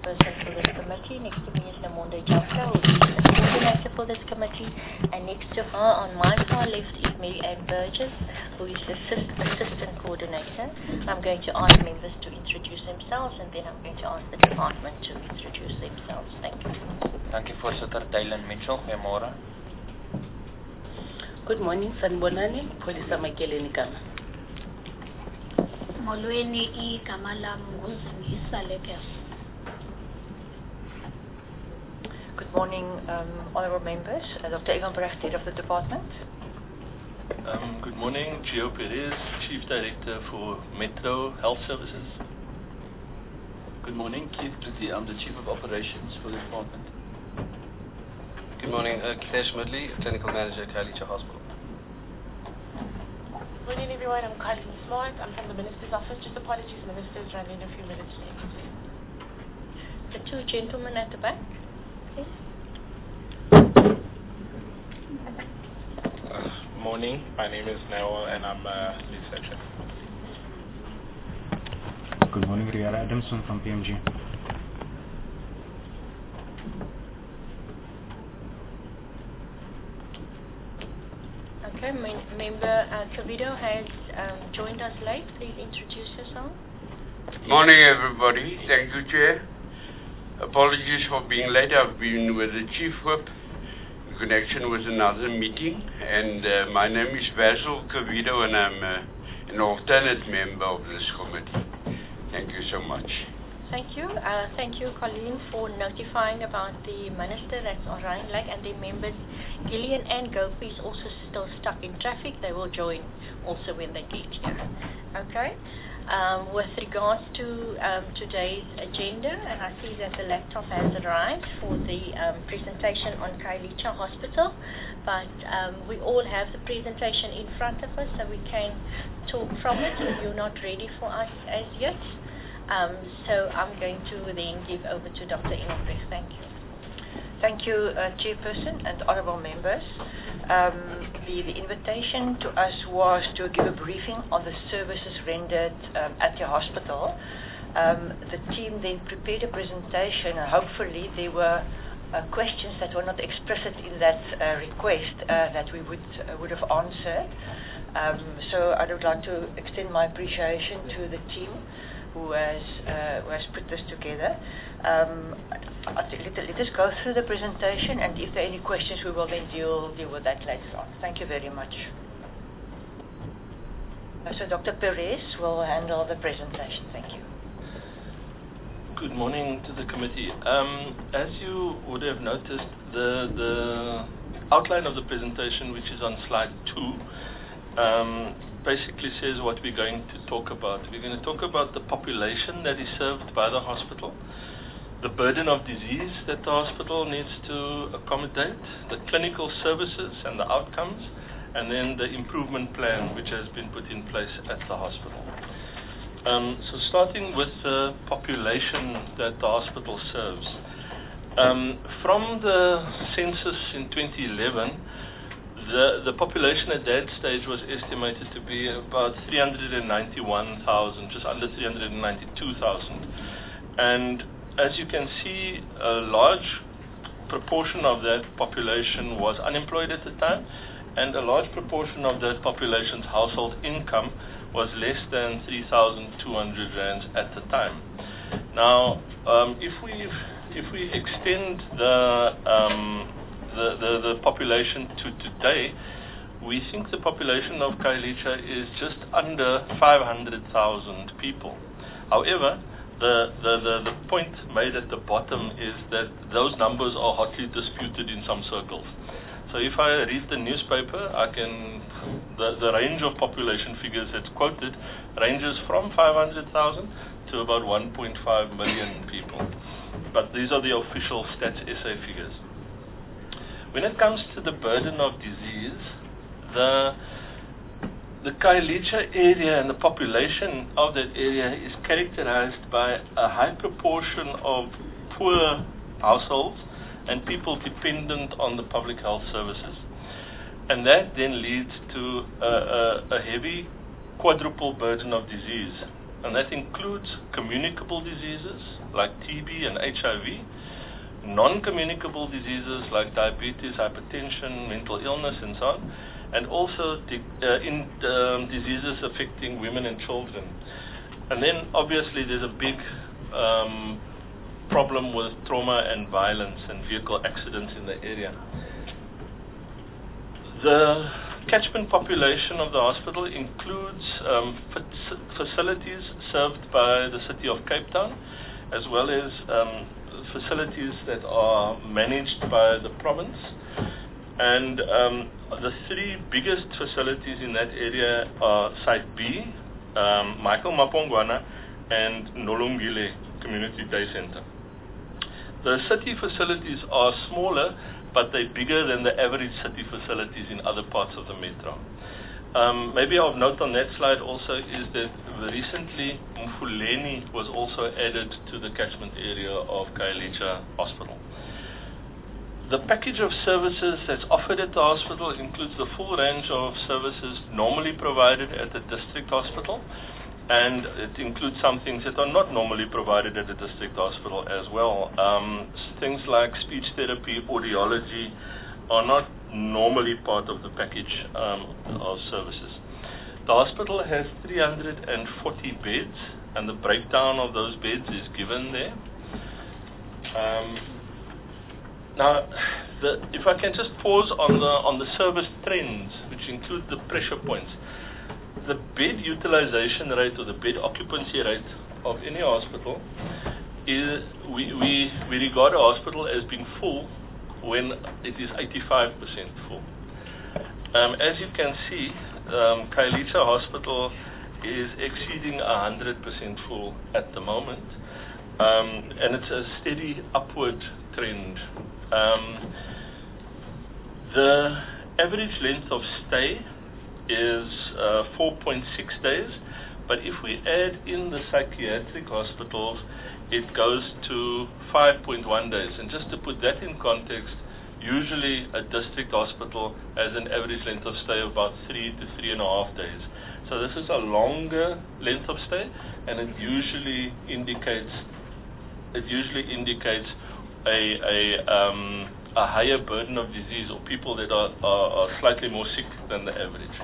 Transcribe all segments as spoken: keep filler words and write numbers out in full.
chairperson for this committee. Next to me is Namonde Jafla, who is the coordinator for this committee. And next to her, on my far left, is Mary Ann Burgess, who is the assist, assistant coordinator. I'm going to ask members to introduce themselves, and then I'm going to ask the department to introduce themselves. Thank you. Thank you, Voorzitter. Dylan Mitchell, Goeiemôre. Good morning, Sanbonani, Polisa Makeleni Kama. Molweni igama lam nguZingisa Lekes. Good morning, um, honourable members. Uh, Doctor Egon Brecht, head of the department. Um, good morning, Gio Perez, Chief Director for Metro Health Services. Good morning, Keith Duty, I'm the Chief of Operations for the department. Good morning, uh, Claire Schmidley, Clinical Manager at Khayelitsha Hospital. Good morning everyone, I'm Colleen Smart, I'm from the Minister's Office. Just apologies, Minister's running a few minutes late. The two gentlemen at the back, please. Uh, morning, my name is Noel and I'm a lead section. Good morning, Riara Adamson from P M G. Okay, mem member uh, Cavido has um, joined us late. Please introduce yourself. Morning, everybody. Thank you, Chair. Apologies for being late. I've been with the Chief Whip in connection with another meeting, and uh, my name is Basil Cavido, and I'm uh, an alternate member of this committee. Thank you so much. Thank you. Uh, thank you, Colleen, for notifying about the minister that's on Ryan Lake, and the members Gillian and Gopi is also still stuck in traffic. They will join also when they get here. Okay. Um, with regards to um, today's agenda, and I see that the laptop has arrived for the um, presentation on Khayelitsha Hospital, but um, we all have the presentation in front of us, so we can talk from it if you're not ready for us as yet. Um, so I'm going to then give over to Doctor Engelbrecht. Thank you. Thank you, uh, Chairperson and honourable members. Um, the, the invitation to us was to give a briefing on the services rendered um, at the hospital. Um, the team then prepared a presentation, and hopefully there were uh, questions that were not explicit in that uh, request uh, that we would uh, would have answered. Um, so I would like to extend my appreciation to the team who has uh, who has put this together. Um, I think let, let us go through the presentation, and if there are any questions, we will then deal deal with that later on. Thank you very much. Uh, so Doctor Perez will handle the presentation. Thank you. Good morning to the committee. Um, as you would have noticed, the the outline of the presentation, which is on slide two, um, basically says what we're going to talk about. We're going to talk about the population that is served by the hospital, the burden of disease that the hospital needs to accommodate, the clinical services and the outcomes, and then the improvement plan which has been put in place at the hospital. Um, so starting with the population that the hospital serves. Um, from the census in twenty eleven, The, the population at that stage was estimated to be about three hundred ninety-one thousand, just under three hundred ninety-two thousand. And as you can see, a large proportion of that population was unemployed at the time, and a large proportion of that population's household income was less than three thousand two hundred rands at the time. Now, um, if we if we extend the um, The, the, the population to today, we think the population of Khayelitsha is just under five hundred thousand people. However, the, the, the, the point made at the bottom is that those numbers are hotly disputed in some circles. So if I read the newspaper, I can, the, the range of population figures that's quoted ranges from five hundred thousand to about one point five million people. But these are the official Stats S A figures. When it comes to the burden of disease, the the Khayelitsha area and the population of that area is characterized by a high proportion of poor households and people dependent on the public health services. And that then leads to a, a, a heavy quadruple burden of disease. and that includes communicable diseases like T B and H I V, non-communicable diseases like diabetes, hypertension, mental illness, and so on, and also di uh, in um, diseases affecting women and children. And then obviously there's a big um, problem with trauma and violence and vehicle accidents in the area. The catchment population of the hospital includes um, facilities served by the City of Cape Town, as well as um, facilities that are managed by the province. And um, the three biggest facilities in that area are Site B, um, Michael Mapongwana, and Nolongile Community Day Center. The city facilities are smaller, but they're bigger than the average city facilities in other parts of the metro. Um, maybe of note on that slide also is that recently Mfuleni was also added to the catchment area of Khayelitsha Hospital. The package of services that's offered at the hospital includes the full range of services normally provided at the district hospital, and it includes some things that are not normally provided at the district hospital as well. Um, things like speech therapy, audiology are not normally part of the package um, of services. The hospital has three hundred forty beds, and the breakdown of those beds is given there. Um, now, the, if I can just pause on the on the service trends, which include the pressure points. The bed utilization rate or the bed occupancy rate of any hospital is, we, we, we regard a hospital as being full when it is eighty-five percent full. Um, as you can see, um, Khayelitsha Hospital is exceeding one hundred percent full at the moment, um, and it's a steady upward trend. Um, the average length of stay is uh, four point six days, but if we add in the psychiatric hospitals, it goes to five point one days. And just to put that in context, usually a district hospital has an average length of stay of about three to three and a half days. So this is a longer length of stay, and it usually indicates it usually indicates a a um, a higher burden of disease, or people that are, are, are slightly more sick than the average.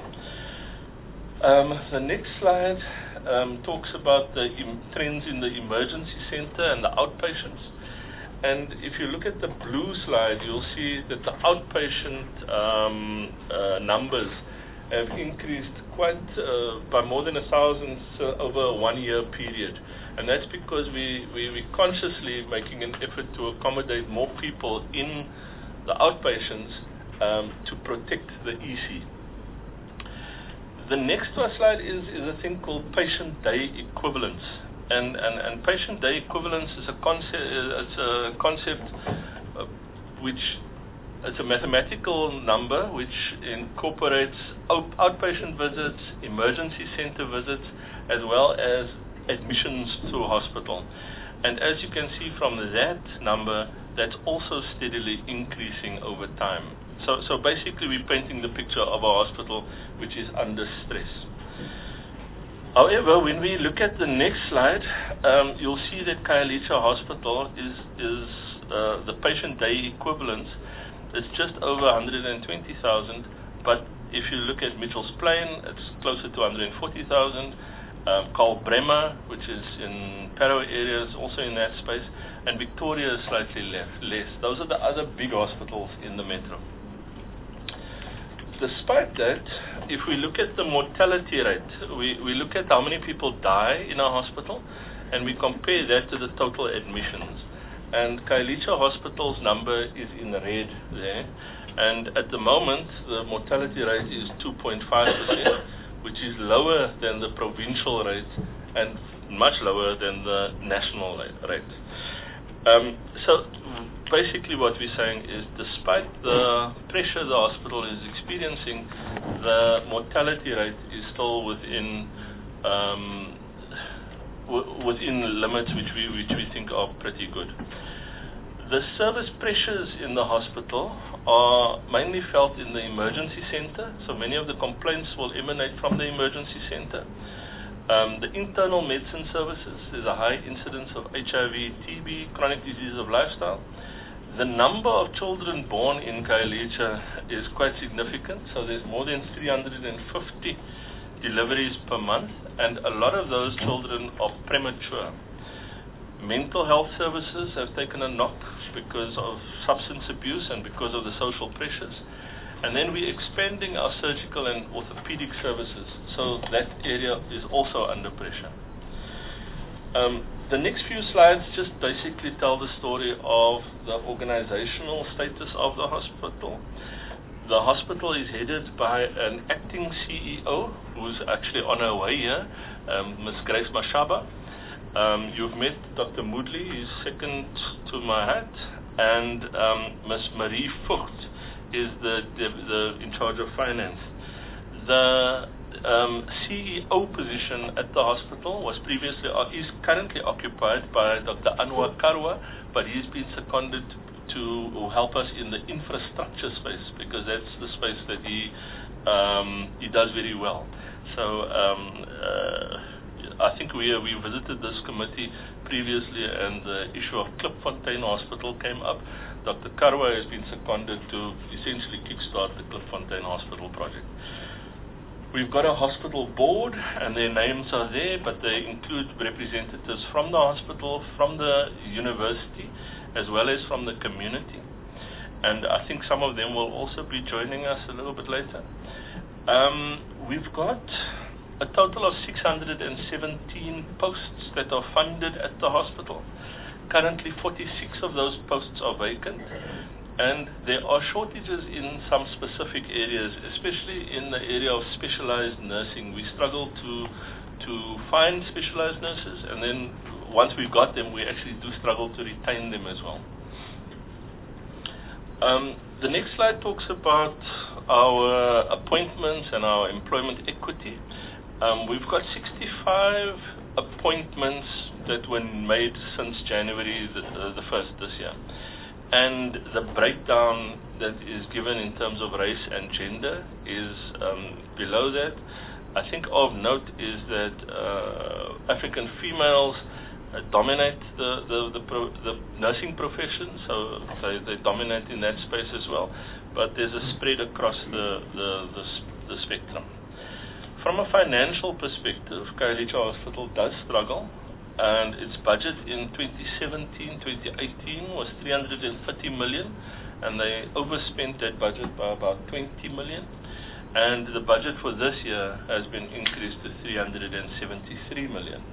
Um, the next slide um, talks about the trends in the emergency center and the outpatients. And if you look at the blue slide, you'll see that the outpatient um, uh, numbers have increased quite uh, by more than a thousand uh, over a one-year period. And that's because we, we, we consciously making an effort to accommodate more people in the outpatients um, to protect the E C. The next slide is, is a thing called patient day equivalence. And, and, and patient day equivalence is a concept, it's a concept uh, which it's a mathematical number which incorporates out, outpatient visits, emergency center visits, as well as admissions to a hospital. And as you can see from that number, that's also steadily increasing over time. So, so basically we're painting the picture of a hospital which is under stress. However, when we look at the next slide, um, you'll see that Khayelitsha Hospital is, is uh, the patient day equivalence is just over one hundred twenty thousand, but if you look at Mitchell's Plain, it's closer to one hundred forty thousand. Um, Karl Bremer, which is in Parow areas, also in that space, and Victoria is slightly less, less. Those are the other big hospitals in the metro. Despite that, if we look at the mortality rate, we, we look at how many people die in a hospital, and we compare that to the total admissions. And Khayelitsha Hospital's number is in red there, and at the moment the mortality rate is two point five percent, which is lower than the provincial rate and much lower than the national rate. Um, so basically what we're saying is, despite the pressure the hospital is experiencing, the mortality rate is still within um, w within limits which we which we think are pretty good. The service pressures in the hospital are mainly felt in the emergency center, so many of the complaints will emanate from the emergency center. Um, the internal medicine services, there's a high incidence of H I V, T B, chronic diseases of lifestyle. The number of children born in Khayelitsha is quite significant, so there's more than three hundred fifty deliveries per month, and a lot of those children are premature. Mental health services have taken a knock because of substance abuse and because of the social pressures. And then we're expanding our surgical and orthopedic services, so that area is also under pressure. Um, the next few slides just basically tell the story of the organizational status of the hospital. The hospital is headed by an acting C E O who's actually on her way here, um, Miz Grace Mashaba. Um, you've met Doctor Moodley, he's second to my hat, and um, Miz Marie Vogt is the, the, the in charge of finance. The um, C E O position at the hospital was previously, uh, is currently occupied by Doctor Anwar Karwa, but he's been seconded to help us in the infrastructure space because that's the space that he um, he does very well. So um, uh, I think we uh, we visited this committee previously, and the issue of Klipfontein Hospital came up. Doctor Karwa has been seconded to essentially kickstart the Klipfontein Hospital project. We've got a hospital board, and their names are there, but they include representatives from the hospital, from the university, as well as from the community. And I think some of them will also be joining us a little bit later. Um, we've got a total of six hundred seventeen posts that are funded at the hospital. Currently, forty-six of those posts are vacant, and there are shortages in some specific areas, especially in the area of specialized nursing. We struggle to to find specialized nurses, and then once we've got them, we actually do struggle to retain them as well. Um, the next slide talks about our appointments and our employment equity. Um, we've got sixty-five appointments that were made since January the, uh, the first this year. And the breakdown that is given in terms of race and gender is um, below that. I think of note is that uh, African females uh, dominate the, the, the, pro the nursing profession, so they, they dominate in that space as well. But there's a spread across the, the, the, the spectrum. From a financial perspective, Khayelitsha Hospital does struggle, and its budget in twenty seventeen twenty eighteen was three hundred thirty million, and they overspent that budget by about twenty million. And the budget for this year has been increased to three hundred seventy-three million.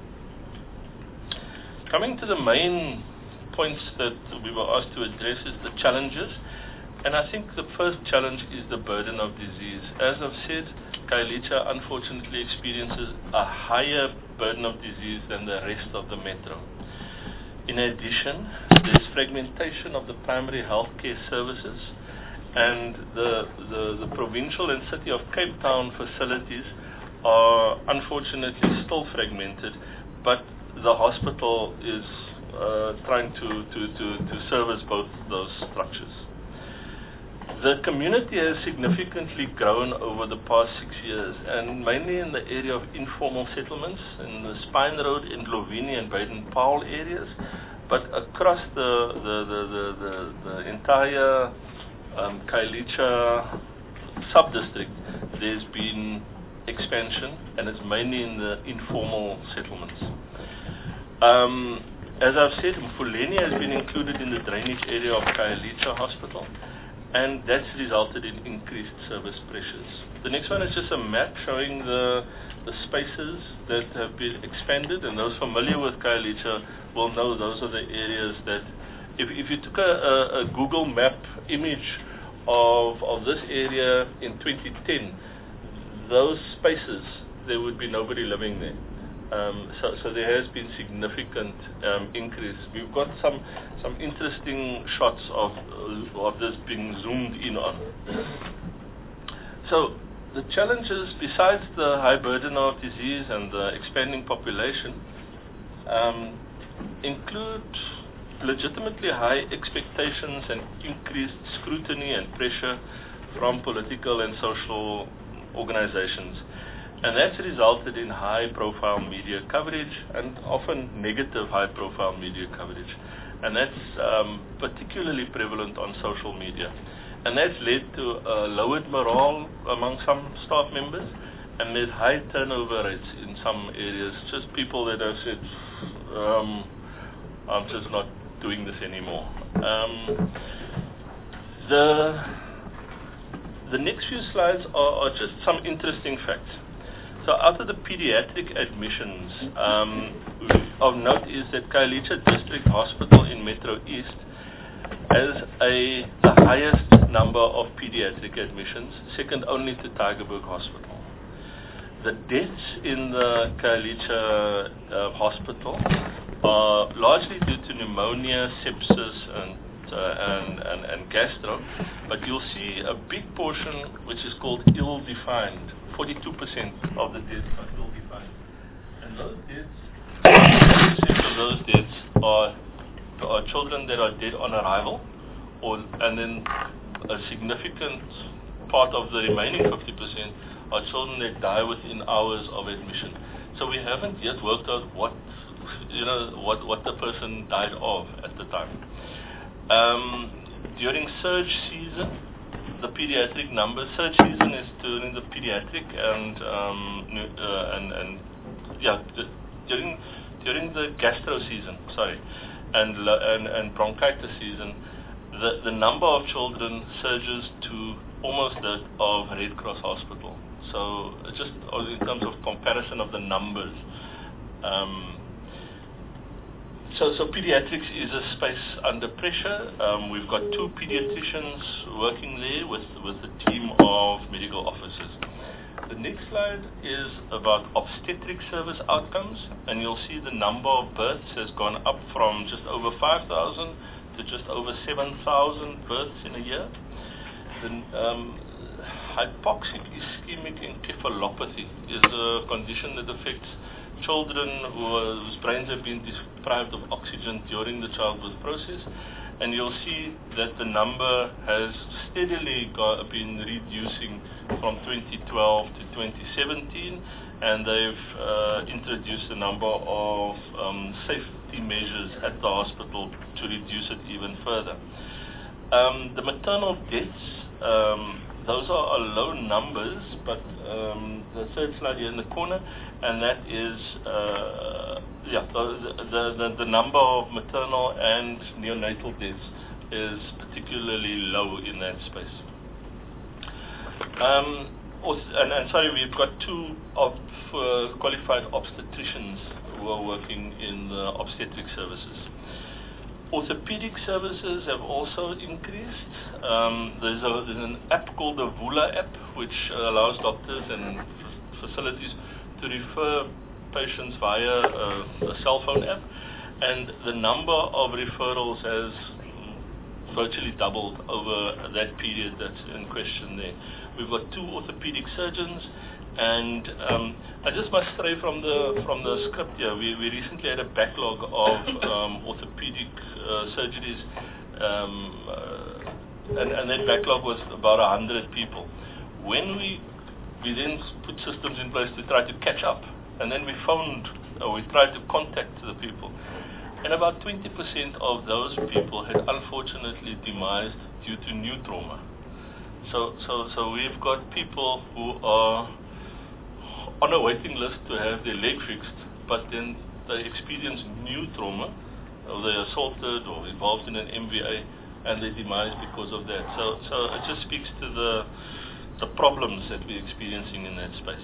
Coming to the main points that we were asked to address is the challenges, and I think the first challenge is the burden of disease. As I've said, Khayelitsha unfortunately experiences a higher burden of disease than the rest of the metro. In addition, there's fragmentation of the primary healthcare services, and the, the, the provincial and city of Cape Town facilities are unfortunately still fragmented, but the hospital is uh, trying to, to, to, to service both those structures. The community has significantly grown over the past six years, and mainly in the area of informal settlements, in the Spine Road, in Ndlovini and Baden-Powell areas, but across the, the, the, the, the, the entire um, Khayelitsha sub-district, there's been expansion, and it's mainly in the informal settlements. Um, as I've said, Mfuleni has been included in the drainage area of Khayelitsha Hospital, and that's resulted in increased service pressures. The next one is just a map showing the, the spaces that have been expanded, and those familiar with Khayelitsha will know those are the areas that, if, if you took a, a, a Google map image of, of this area in twenty ten, those spaces, there would be nobody living there. Um, so, so there has been significant um, increase. We've got some some interesting shots of uh, of this being zoomed in on. So the challenges, besides the high burden of disease and the expanding population, um, include legitimately high expectations and increased scrutiny and pressure from political and social organizations. And that's resulted in high-profile media coverage and often negative high-profile media coverage. And that's um, particularly prevalent on social media. And that's led to uh, lowered morale among some staff members, and there's high turnover rates in some areas. Just people that have said, um, I'm just not doing this anymore. Um, the, the next few slides are, are just some interesting facts. So out of the pediatric admissions, um, of note is that Khayelitsha District Hospital in Metro East has a, the highest number of pediatric admissions, second only to Tygerberg Hospital. The deaths in the Khayelitsha uh, Hospital are largely due to pneumonia, sepsis, and, uh, and, and, and gastro, but you'll see a big portion which is called ill-defined. forty-two percent of the deaths are ill-defined. And those deaths, forty percent of those deaths are, are children that are dead on arrival, or, and then a significant part of the remaining fifty percent are children that die within hours of admission. So we haven't yet worked out what, you know, what, what the person died of at the time. Um, during surge season, the pediatric numbers, surge season is during the pediatric and um, uh, and and yeah the, during during the gastro season, sorry, and and and bronchitis season, the the number of children surges to almost that of Red Cross Hospital. So just in terms of comparison of the numbers. Um, So, so pediatrics is a space under pressure. Um, we've got two pediatricians working there with, with a team of medical officers. The next slide is about obstetric service outcomes, and you'll see the number of births has gone up from just over five thousand to just over seven thousand births in a year. The, um, hypoxic ischemic encephalopathy is a condition that affects children who are, whose brains have been deprived of oxygen during the childbirth process, and you'll see that the number has steadily got, been reducing from twenty twelve to twenty seventeen, and they've uh, introduced a number of um, safety measures at the hospital to reduce it even further. Um, the maternal deaths, um, those are, are low numbers, but um, the third slide here in the corner, and that is uh, yeah the, the, the, the number of maternal and neonatal deaths is particularly low in that space. Um, also, and, and sorry, we've got two of, uh, qualified obstetricians who are working in the obstetric services. Orthopedic services have also increased. Um, there's, a, there's an app called the Vula app, which allows doctors and f- facilities to refer patients via a, a cell phone app, and the number of referrals has virtually doubled over that period that's in question there. We've got two orthopedic surgeons, and um, I just must stray from the from the script here. We, we recently had a backlog of um, orthopedic uh, surgeries, um, uh, and, and that backlog was about one hundred people. When we we then put systems in place to try to catch up, and then we phoned, or we tried to contact the people, and about twenty percent of those people had unfortunately demised due to new trauma. So, so, so we've got people who are on a waiting list to have their leg fixed, but then they experience new trauma, or they're assaulted or involved in an M V A, and they demise because of that. So, so it just speaks to the the problems that we're experiencing in that space.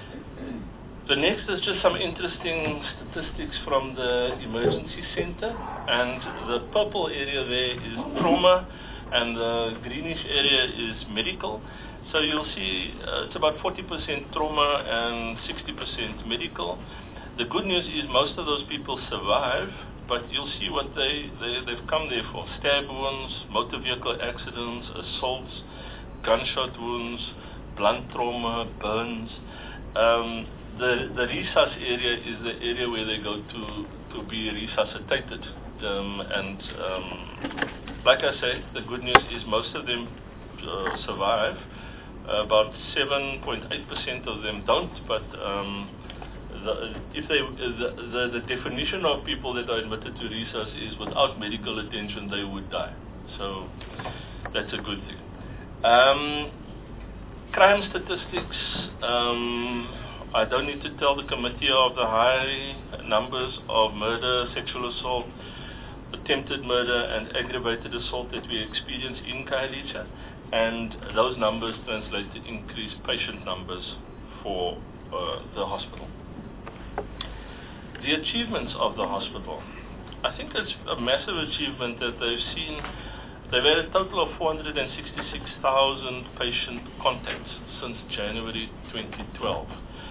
The next is just some interesting statistics from the emergency center, and the purple area there is trauma, and the greenish area is medical. So you'll see uh, it's about forty percent trauma and sixty percent medical. The good news is most of those people survive, but you'll see what they, they, they've come there for: stab wounds, motor vehicle accidents, assaults, gunshot wounds, blunt trauma, burns. Um, the the resus area is the area where they go to, to be resuscitated. Um, and um, like I say, the good news is most of them uh, survive. about seven point eight percent of them don't, but um, the, if they, the, the, the definition of people that are admitted to R I S A S is without medical attention, they would die. So that's a good thing. Um, crime statistics, um, I don't need to tell the committee of the high numbers of murder, sexual assault, attempted murder and aggravated assault that we experience in Khayelitsha, and those numbers translate to increased patient numbers for uh, the hospital. The achievements of the hospital. I think it's a massive achievement that they've seen. They've had a total of four hundred sixty-six thousand patient contacts since January twenty twelve.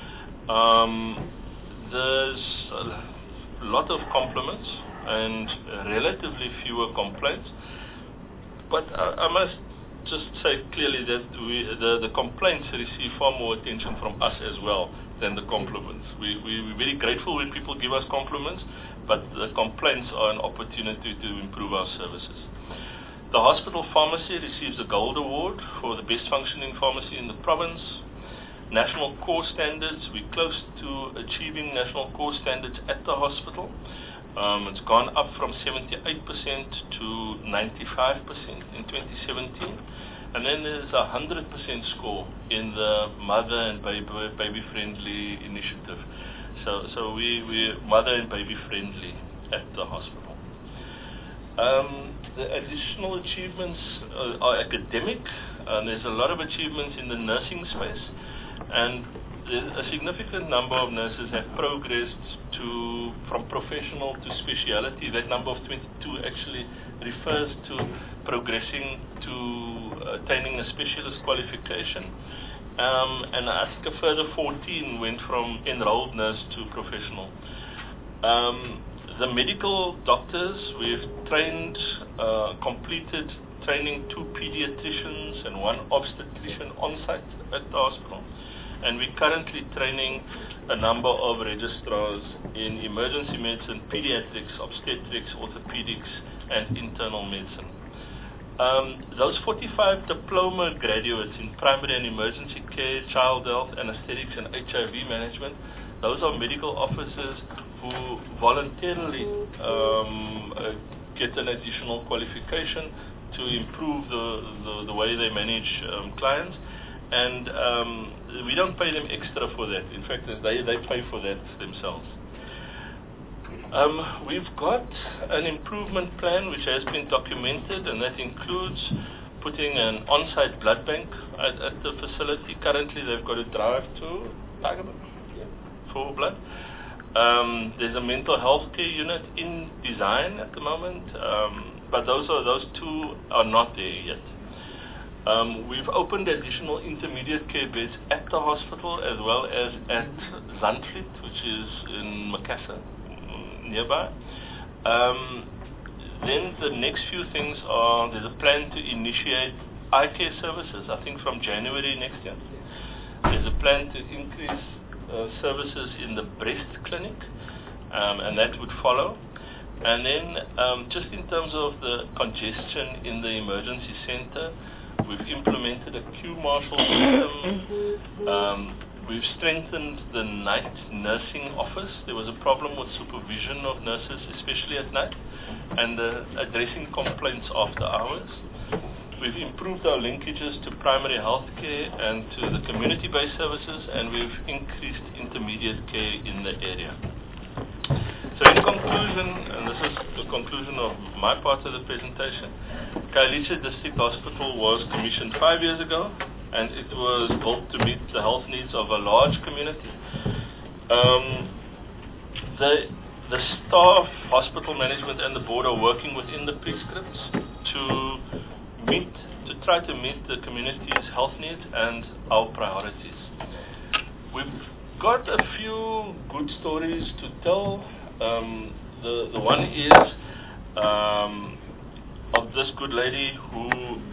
Um, there's a lot of compliments and relatively fewer complaints, but I, I must just say clearly that we, the, the complaints receive far more attention from us as well than the compliments. We, we, we're very grateful when people give us compliments, but the complaints are an opportunity to improve our services. The hospital pharmacy receives a gold award for the best functioning pharmacy in the province. National core standards, we're close to achieving national core standards at the hospital. Um, it's gone up from seventy-eight percent to ninety-five percent in twenty seventeen. And then there's a one hundred percent score in the mother and baby, baby friendly initiative. So, so we, we're mother and baby friendly at the hospital. Um, the additional achievements uh, are academic. Uh, there's a lot of achievements in the nursing space. And a significant number of nurses have progressed to from professional to speciality. That number of twenty-two actually refers to progressing to attaining a specialist qualification. Um, and I think a further fourteen went from enrolled nurse to professional. Um, the medical doctors, we've trained, uh, completed training two pediatricians and one obstetrician on site at the hospital. And we're currently training a number of registrars in emergency medicine, pediatrics, obstetrics, orthopedics, and internal medicine. Um, those forty-five diploma graduates in primary and emergency care, child health, anesthetics, and H I V management, those are medical officers who voluntarily um, uh, get an additional qualification to improve the, the, the way they manage um, clients. And um, we don't pay them extra for that. In fact, they, they pay for that themselves. Um, we've got an improvement plan which has been documented, and that includes putting an on-site blood bank at, at the facility. Currently, they've got to drive to Parliament for blood. Um, there's a mental health care unit in design at the moment, um, but those are those two are not there yet. Um, we've opened additional intermediate care beds at the hospital as well as at Zandvliet, which is in Macassar, nearby. Um, then the next few things are, there's a plan to initiate eye care services, I think from January next year. There's a plan to increase uh, services in the breast clinic, um, and that would follow. And then um, just in terms of the congestion in the emergency center, we've implemented a queue marshal system. Um, we've strengthened the night nursing office. There was a problem with supervision of nurses, especially at night, and uh, addressing complaints after hours. We've improved our linkages to primary health care and to the community-based services, and we've increased intermediate care in the area. So in conclusion, and this is the conclusion of my part of the presentation, Khayelitsha District Hospital was commissioned five years ago, and it was built to meet the health needs of a large community. Um, the, the staff, hospital management, and the board are working within the prescripts to meet, to try to meet the community's health needs and our priorities. We've got a few good stories to tell. Um, the, the one is um, of this good lady who,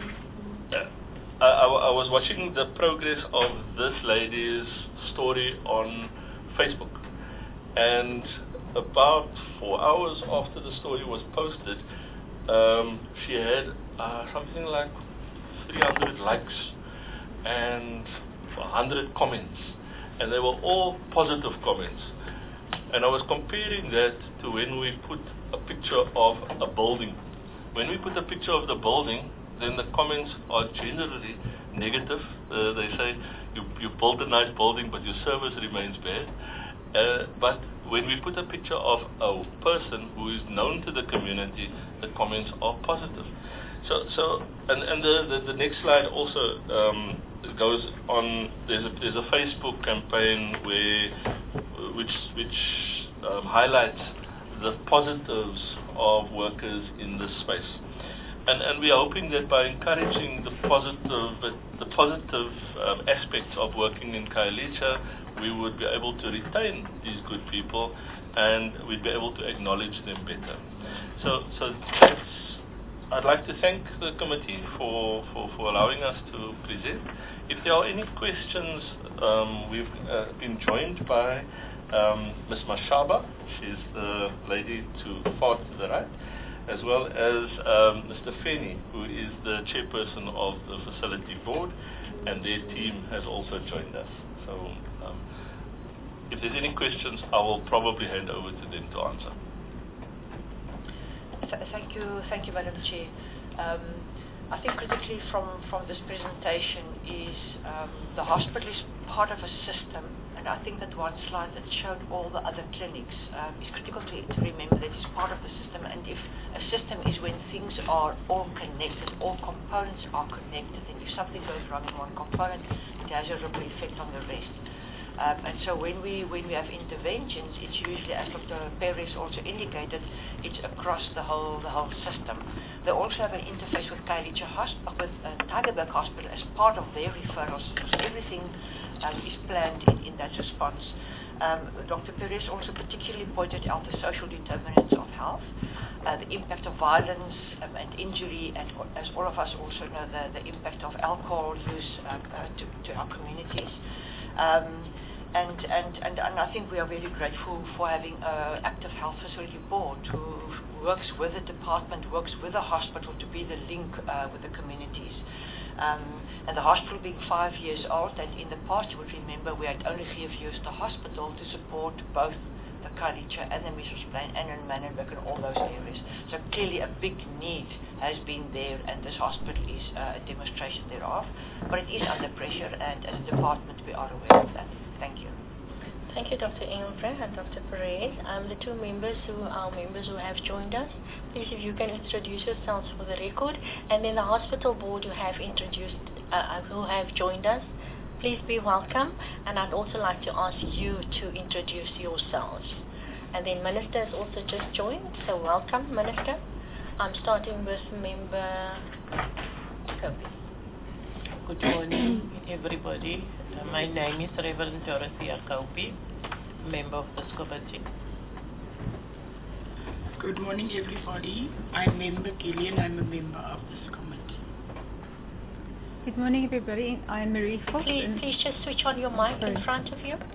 uh, I, I was watching the progress of this lady's story on Facebook, and about four hours after the story was posted, um, she had uh, something like three hundred likes, hundred comments, and they were all positive comments. And I was comparing that to when we put a picture of a building. When we put a picture of the building, then the comments are generally negative. Uh, they say, you, you built a nice building, but your service remains bad. Uh, but when we put a picture of a person who is known to the community, the comments are positive. So, so and, and the, the, the next slide also um, goes on, there's a, there's a Facebook campaign where, which, which um, highlights the positives of workers in this space. And, and we are hoping that by encouraging the positive, the positive um, aspects of working in Khayelitsha, we would be able to retain these good people, and we'd be able to acknowledge them better. So, so that's, I'd like to thank the committee for, for, for allowing us to present. If there are any questions, um, we've uh, been joined by um, Miz Mashaba. She's the lady to far to the right, as well as um, Mister Feni, who is the chairperson of the facility board, and their team has also joined us. So um, if there's any questions, I will probably hand over to them to answer. Thank you, thank you, Madam Chair. Um, I think critically from, from this presentation is um, the hospital is part of a system, and I think that one slide that showed all the other clinics um, is critical to, to remember that it's part of the system, and if a system is when things are all connected, all components are connected, and if something goes wrong in one component, it has a ripple effect on the rest. Um, and so when we when we have interventions, it's usually, as Doctor Perez also indicated, it's across the whole the whole system. They also have an interface with Khayelitsha Hospital, with uh, Tygerberg Hospital as part of their referrals. So everything um, is planned in, in that response. Um, Doctor Perez also particularly pointed out the social determinants of health, uh, the impact of violence um, and injury, and as all of us also know, the, the impact of alcohol use uh, uh, to, to our communities. Um, And, and, and, and I think we are really grateful for having an active health facility board who works with the department, works with the hospital to be the link uh, with the communities. Um, and the hospital being five years old, and in the past you would remember we had only used the hospital to support both the Khayelitsha and the Mitchells Plain and in Manenberg and all those areas. So clearly a big need has been there, and this hospital is uh, a demonstration thereof. But it is under pressure, and as a department we are aware of that. Thank you. Thank you, Doctor Engelbrecht and Doctor Perez. Um, the two members who are members who have joined us, please if you can introduce yourselves for the record, and then the hospital board who have introduced, uh, who have joined us, please be welcome. And I'd also like to ask you to introduce yourselves. And then Minister has also just joined, so welcome, Minister. I'm starting with Member Kobe. Good morning, everybody. Uh, my name is Reverend Dorothea Kaupi, member of this committee. Good morning, everybody. I'm Member Gillian. I'm a member of this committee. Good morning, everybody. I'm Marie Fox. Please, please just switch on your mic Sorry. in front of you.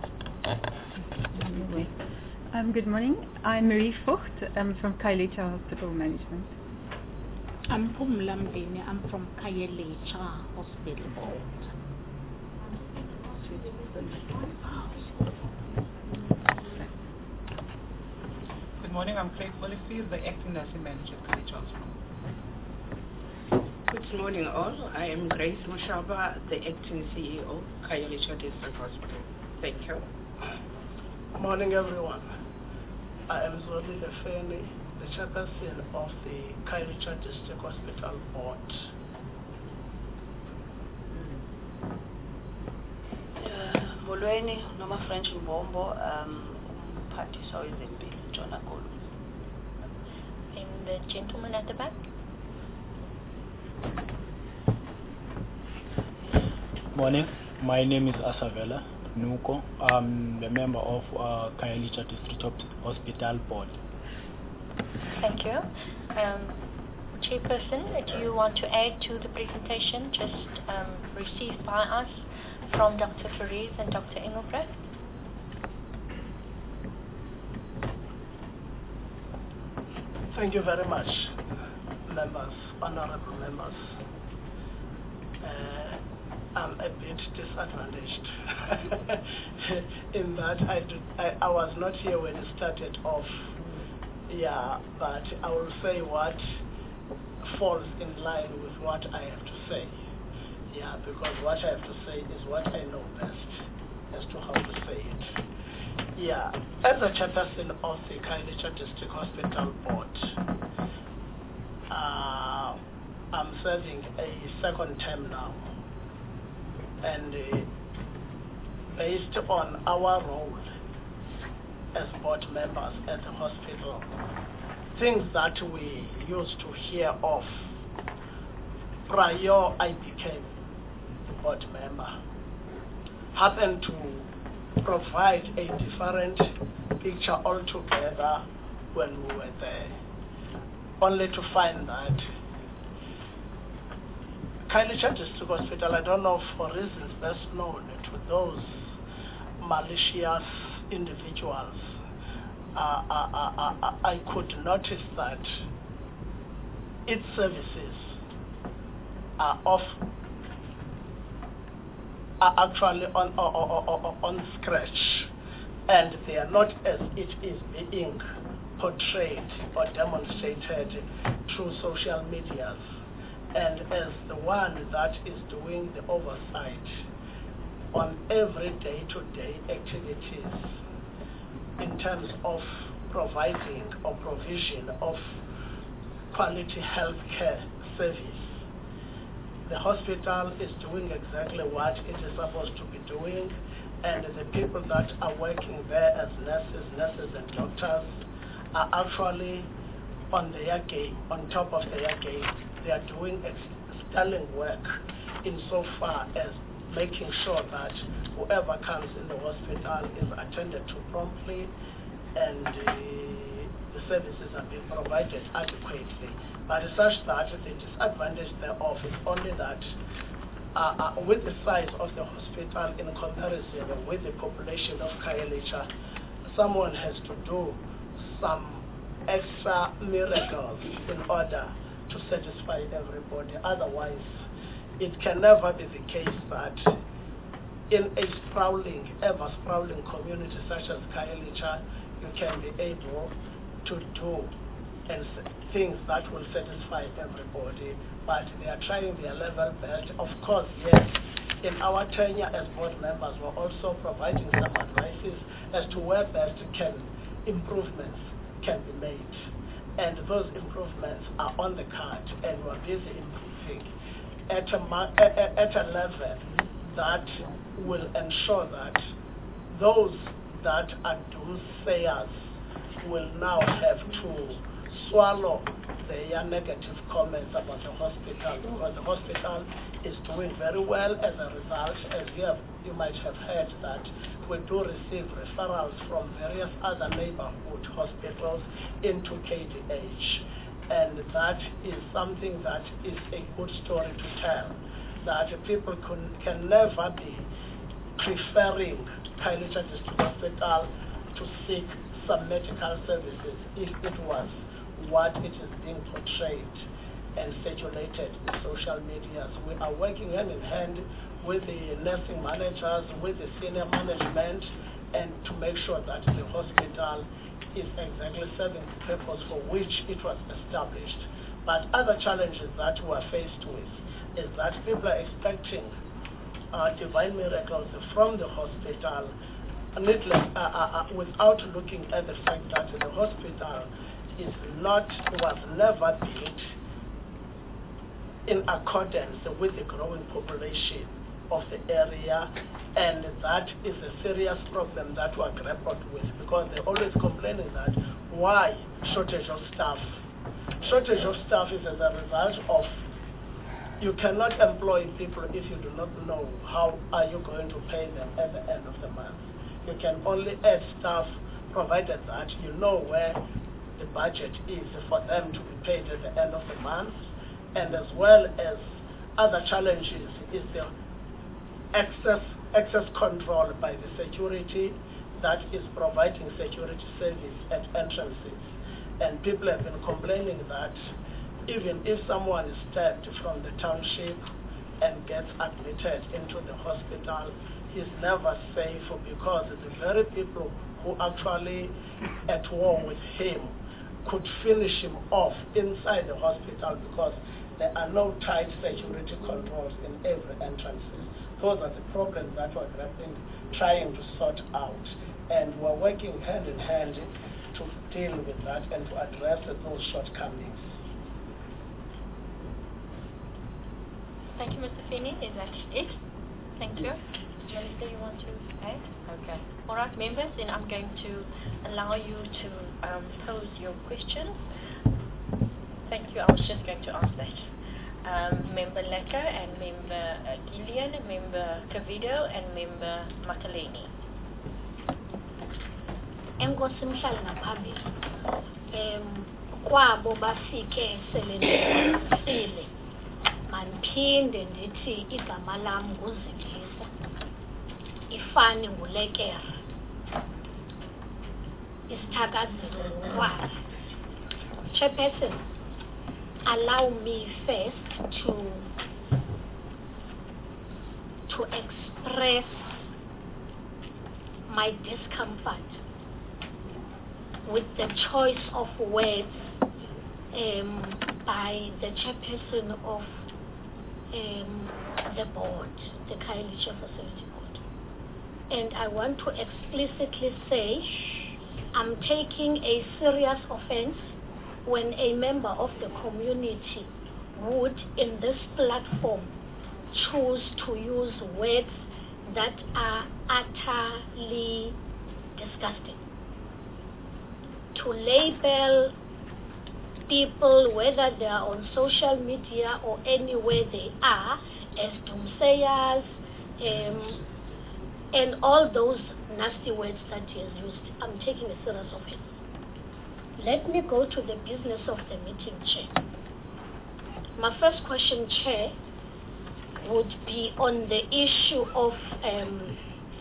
Um, good morning. I'm Marie Vogt. I'm from Khayelitsha Hospital Management. I'm from Lambini. I'm from Khayelitsha Hospital Board. Good morning. I'm Craig Holyfield, the acting nursing manager at Khayelitsha Hospital. Good morning, all. I am Grace Mashaba, the acting C E O, Khayelitsha District Hospital. Thank you. Morning, everyone. I am Zoli Lefeni, the chairperson of the Khayelitsha District Hospital Board. Molweni, Noma French Mbombo, um, umphathiswa wezempilo, Jonah Golu. And the gentleman at the back. Morning, my name is Asavela Nuko. I'm the member of uh, Khayelitsha District Hospital Board. Thank you. Um, Chairperson, do you want to add to the presentation just um, received by us from Doctor Perez and Doctor Engelbrecht? Thank you very much, members, honorable members. Uh, I'm a bit disadvantaged in that I, do, I, I was not here when it started off. Yeah, but I will say what falls in line with what I have to say. Yeah, because what I have to say is what I know best as to how to say it. Yeah, as a chairperson of the Khayelitsha District Hospital Board, uh, I'm serving a second term now. And uh, based on our role as board members at the hospital, things that we used to hear of prior I became a board member happened to provide a different picture altogether when we were there, only to find that Khayelitsha District Hospital, I don't know, for reasons best known to those malicious individuals, uh, uh, uh, uh, I could notice that its services are off, are actually on, on, on, on scratch, and they are not as it is being portrayed or demonstrated through social medias. And as the one that is doing the oversight on every day-to-day activities in terms of providing or provision of quality health care service, the hospital is doing exactly what it is supposed to be doing, and the people that are working there as nurses, nurses and doctors are actually on their game, on top of their game. They are doing sterling work insofar as making sure that whoever comes in the hospital is attended to promptly, and uh, the services are being provided adequately. But such that the disadvantage thereof is only that uh, uh, with the size of the hospital in comparison with the population of Khayelitsha, someone has to do some extra miracles in order to satisfy everybody. Otherwise, it can never be the case that in a sprawling, ever sprawling community such as Khayelitsha, you can be able to do and things that will satisfy everybody. But they are trying their level best. Of course, yes, in our tenure as board members, we're also providing some advices as to where best can improvements can be made. And those improvements are on the card, and we're busy improving at a, at, at a level that will ensure that those that are doomsayers will now have to swallow their negative comments about the hospital, because the hospital is doing very well as a result. As you, have, you might have heard that we do receive referrals from various other neighborhood hospitals into K D H. And that is something that is a good story to tell, that people can, can never be preferring Khayelitsha District Hospital to seek some medical services if it was what it is being portrayed and circulated in social media. So we are working hand in hand with the nursing managers, with the senior management, and to make sure that the hospital is exactly serving the purpose for which it was established. But other challenges that we are faced with is that people are expecting uh, divine miracles from the hospital, needless, uh, uh, uh, without looking at the fact that the hospital is not, was never built in accordance with the growing population of the area, and that is a serious problem that we are grappled with, because they're always complaining that why shortage of staff. Shortage of staff is as a result of you cannot employ people if you do not know how are you going to pay them at the end of the month. You can only add staff provided that you know where the budget is for them to be paid at the end of the month, and as well as other challenges is the access access control by the security that is providing security service at entrances. And people have been complaining that even if someone is stabbed from the township and gets admitted into the hospital, he's never safe because the very people who actually at war with him could finish him off inside the hospital because there are no tight security controls in every entrance. Those are the problems that we're grappling, trying to sort out. And we're working hand in hand to deal with that and to address those shortcomings. Thank you, Mister Finney. Is that it? Thank you. Minister, you want to add? Okay. All right, members, then I'm going to allow you to um, pose your questions. Thank you. I was just going to ask that. Um, Member Lecker and Member uh, Gillian, and Member Cavido and Member Makaleni. Enkosi mhlali ngaphambili em kwabo bafike selele manphinde ndithi igama lami nguzikisa ifani ngulekera isithakazelo ngokwala. Chairperson, allow me first to to express my discomfort with the choice of words um, by the chairperson of um, the board, the Khayelitsha Facility Board. And I want to explicitly say I'm taking a serious offense when a member of the community would, in this platform, choose to use words that are utterly disgusting. To label people, whether they are on social media or anywhere they are, as doomsayers, um, and all those nasty words that he has used, I'm taking a serious offense. Let me go to the business of the meeting, Chair. My first question, Chair, would be on the issue of, um,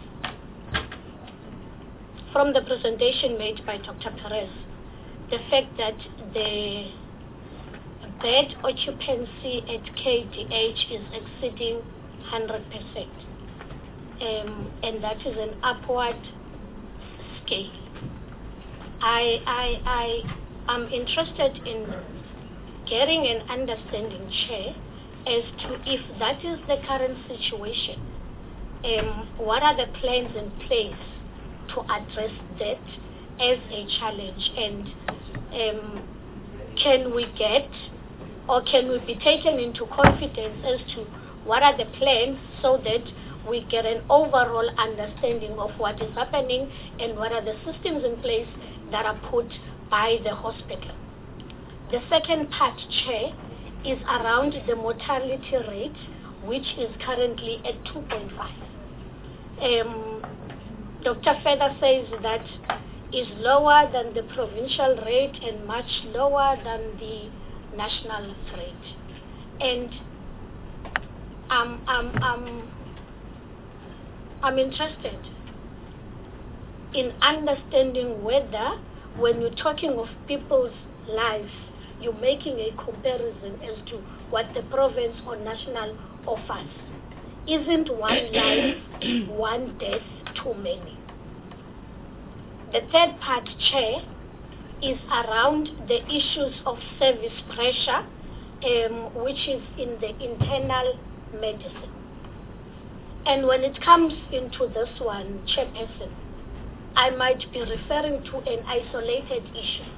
from the presentation made by Doctor Perez, the fact that the bed occupancy at K D H is exceeding one hundred percent, um, and that is an upward scale. I, I, I am interested in getting an understanding, Chair, as to if that is the current situation, um, what are the plans in place to address that as a challenge, and um, can we get or can we be taken into confidence as to what are the plans so that we get an overall understanding of what is happening and what are the systems in place that are put by the hospital. The second part, Chair, is around the mortality rate, which is currently at two point five. Um, Doctor Feder says that is lower than the provincial rate and much lower than the national rate. And I'm, I'm, I'm, I'm interested in understanding whether, when you're talking of people's lives, you're making a comparison as to what the province or national offers. Isn't one life, one death too many? The third part, Chair, is around the issues of service pressure, um, which is in the internal medicine. And when it comes into this one, Chairperson, I might be referring to an isolated issue.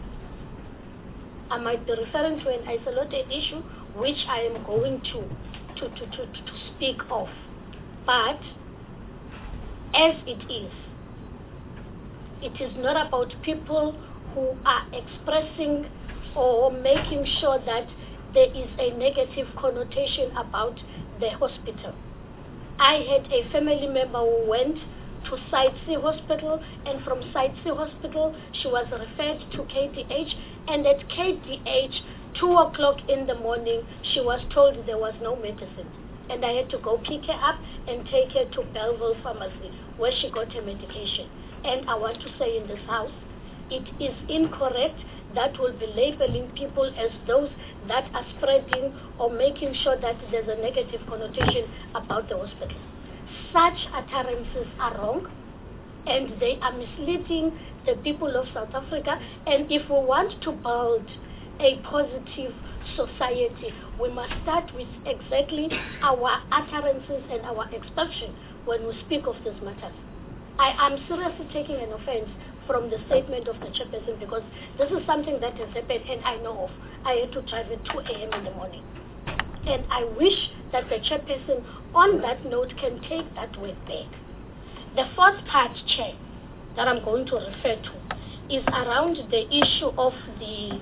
I might be referring to an isolated issue which I am going to, to, to, to, to speak of. But as it is, it is not about people who are expressing or making sure that there is a negative connotation about the hospital. I had a family member who went to Site C Hospital, and from Site C Hospital she was referred to K D H, and at K D H, two o'clock in the morning, she was told there was no medicine. And I had to go pick her up and take her to Belleville Pharmacy, where she got her medication. And I want to say in this house it is incorrect. That will be labeling people as those that are spreading or making sure that there's a negative connotation about the hospital. Such utterances are wrong, and they are misleading the people of South Africa. And if we want to build a positive society, we must start with exactly our utterances and our expression when we speak of these matters. I am seriously taking an offense from the statement of the chairperson, because this is something that has happened and I know of. I had to drive at two a m in the morning. And I wish that the chairperson on that note can take that word back. The fourth part, Chair, that I'm going to refer to is around the issue of the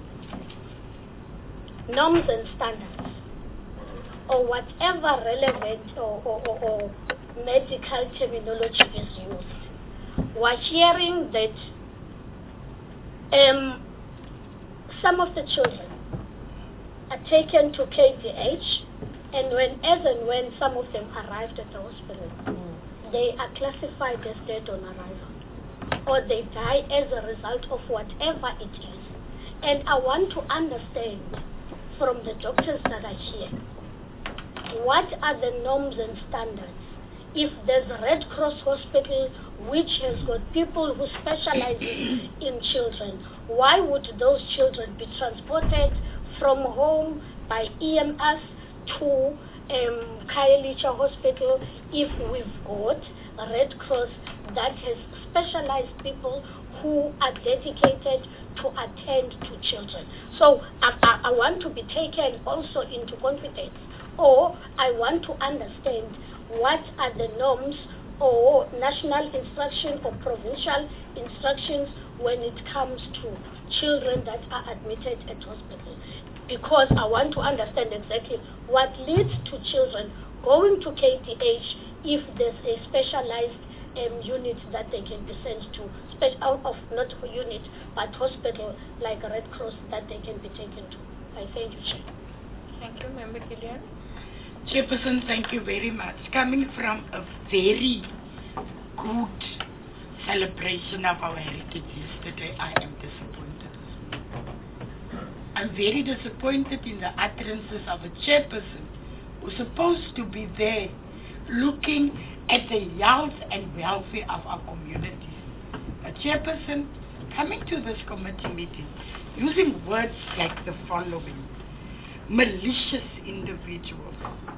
norms and standards, or whatever relevant or, or, or, or medical terminology is used. We're hearing that um, some of the children are taken to K D H, and when, as and when some of them arrived at the hospital, mm. they are classified as dead on arrival, or they die as a result of whatever it is. And I want to understand from the doctors that are here, what are the norms and standards? If there's a Red Cross hospital which has got people who specialize in children, why would those children be transported from home by E M S to um, Khayelitsha Hospital if we've got a Red Cross that has specialized people who are dedicated to attend to children? So I, I, I want to be taken also into confidence, or I want to understand what are the norms or national instruction or provincial instructions when it comes to children that are admitted at hospital. Because I want to understand exactly what leads to children going to K T H if there's a specialized um, unit that they can be sent to, out of not unit, but hospital like Red Cross that they can be taken to. I thank you, Chair. Thank you, Member Gillian. Chairperson, thank you very much. Coming from a very good celebration of our heritage yesterday, I am disappointed. I'm very disappointed in the utterances of a chairperson who's supposed to be there looking at the health and welfare of our communities. A chairperson coming to this committee meeting using words like the following: malicious individuals.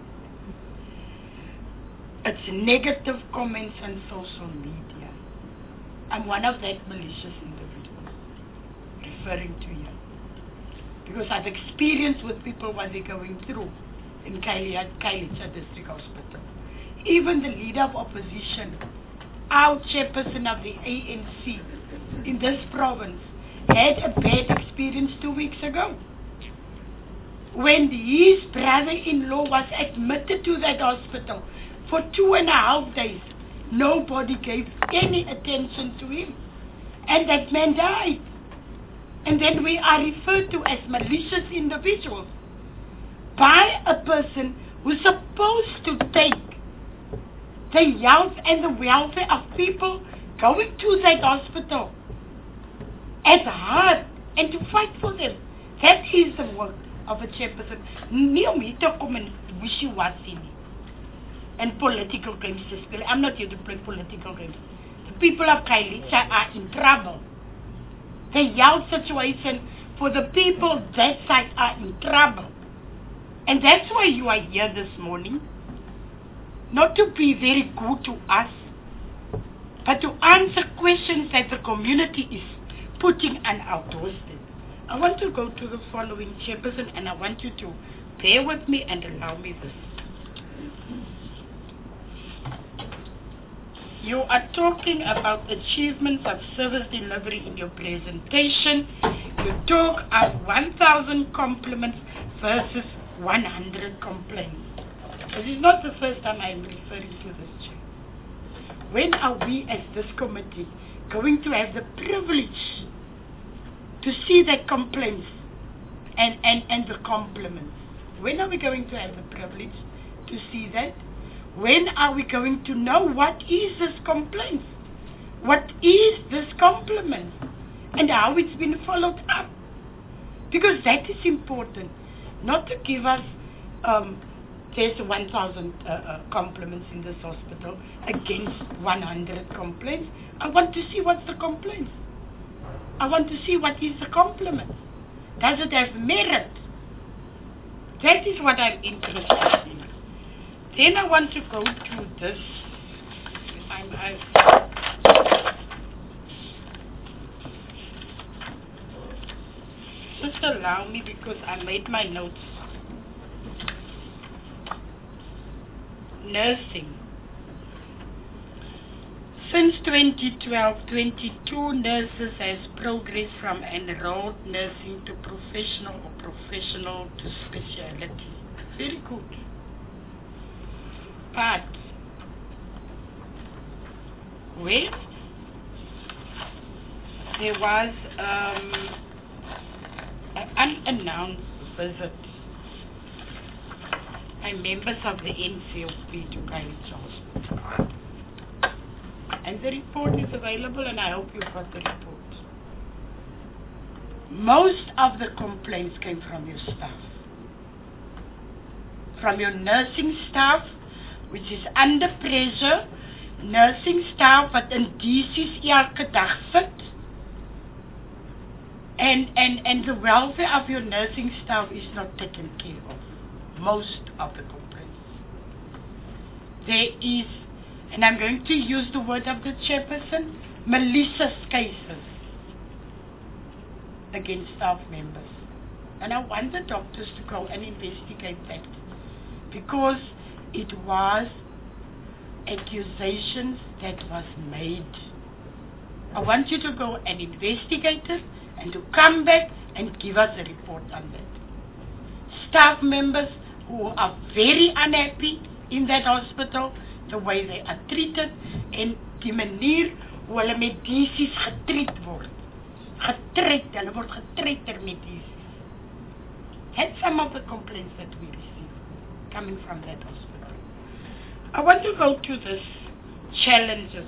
It's negative comments on social media. I'm one of that malicious individuals referring to you, because I've experienced with people what they're going through in Khayelitsha District Hospital. Even the leader of opposition, our chairperson of the A N C in this province, had a bad experience two weeks ago, when his brother-in-law was admitted to that hospital for two and a half days. Nobody gave any attention to him, and that man died. And then we are referred to as malicious individuals by a person who's supposed to take the health and the welfare of people going to that hospital at heart and to fight for them. That is the work of a chairperson. Nie me to come and wishy-washy and political games to play. I'm not here to play political games. The people of Khayelitsha are in trouble. The health situation for the people that side are in trouble. And that's why you are here this morning. Not to be very good to us, but to answer questions that the community is putting on our doorstep. I want to go to the following, chairperson, and I want you to bear with me and allow me this. You are talking about achievements of service delivery in your presentation. You talk of one thousand compliments versus one hundred complaints. This is not the first time I am referring to this, Chair. When are we as this committee going to have the privilege to see the complaints and, and, and the compliments? When are we going to have the privilege to see that? When are we going to know what is this complaint? What is this compliment? and how it's been followed up. Because that is important. Not to give us, um, there's one thousand uh, uh, compliments in this hospital against one hundred complaints. I want to see what's the complaints. I want to see what is the compliment. Does it have merit? That is what I'm interested in. Then I want to go to this. I'm, I, just allow me because I made my notes. Nursing. Since twenty twelve, twenty-two nurses has progressed from enrolled nursing to professional or professional to specialty. Very good. But where there was um, an unannounced visit by members of the N C O P to Khayelitsha Hospital. And the report is available, and I hope you've got the report. Most of the complaints came from your staff. From your nursing staff, which is under pressure, nursing staff wat in D C's elke dag sit. And, and, and the welfare of your nursing staff is not taken care of. Most of the complaints. There is, and I'm going to use the word of the chairperson, malicious cases against staff members. And I want the doctors to go and investigate that, because it was accusations that was made. I want you to go and investigate it and to come back and give us a report on that. Staff members who are very unhappy in that hospital, the way they are treated, en die manier hoe hulle met D C's getreed word. Getreed, hulle word getreed met D C's. That's some of the complaints that we receive coming from that hospital. I want to go to this challenges.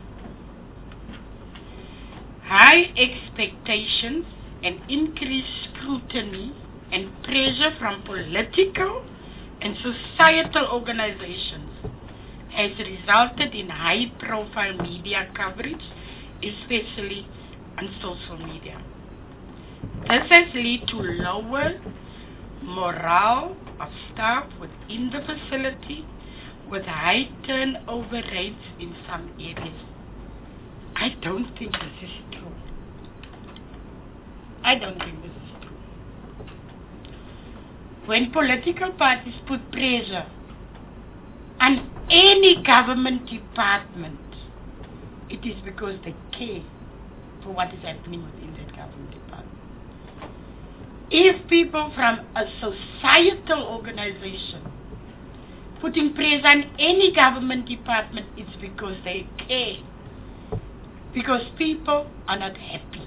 High expectations and increased scrutiny and pressure from political and societal organizations has resulted in high-profile media coverage, especially on social media. This has led to lower morale of staff within the facility, with high turnover rates in some areas. I don't think this is true. I don't think this is true. When political parties put pressure on any government department, it is because they care for what is happening within that government department. If people from a societal organization putting pressure on any government department, it's because they care. Because people are not happy.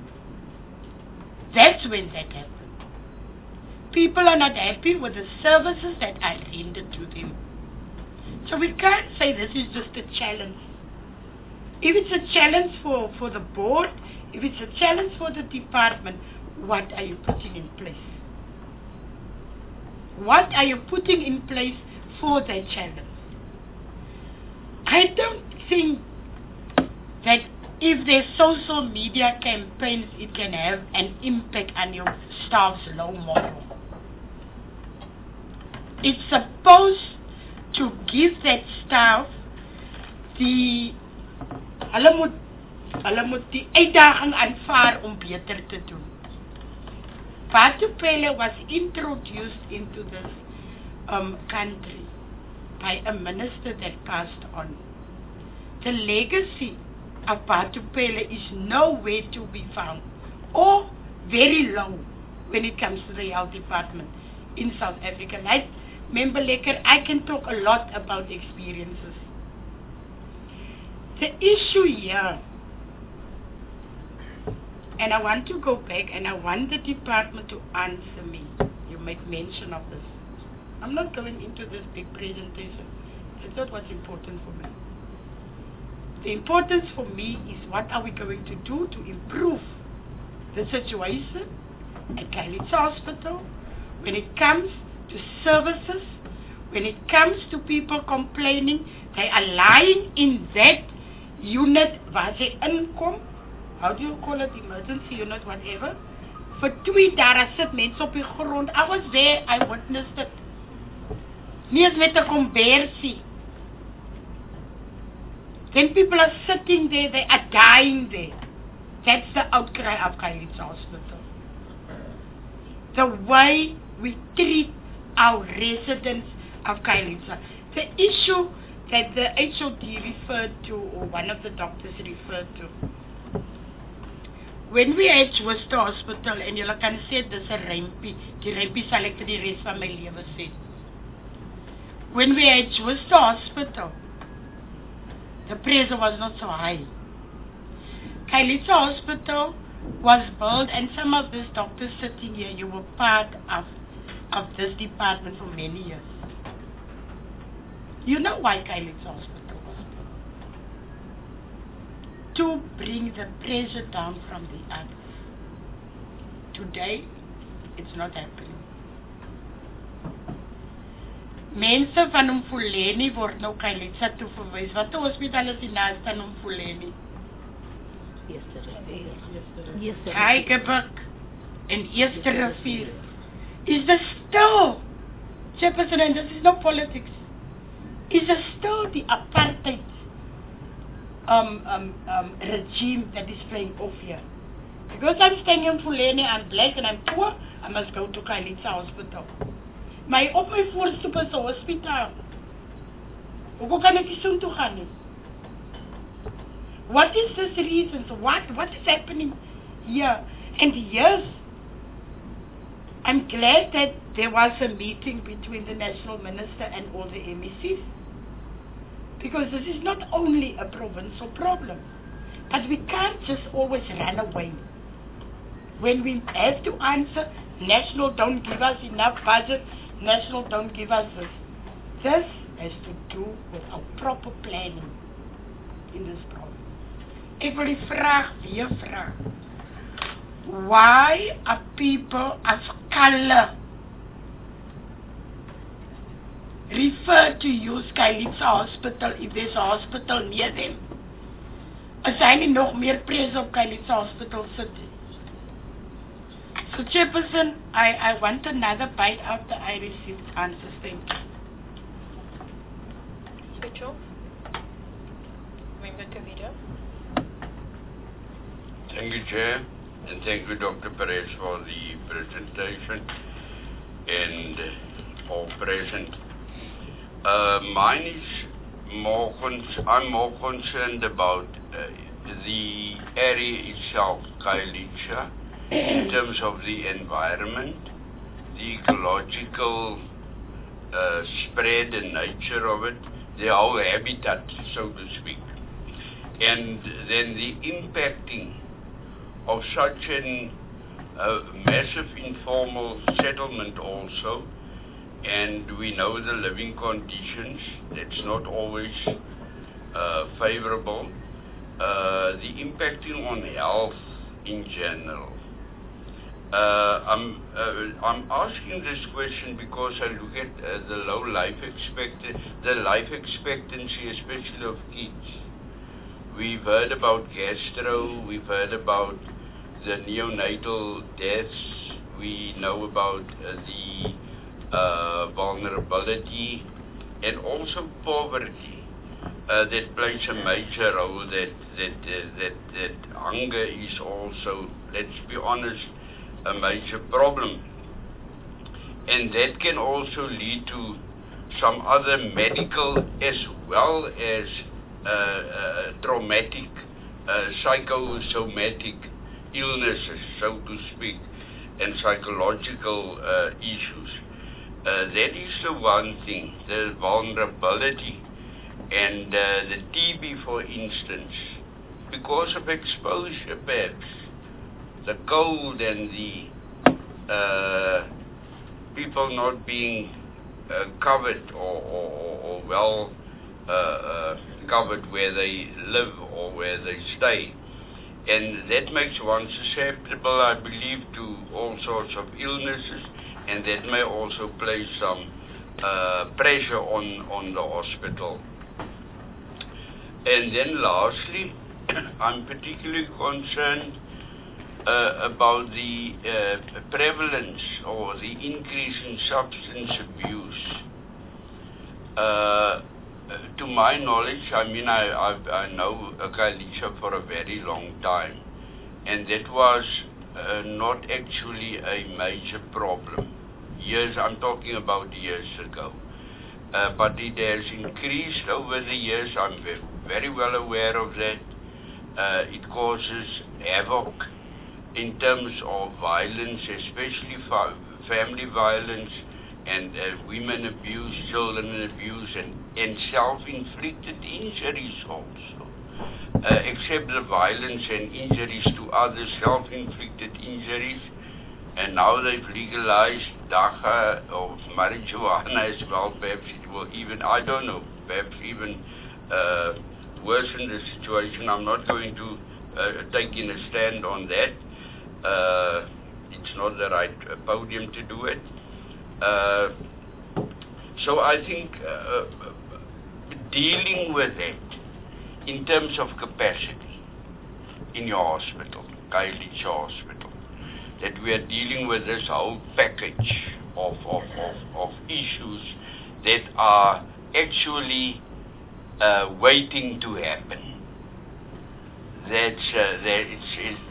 That's when that happens. People are not happy with the services that are rendered to them. So we can't say this is just a challenge. If it's a challenge for, for the board, if it's a challenge for the department, what are you putting in place? What are you putting in place for that challenge? I don't think that if there's social media campaigns, it can have an impact on your staff's low morale. It's supposed to give that staff die, hulle moet, hulle moet die uitdaging aanvaar om beter te doen. Batupele was introduced into this um, country by a minister that passed on. The legacy of Batupele is nowhere to be found, or very low when it comes to the health department in South Africa. I remember, Lekker, I can talk a lot about experiences. The issue here, and I want to go back and I want the department to answer me. You make mention of this. I'm not going into this big presentation. It's not what's important for me. The importance for me is what are we going to do to improve the situation at Khayelitsha Hospital, when it comes to services, when it comes to people complaining, they are lying in that unit waar sy inkom, how do you call it, emergency unit, whatever. For twee daar sit mense op die grond. I was there, I witnessed it. Nie eens met 'n kombersie. Then people are sitting there, they are dying there. That's the outcry of Khayelitsha Hospital. The way we treat our residents of Khayelitsha. The issue that the H O D referred to, or one of the doctors referred to, when we at Worcester Hospital, and you can say this a rempie, die rempie sal ek vir die res van my lewe sê. When we at Worcester Hospital, the pressure was not so high. Khayelitsha Hospital was built, and some of these doctors sitting here, you were part of, of this department for many years. You know why Khayelitsha Hospital was built? To bring the pressure down from the others. Today, it's not happening. Mense van Umfuleni word nou Khayelitsha toe verwys. Wat 'n hospitaal is die naaste aan Umfuleni? Yesterday. Heigebuk en Eerste Rivier. Is this still, Chairperson, and this is no politics, is this still the apartheid um, um, um, regime that is playing off here? Because I'm staying in Fulani, I'm black and I'm poor, I must go to Khayelitsha Hospital. My op my voorstoep is 'n hospitaal. Hoe kan ek nie so toe gaan nie? What is this reason? So what, what is happening here? And yes, I'm glad that there was a meeting between the National Minister and all the M E Cs. Because this is not only a provincial problem. But we can't just always run away. When we have to answer, National don't give us enough budget, National don't give us this. This has to do with our proper planning in this problem. Ek wil die vraag weer vra. Why are people of color referred to use Khayelitsha Hospital if there's a hospital near them? Is daar nie nog meer pressure op Khayelitsha Hospital City? So Chairperson, I, I want another bite after I received answers. Thank you. Switch off. Member Kavita. Thank you, Chair, and thank you, Doctor Perez, for the presentation and all present. Uh, mine is more, con- I'm more concerned about uh, the area itself, Khayelitsha, in terms of the environment, the ecological uh, spread and nature of it, the whole habitat, so to speak, and then the impacting of such a uh, massive informal settlement also, and we know the living conditions, that's not always uh, favorable, uh, the impacting on health in general. Uh, I'm, uh, I'm asking this question because I look at uh, the low life expectancy, the life expectancy especially of kids. We've heard about gastro, we've heard about the neonatal deaths, we know about uh, the uh, vulnerability and also poverty uh, that plays a major role, that, that, uh, that, that hunger is also, let's be honest, a major problem. And that can also lead to some other medical as well as uh, uh, traumatic, uh, psychosomatic illnesses, so to speak, and psychological uh, issues. Uh, that is the one thing, the vulnerability. And uh, the T B, for instance, because of exposure perhaps, the cold and the uh, people not being uh, covered or, or, or well uh, uh, covered where they live or where they stay. And that makes one susceptible, I believe, to all sorts of illnesses, and that may also place some uh, pressure on, on the hospital. And then lastly, I'm particularly concerned uh, about the uh, prevalence or the increase in substance abuse. Uh, to my knowledge, I mean, I, I, I know Khayelitsha for a very long time, and that was uh, not actually a major problem. Years, I'm talking about years ago. Uh, but it has increased over the years. I'm ve very well aware of that. Uh, it causes havoc in terms of violence, especially fa family violence, and uh, women abuse, children abuse, and, and self-inflicted injuries also. Uh, except the violence and injuries to others, self-inflicted injuries, and now they've legalized dacha or marijuana as well. Perhaps it will even, I don't know, perhaps even uh, worsen the situation. I'm not going to uh, take in a stand on that. Uh, it's not the right uh, podium to do it. Uh, so I think uh, dealing with it in terms of capacity in your hospital, Khayelitsha Hospital, that we are dealing with this whole package of, of, of, of issues that are actually uh, waiting to happen. That's, uh, that it's, it's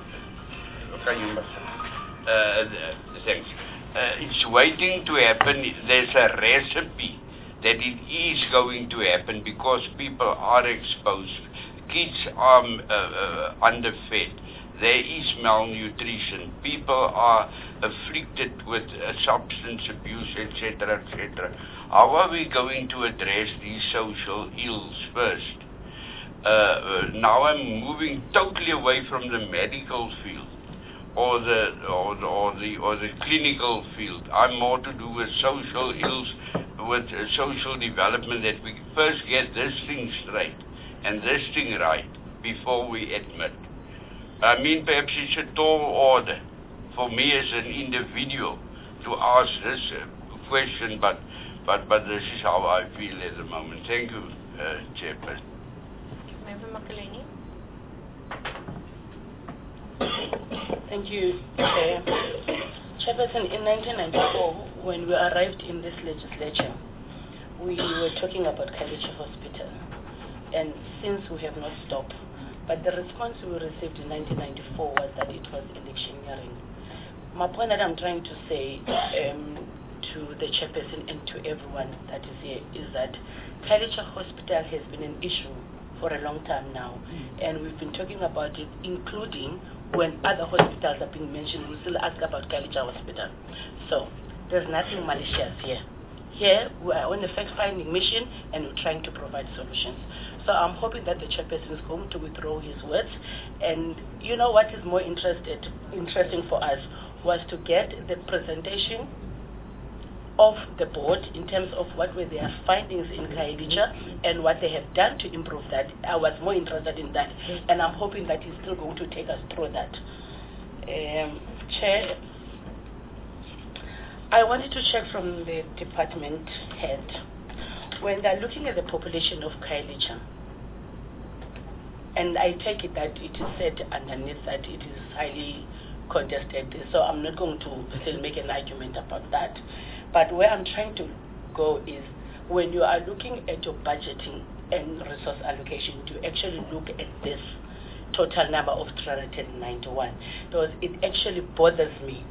uh, thanks. Uh, it's waiting to happen. There's a recipe that it is going to happen because people are exposed. Kids are uh, uh, underfed. There is malnutrition. People are afflicted with uh, substance abuse, et cetera, et cetera. How are we going to address these social ills first? Uh, uh, now I'm moving totally away from the medical field. Or the, or the or the or the clinical field. I'm more to do with social ills, with uh, social development. That we first get this thing straight and this thing right before we admit. I mean, perhaps it's a tall order for me as an individual to ask this uh, question, but but but this is how I feel at the moment. Thank you, uh, Chairperson. Member Makaleni. Thank you, Chair. Chairperson, in nineteen ninety-four, when we arrived in this legislature, we were talking about Khayelitsha Hospital, and since we have not stopped, but the response we received in nineteen ninety-four was that it was electioneering. My point that I'm trying to say um, to the Chairperson and to everyone that is here is that Khayelitsha Hospital has been an issue for a long time now, and we've been talking about it, including when other hospitals are being mentioned, we still ask about Khayelitsha Hospital. So there's nothing malicious here. Here we are on a fact-finding mission and we're trying to provide solutions. So I'm hoping that the Chairperson is going to withdraw his words. And you know what is more interested, interesting for us was to get the presentation of the board in terms of what were their findings in Khayelitsha and what they have done to improve that. I was more interested in that, and I'm hoping that he's still going to take us through that. Um, Chair, I wanted to check from the department head, when they're looking at the population of Khayelitsha, and I take it that it is said underneath that it is highly contested, so I'm not going to still make an argument about that. But where I'm trying to go is when you are looking at your budgeting and resource allocation, to actually look at this total number of three hundred ninety-one, because it actually bothers me.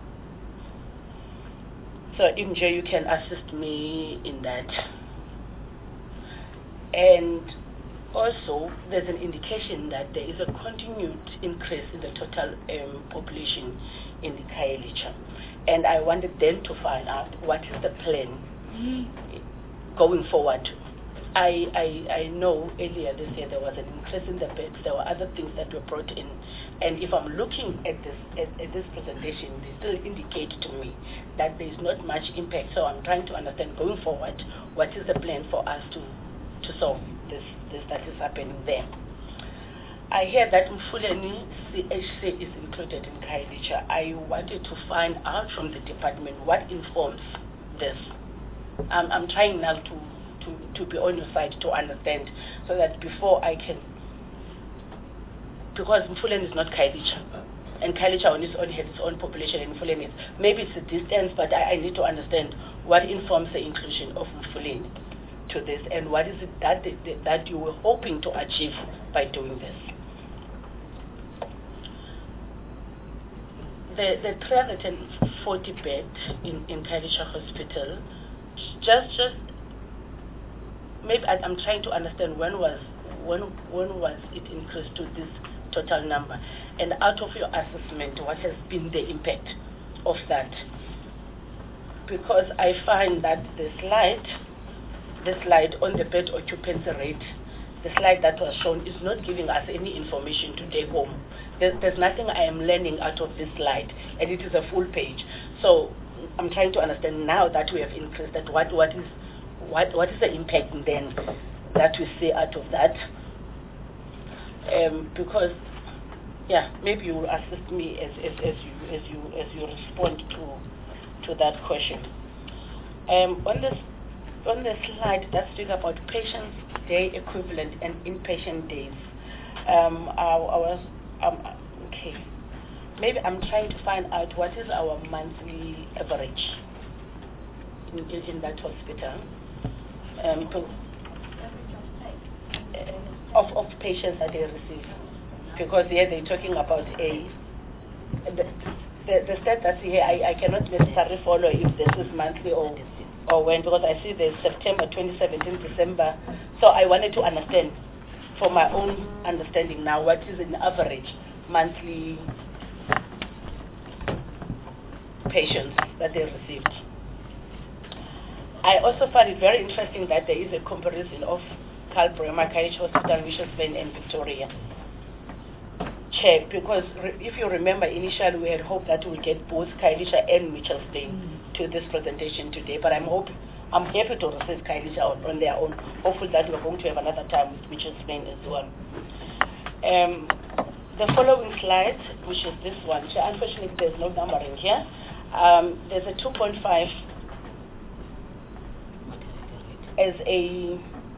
So M J, you can assist me in that. And also, there's an indication that there is a continued increase in the total um, population in the Khayelitsha. And I wanted them to find out what is the plan going forward. I, I I know earlier this year there was an increase in the beds. There were other things that were brought in. And if I'm looking at this at, at this presentation, they still indicate to me that there is not much impact. So I'm trying to understand going forward, what is the plan for us to, to solve this, this that is happening there. I hear that Mfuleni C H C is included in Khayelitsha. I wanted to find out from the department what informs this. I'm, I'm trying now to, to, to be on your side to understand, so that before I can, because Mfuleni is not Khayelitsha, and Khayelitsha on its own has its own population, and Mfuleni is, maybe it's a distance, but I, I need to understand what informs the inclusion of Mfuleni to this, and what is it that, that you were hoping to achieve by doing this. The, the three hundred forty bed in, in Khayelitsha Hospital, just, just, maybe I, I'm trying to understand when was, when, when was it increased to this total number? And out of your assessment, what has been the impact of that? Because I find that the slide, the slide on the bed occupancy rate, the slide that was shown is not giving us any information to take home. There's, there's nothing I am learning out of this slide, and it is a full page. So I'm trying to understand now that we have increased that, what, what is what, what is the impact then that we see out of that? Um, because, yeah, maybe you will assist me as, as, as you as you as you respond to to that question. Um, on this on the slide that speaks about patients' day equivalent and inpatient days, um, I, I was um, okay. Maybe I'm trying to find out what is our monthly average in, in, in that hospital, um, to, uh, of of patients that they receive, because here they're talking about a the the, the stat that's here. I, I cannot necessarily follow if this is monthly or or when, because I see there's September twenty seventeen, December. So I wanted to understand, for my own understanding now, what is an average monthly patients that they received. I also find it very interesting that there is a comparison of Karl Bremer, Khayelitsha Hospital, Richards Bay, and Victoria. Chair, because re if you remember, initially we had hoped that we would get both Khayelitsha and Mitchell's Bay mm. to this presentation today, but I'm hope I'm happy to receive Khayelitsha on, on their own. Hopefully that we're going to have another time with Mitchell's Bay as well. Um, the following slide, which is this one, so unfortunately there's no numbering here. Um, there's a two point five as a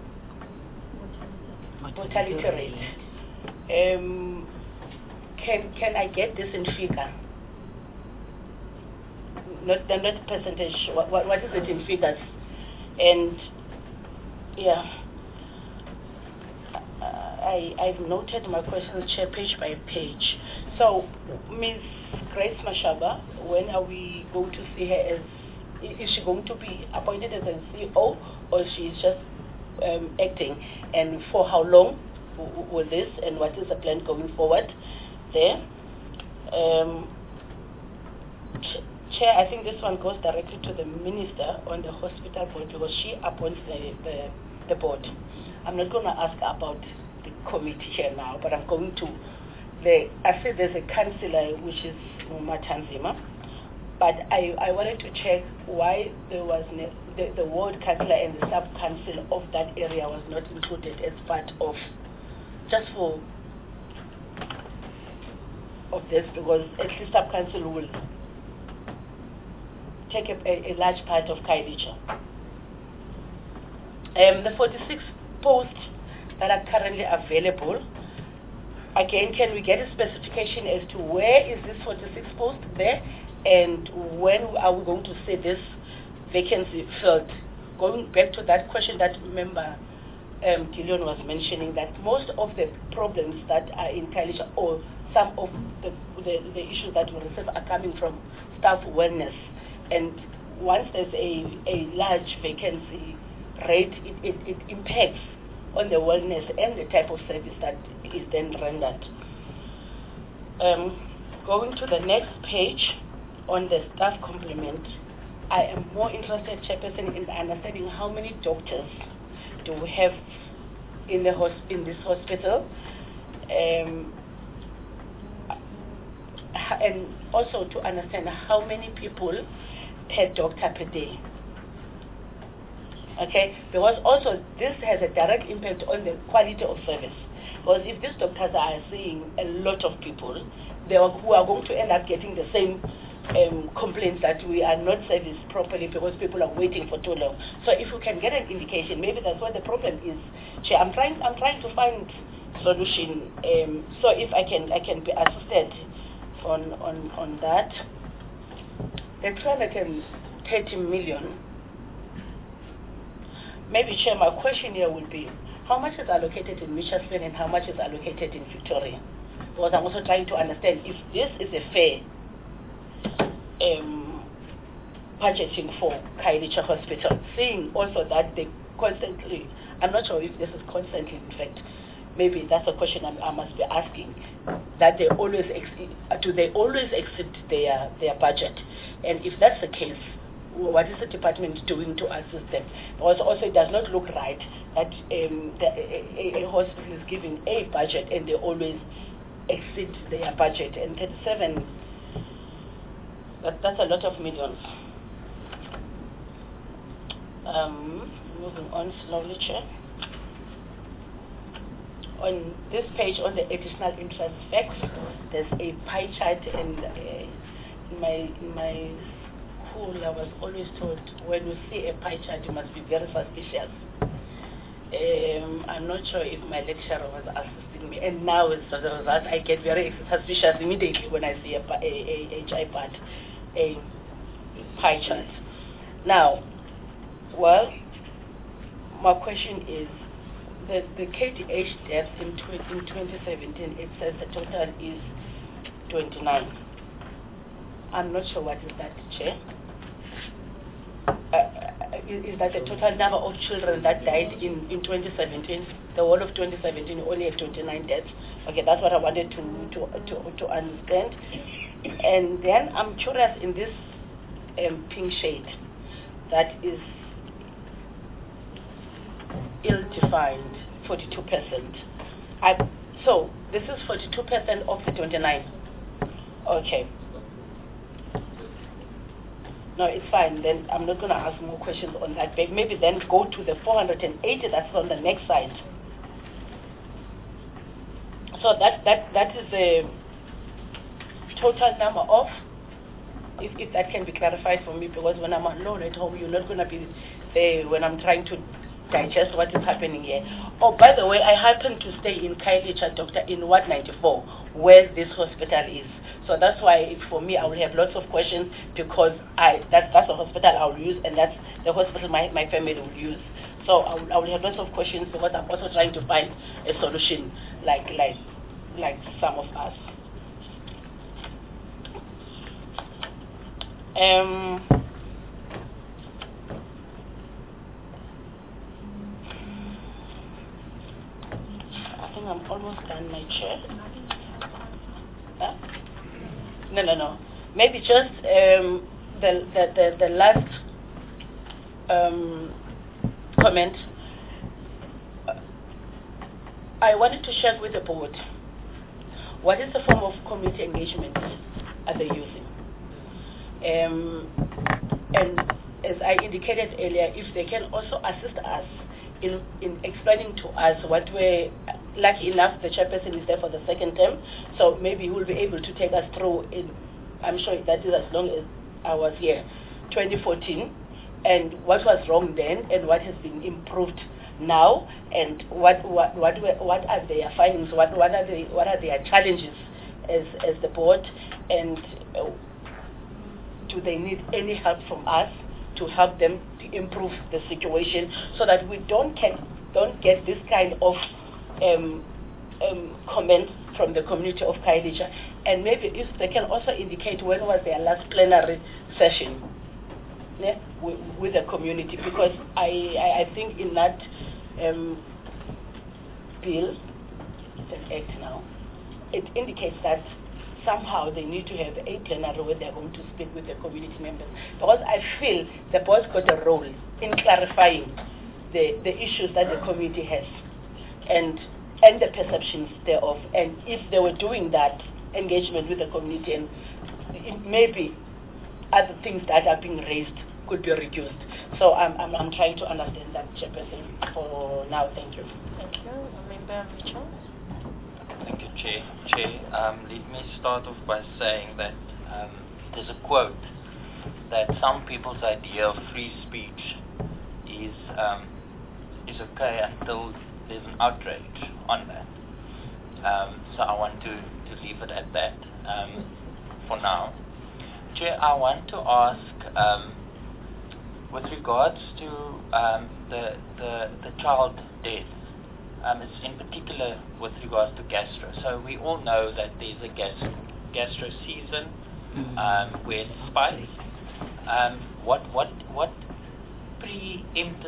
mortality rate. Um, can can I get this in figure? Not the not percentage. What, what what is it in figures? And yeah, I I've noted my questions, Chair, page by page. So, Miz Grace Mashaba, when are we going to see her as? Is she going to be appointed as a C E O, or she's just um, acting? And for how long with this? And what is the plan going forward there? Um, Chair, I think this one goes directly to the Minister on the hospital board, because she appoints the, the, the board. I'm not going to ask about the committee here now, but I'm going to the, I said there's a councillor, which is Matanzima, but I, I wanted to check why there was ne the, the ward councillor and the sub-council of that area was not included as part of, just for of this, because at least sub-council will take a, a, a large part of Khayelitsha. Um, the forty-six posts that are currently available, again, can we get a specification as to where is this forty-six post there, and when are we going to see this vacancy filled? Going back to that question that member um, Gillian was mentioning, that most of the problems that are in Khayelitsha, or some of the, the, the issues that we receive, are coming from staff wellness. And once there's a, a large vacancy rate, it, it, it impacts on the wellness and the type of service that is then rendered. Um, going to the next page on the staff complement, I am more interested, Chairperson, in understanding how many doctors do we have in the hos in this hospital, um, and also to understand how many people per doctor per day. Okay, because also this has a direct impact on the quality of service. Because if these doctors are seeing a lot of people, they are, who are going to end up getting the same um, complaints that we are not serviced properly because people are waiting for too long. So if we can get an indication, maybe that's what the problem is. Chair, I'm trying, I'm trying to find solution. Um, so if I can, I can be assisted on on on that. The two hundred thirty million. Maybe, Chair, my question here would be, how much is allocated in Mitchells Plain and how much is allocated in Victoria? Because I'm also trying to understand if this is a fair um, budgeting for Khayelitsha Hospital, seeing also that they constantly, I'm not sure if this is constantly, in fact, maybe that's a question I, I must be asking, that they always, exceed, do they always exceed their, their budget? And if that's the case, what is the department doing to assist them? Because also it does not look right that um, the, a, a hospital is giving a budget and they always exceed their budget. And thirty-seven, that, that's a lot of millions. Um, moving on slowly, Chair. On this page, on the additional interest facts, there's a pie chart, and uh, in my in my school, I was always told when you see a pie chart, you must be very suspicious. Um, I'm not sure if my lecturer was assisting me, and now as a result, I get very suspicious immediately when I see a, a, a, a H I part, a pie chart. Now, well, my question is, the, the K T H deaths in, in twenty seventeen, it says the total is twenty-nine. I'm not sure what is that, Chair. Uh, is, is that the total number of children that died in, in twenty seventeen? The whole of twenty seventeen only had twenty-nine deaths. Okay, that's what I wanted to, to, to, to understand. And then I'm curious in this um, pink shade that is ill-defined, forty-two percent. I, so this is forty-two percent of the twenty-nine. Okay. No, it's fine. Then I'm not going to ask more questions on that. But maybe then go to the four hundred eighty that's on the next side. So that that that is the total number of, if, if that can be clarified for me, because when I'm alone at home, you're not going to be there when I'm trying to digest what is happening here. Oh, by the way, I happen to stay in Khayelitsha, Doctor, in Ward ninety-four, where this hospital is. So that's why, for me, I will have lots of questions, because I that, that's the hospital I will use, and that's the hospital my, my family will use. So I will, I will have lots of questions, because I'm also trying to find a solution, like like like some of us. Um. I think I'm almost done, my chair. Huh? No, no, no. Maybe just um, the, the, the, the last um, comment. I wanted to share with the board, what is the form of community engagement are they using? Um, and as I indicated earlier, if they can also assist us in, in explaining to us what we're lucky enough, the chairperson is there for the second term, so maybe he will be able to take us through, in, I'm sure that is as long as I was here, twenty fourteen, and what was wrong then, and what has been improved now, and what what what what are their findings, what what are the what are their challenges as as the board, and uh, do they need any help from us to help them to improve the situation, so that we don't can don't get this kind of Um, um, comments from the community of Khayelitsha, and maybe if they can also indicate when was their last plenary session, yeah, with, with the community, because I, I, I think in that um, bill, the act now, it indicates that somehow they need to have a plenary where they're going to speak with the community members, because I feel the board's got a role in clarifying the, the issues that the community has, and and the perceptions thereof. And if they were doing that engagement with the community, and it maybe other things that are being raised could be reduced. So I'm I'm, I'm trying to understand that, Chairperson, for now. Thank you. Thank you. Member Mitchell. Thank you, Chair. Chair, um, let me start off by saying that um, there's a quote that some people's idea of free speech is um, is okay until there's an outrage on that. Um, so I want to, to leave it at that um, for now. Chair, I want to ask, um, with regards to um, the, the the child death, um, it's in particular with regards to gastro. So we all know that there's a gas, gastro season um, where it spikes. Um, what what what preemptive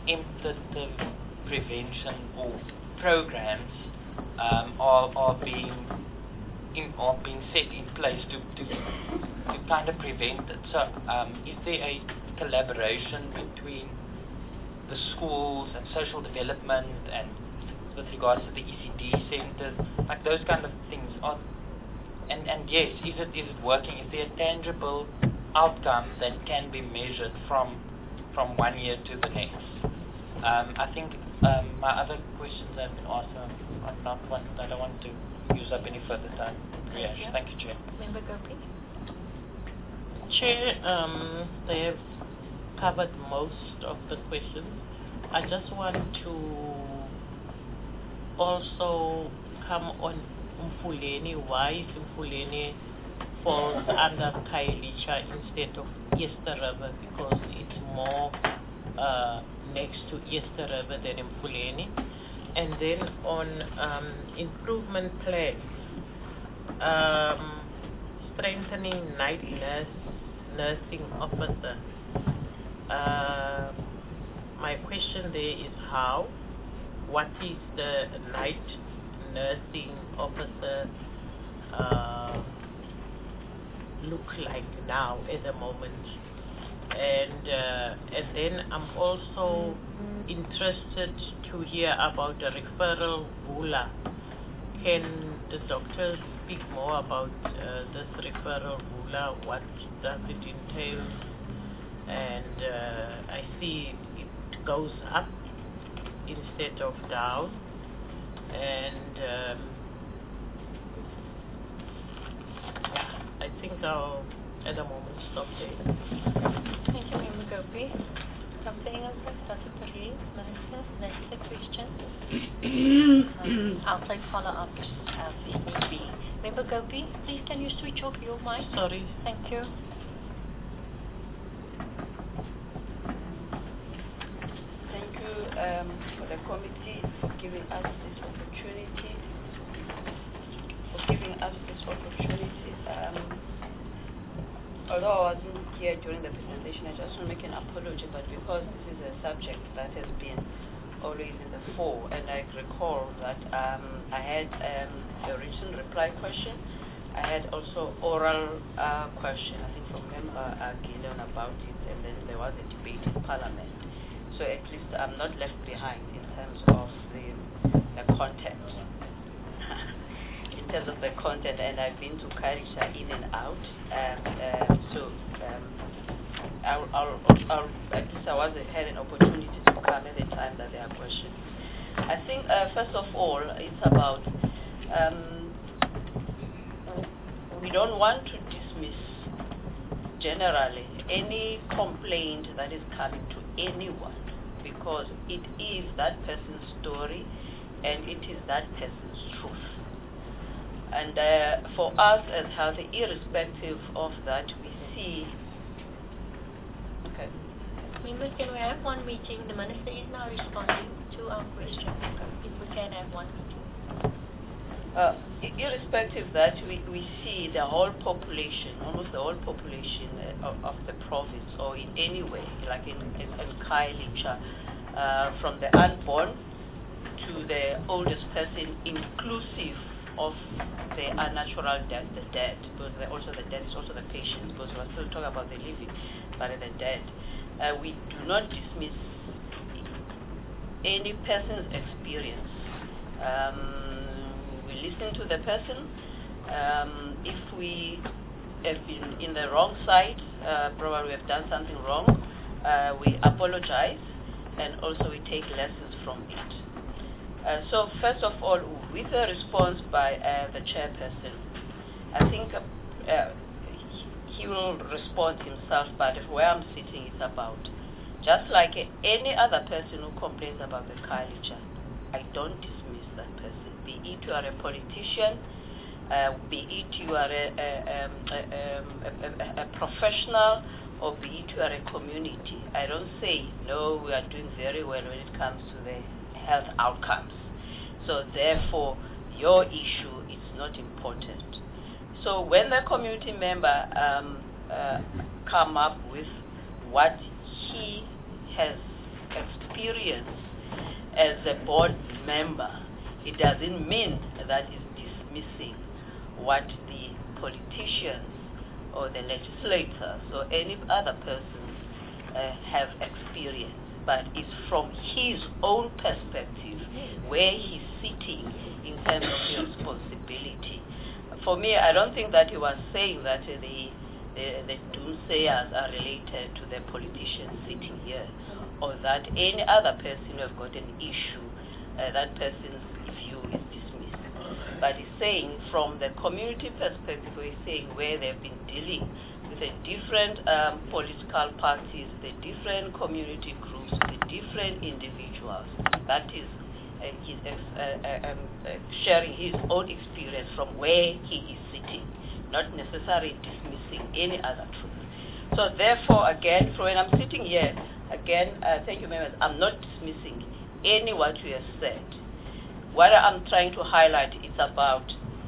prevention or programs um, are are being in, are being set in place to to to kind of prevent it? So um, is there a collaboration between the schools and social development and with regards to the E C D centers, like those kind of things? Are, and and yes, is it is it working? Is there a tangible outcome that can be measured from from one year to the next? Um, I think um, my other questions have been asked. I'm not one. I don't want to use up any further time. Yes, thank you, Chair. Member Gopi. Chair, um, they have covered most of the questions. I just want to also come on Mfuleni. Why is Mfuleni falls under Khayelitsha instead of Easter River? Because it's more uh, next to Easter River than Mfuleni. And then on um, improvement plan, um, strengthening night nurse, nursing officer. Uh, my question there is how? What is the night nursing officer uh, look like now at the moment? And uh, and then I'm also interested to hear about the referral vula. Can the doctors speak more about uh, this referral vula? What does it entail? And uh, I see it goes up instead of down. And um, yeah, I think I'll at the moment stop there. Thank you, Member Gopi. Something else, Doctor Perry, Minister? Next the question. um, I'll take follow-ups as it may be. Member Gopi, please can you switch off your mic? Sorry. Thank you. Thank you um, for the committee for giving us this opportunity. For giving us this opportunity. Um, Although I wasn't here during the presentation, I just want to make an apology, but because this is a subject that has been always in the fore, and I recall that um, I had um, a written reply question, I had also oral uh, question, I think from Member uh, Gillian about it, and then there was a debate in Parliament. So at least I'm not left behind in terms of the, the content. In terms of the content, and I've been to Khayelitsha in and out, and uh, so um, I'll, I'll, I'll, at least I was had an opportunity to come at the time that there are questions. I think uh, first of all, it's about um, we don't want to dismiss generally any complaint that is coming to anyone, because it is that person's story and it is that person's truth. And uh, for us as healthy, irrespective of that, we see. Okay. Members, can we have one meeting? The Minister is now responding to our question. If we can have one meeting. Uh, irrespective of that, we, we see the whole population, almost the whole population uh, of, of the province, or in any way, like in, in, in Khayelitsha, uh, from the unborn to the oldest person, inclusive of the unnatural death, the dead, because also the dead is also the patients, because we're still talking about the living, but the dead. Uh, we do not dismiss any person's experience. Um, we listen to the person. Um, if we have been in the wrong side, uh, probably we have done something wrong, uh, we apologize, and also we take lessons from it. Uh, so first of all, with a response by uh, the chairperson, I think uh, uh, he will respond himself, but where I'm sitting is about, just like any other person who complains about the Khayelitsha, I don't dismiss that person, be it you are a politician, uh, be it you are a, a, um, a, a, a, a professional, or be it you are a community. I don't say, no, we are doing very well when it comes to the health outcomes. So therefore, your issue is not important. So when the community member um, uh, come up with what he has experienced as a board member, it doesn't mean that he's dismissing what the politicians or the legislators or any other person uh, have experienced, but it's from his own perspective where he's sitting in terms of the responsibility. For me, I don't think that he was saying that uh, the, the, the doomsayers are related to the politicians sitting here, or that any other person who have got an issue, uh, that person's view is dismissed. But he's saying from the community perspective, he's saying where they've been dealing with the different um, political parties, the different community groups, the different individuals. That is uh, his, uh, uh, um, uh, sharing his own experience from where he is sitting, not necessarily dismissing any other truth. So therefore, again, when I'm sitting here, again, uh, thank you, members, I'm not dismissing any what you have said. What I'm trying to highlight is about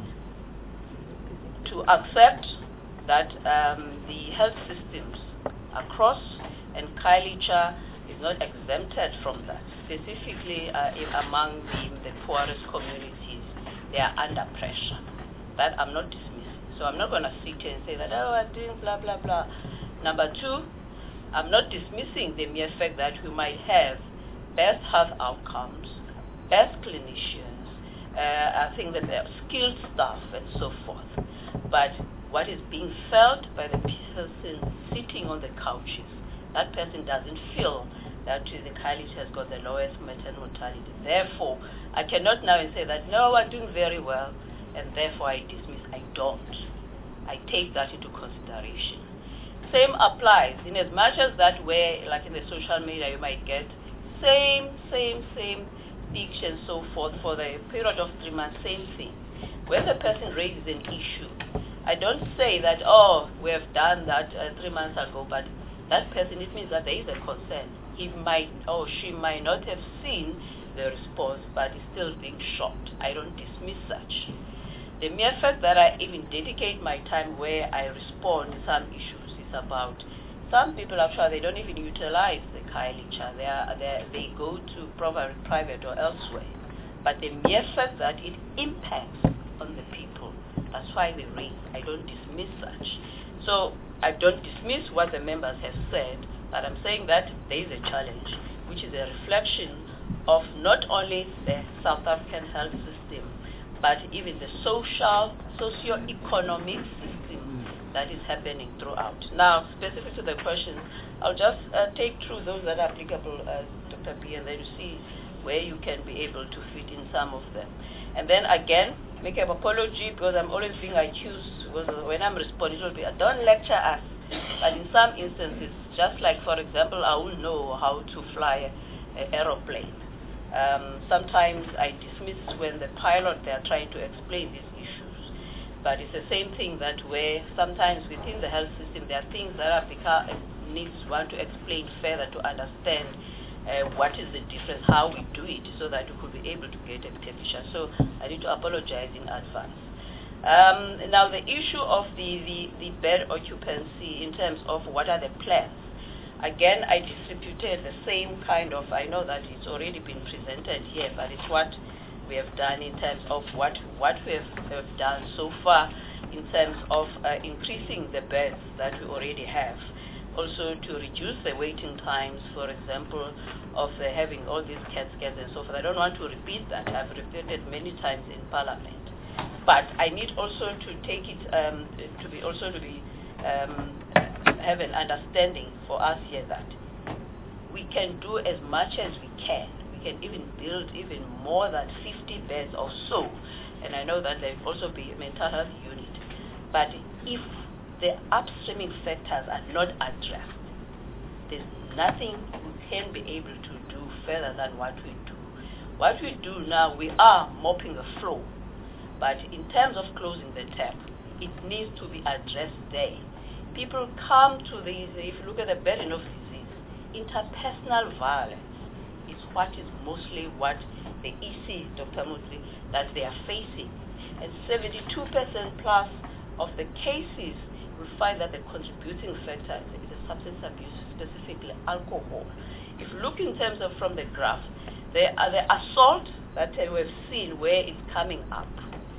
to accept that um, the health systems across and Khayelitsha is not exempted from that. Specifically uh, in, among the, the poorest communities, they are under pressure. That I'm not dismissing. So I'm not going to sit here and say that, oh, I'm doing blah, blah, blah. Number two, I'm not dismissing the mere fact that we might have best health outcomes, best clinicians, uh, I think that there are skilled staff and so forth. But what is being felt by the person sitting on the couches, that person doesn't feel that the Khayelitsha has got the lowest maternal mortality. Therefore, I cannot now say that, no, we're doing very well, and therefore I dismiss. I don't. I take that into consideration. Same applies in as much as that way, like in the social media, you might get same, same, same speech and so forth for the period of three months, same thing. When the person raises an issue, I don't say that, oh, we have done that uh, three months ago, but that person, it means that there is a concern. He might or she might not have seen the response, but is still being shocked. I don't dismiss such. The mere fact that I even dedicate my time where I respond to some issues is about some people actually, they don't even utilize the Khayelitsha. They, are, they, they go to probably private or elsewhere. But the mere fact that it impacts on the people, that's why they raise. I don't dismiss such. So I don't dismiss what the members have said, but I'm saying that there is a challenge, which is a reflection of not only the South African health system, but even the social, socio-economic system that is happening throughout. Now, specific to the question, I'll just uh, take through those that are applicable, uh, Doctor B, and then you see where you can be able to fit in some of them. And then again, make an apology because I'm always being accused, because when I'm responding, it will be, don't lecture us. But in some instances, just like, for example, I will know how to fly an aeroplane. Um, sometimes I dismiss when the pilot, they are trying to explain these issues. But it's the same thing that where sometimes within the health system, there are things that are because needs one to explain further to understand uh, what is the difference, how we do it, so that we could be able to get a picture. So I need to apologize in advance. Um, now the issue of the, the, the bed occupancy in terms of what are the plans. Again, I distributed the same kind of, I know that it's already been presented here, but it's what we have done in terms of what, what we have, have done so far in terms of uh, increasing the beds that we already have. Also to reduce the waiting times, for example, of uh, having all these CAT scans and so forth. I don't want to repeat that. I've repeated many times in Parliament. But I need also to take it um, to be also to be um, have an understanding for us here that we can do as much as we can. We can even build even more than fifty beds or so. And I know that there will also be a mental health unit. But if the upstreaming factors are not addressed, there's nothing we can be able to do further than what we do. What we do now, we are mopping the floor. But in terms of closing the tap, it needs to be addressed there. People come to these, if you look at the burden of disease, interpersonal violence is what is mostly what the E C, Doctor Mutli, that they are facing. And seventy-two percent plus of the cases will find that the contributing factor is a substance abuse, specifically alcohol. If you look in terms of from the graph, there are the assault that uh, we've seen where it's coming up.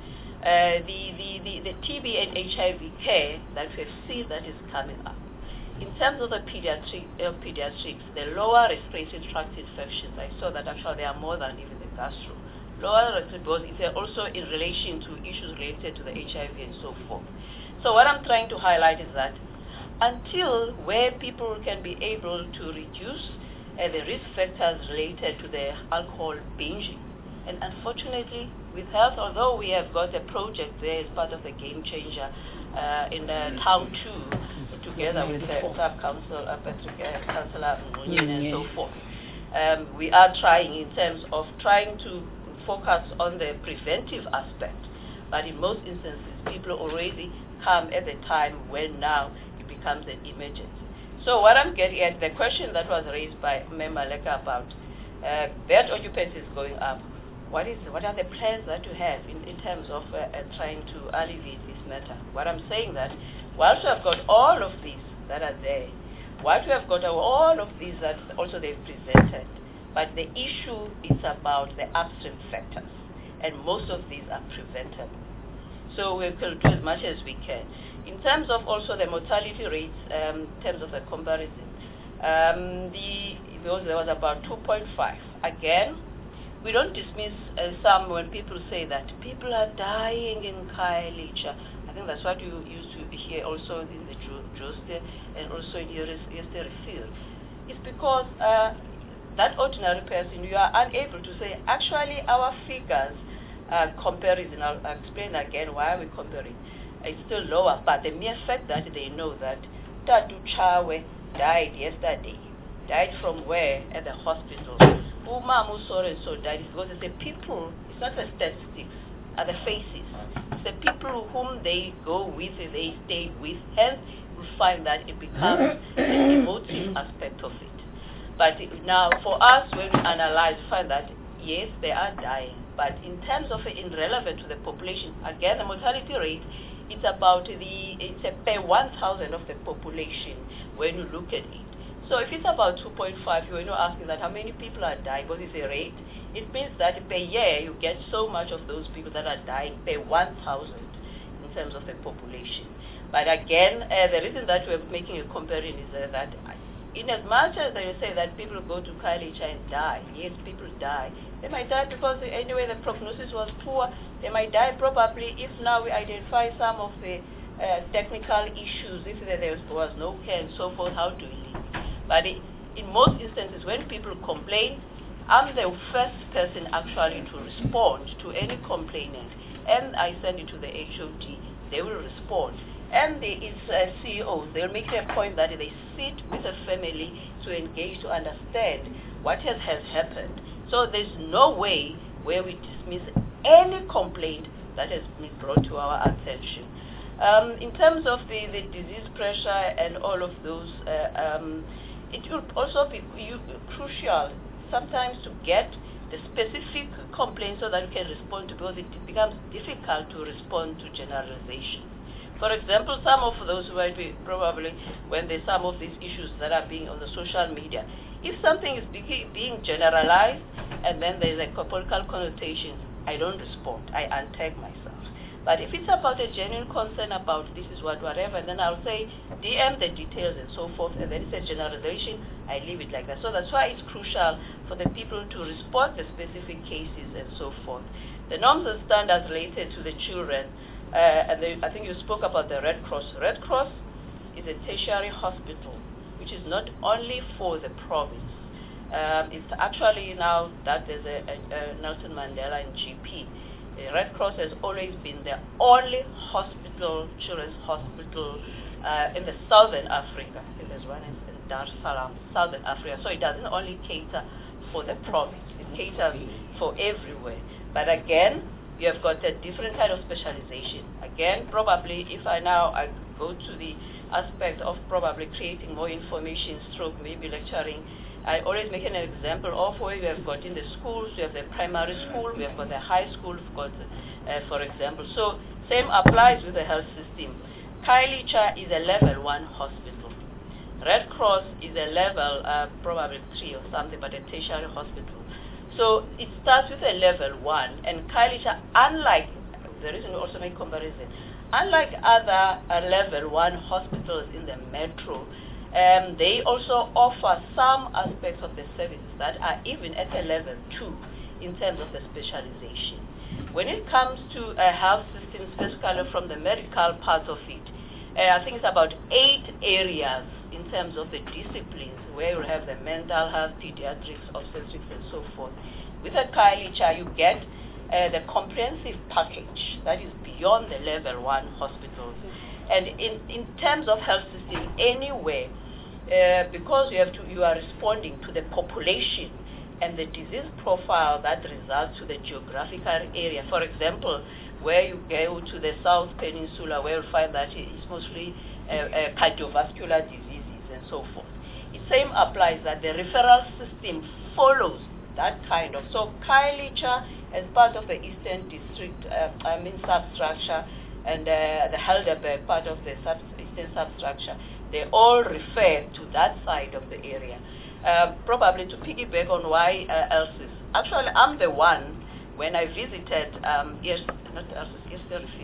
Uh, the, the, the, the T B and H I V care that we've seen that is coming up. In terms of the pediatric, uh, pediatrics, the lower respiratory tract infections, I saw that actually there are more than even the gastro. Lower respiratory is also in relation to issues related to the H I V and so forth. So what I'm trying to highlight is that until where people can be able to reduce uh, the risk factors related to the alcohol binging, and unfortunately with health, although we have got a project there as part of the Game Changer uh, in the town two, together with the sub-council, uh, Patrick, uh, Councillor Munyin and so forth, um, we are trying in terms of trying to focus on the preventive aspect, but in most instances people already come at the time when now it becomes an emergency. So what I'm getting at, the question that was raised by Member Leka about uh, bed occupancy is going up. What is what are the plans that you have in, in terms of uh, uh, trying to alleviate this matter? What I'm saying that whilst we have got all of these that are there, what we have got are all of these that also they've presented, but the issue is about the upstream factors, and most of these are preventable. So we will do as much as we can. In terms of also the mortality rates, um, in terms of the comparison, um, the because there was about two point five. Again, we don't dismiss uh, some when people say that people are dying in Khayelitsha. I think that's what you used to hear also in the Joste and also in your yesterday field. It's because uh, that ordinary person, you are unable to say, actually our figures uh, comparison, I'll explain again why are we comparing, it's still lower, but the mere fact that they know that Tatu Chawe died yesterday, died from where? At the hospital. Umamu so and so died because it's the people, it's not the statistics, are the faces. It's the people whom they go with, they stay with, hence we find that it becomes an emotive aspect of it. But now for us, when we analyze, find that yes, they are dying, but in terms of it irrelevant to the population, again the mortality rate, it's about the, it's a per one thousand of the population when you look at it. So if it's about two point five, you're not asking that how many people are dying, what is the rate? It means that per year you get so much of those people that are dying per one thousand in terms of the population. But again, uh, the reason that we're making a comparison is uh, that in as much as they say that people go to Khayelitsha and die, yes, people die. They might die because anyway the prognosis was poor. They might die probably if now we identify some of the uh, technical issues, if there was no care and so forth, how do we live? But in most instances, when people complain, I'm the first person actually to respond to any complainant, and I send it to the H O D. They will respond, and the, its uh, C E Os, they'll make it a point that they sit with the family to engage, to understand what has, has happened. So there's no way where we dismiss any complaint that has been brought to our attention. Um, in terms of the, the disease pressure and all of those, uh, um, it will also be crucial sometimes to get the specific complaints so that you can respond to, because it becomes difficult to respond to generalization. For example, some of those who might be probably, when there's some of these issues that are being on the social media, if something is being generalized and then there's a political connotation, I don't respond, I untag myself. But if it's about a genuine concern about this is what, whatever, then I'll say D M the details and so forth, and then it's a generalization, I leave it like that. So that's why it's crucial for the people to respond to specific cases and so forth. The norms and standards related to the children, uh, and the, I think you spoke about the Red Cross. Red Cross is a tertiary hospital, which is not only for the province. Um, it's actually now that there's a, a, a Nelson Mandela and G P. The Red Cross has always been the only hospital, children's hospital uh, in the Southern Africa. There's one in, in Dar es Salaam, Southern Africa. So it doesn't only cater for the province, it caters for everywhere. But again, you have got a different kind of specialization. Again, probably if I now I go to the aspect of probably creating more information, stroke maybe lecturing, I always make an example of where you have got in the schools, you have the primary school, we have got the high school, we've got, uh, for example. So same applies with the health system. Khayelitsha is a level one hospital. Red Cross is a level uh, probably three or something, but a tertiary hospital. So it starts with a level one, and Khayelitsha, unlike, the reason we also make comparison, unlike other uh, level one hospitals in the metro, Um, they also offer some aspects of the services that are even at a level two in terms of the specialization. When it comes to uh, health systems, basically from the medical part of it, uh, I think it's about eight areas in terms of the disciplines where you have the mental health, pediatrics, obstetrics, and so forth. With a Khayelitsha, you get uh, the comprehensive package that is beyond the level one hospitals. And in, in terms of health system, anywhere, uh, because you have to, you are responding to the population and the disease profile that results to the geographical area. For example, where you go to the South Peninsula, where you find that it's mostly uh, uh, cardiovascular diseases and so forth. The same applies that the referral system follows that kind of. So Khayelitsha, as part of the Eastern District, uh, I mean substructure, and uh, the Helderberg, part of the sub eastern substructure, they all refer to that side of the area. Uh, probably to piggyback on why uh, Elsis. Actually, I'm the one, when I visited, um, yes, not Elsis, yes,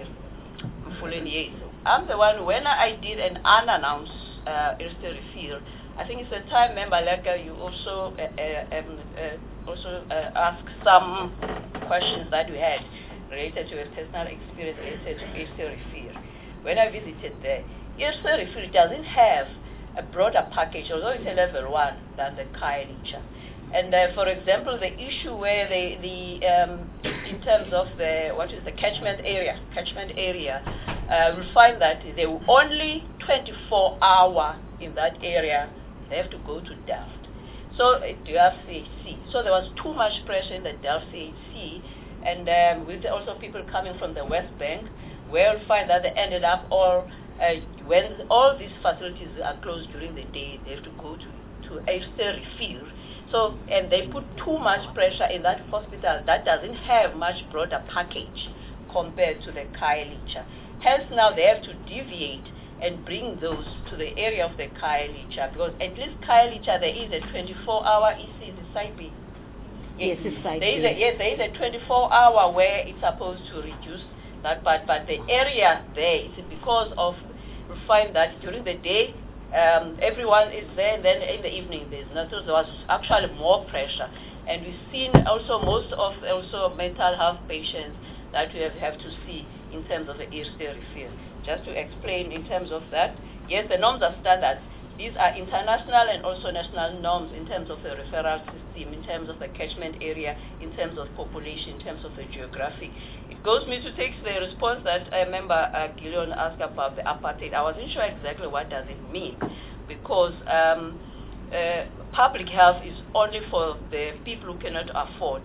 I'm the one, when I did an unannounced uh, Refill, I think it's the time, member Leka, you also uh, uh, um, uh, also uh, asked some questions that we had related to a personal experience related to Refill. When I visited there, Refill doesn't have a broader package, although it's a level one than the Khayelitsha. And uh, for example, the issue where the, the um, in terms of the, what is the catchment area, catchment area, uh, we'll find that they will only twenty-four hour in that area, they have to go to Delft. So uh, Delft C H C. So there was too much pressure in the Delft C H C. And um, with also people coming from the West Bank, where you'll find that they ended up all, uh, when all these facilities are closed during the day, they have to go to, to Refill. So, and they put too much pressure in that hospital that doesn't have much broader package compared to the Khayelitsha. Hence now they have to deviate and bring those to the area of the Khayelitsha, because at least Khayelitsha there is a twenty-four hour E C, the side B. Yes, it's like there is a, yes, there is a twenty-four hour where it's supposed to reduce that part, but the area there is because of, we find that during the day, um, everyone is there, and then in the evening there's not, so there was actually more pressure. And we've seen also most of also mental health patients that we have, have to see in terms of the Refill. Just to explain in terms of that, yes, the norms are standards. These are international and also national norms in terms of the referral system, in terms of the catchment area, in terms of population, in terms of the geographic. It goes me to take the response that I remember uh, Gillian asked about the apartheid. I wasn't sure exactly what does it mean, because um, uh, public health is only for the people who cannot afford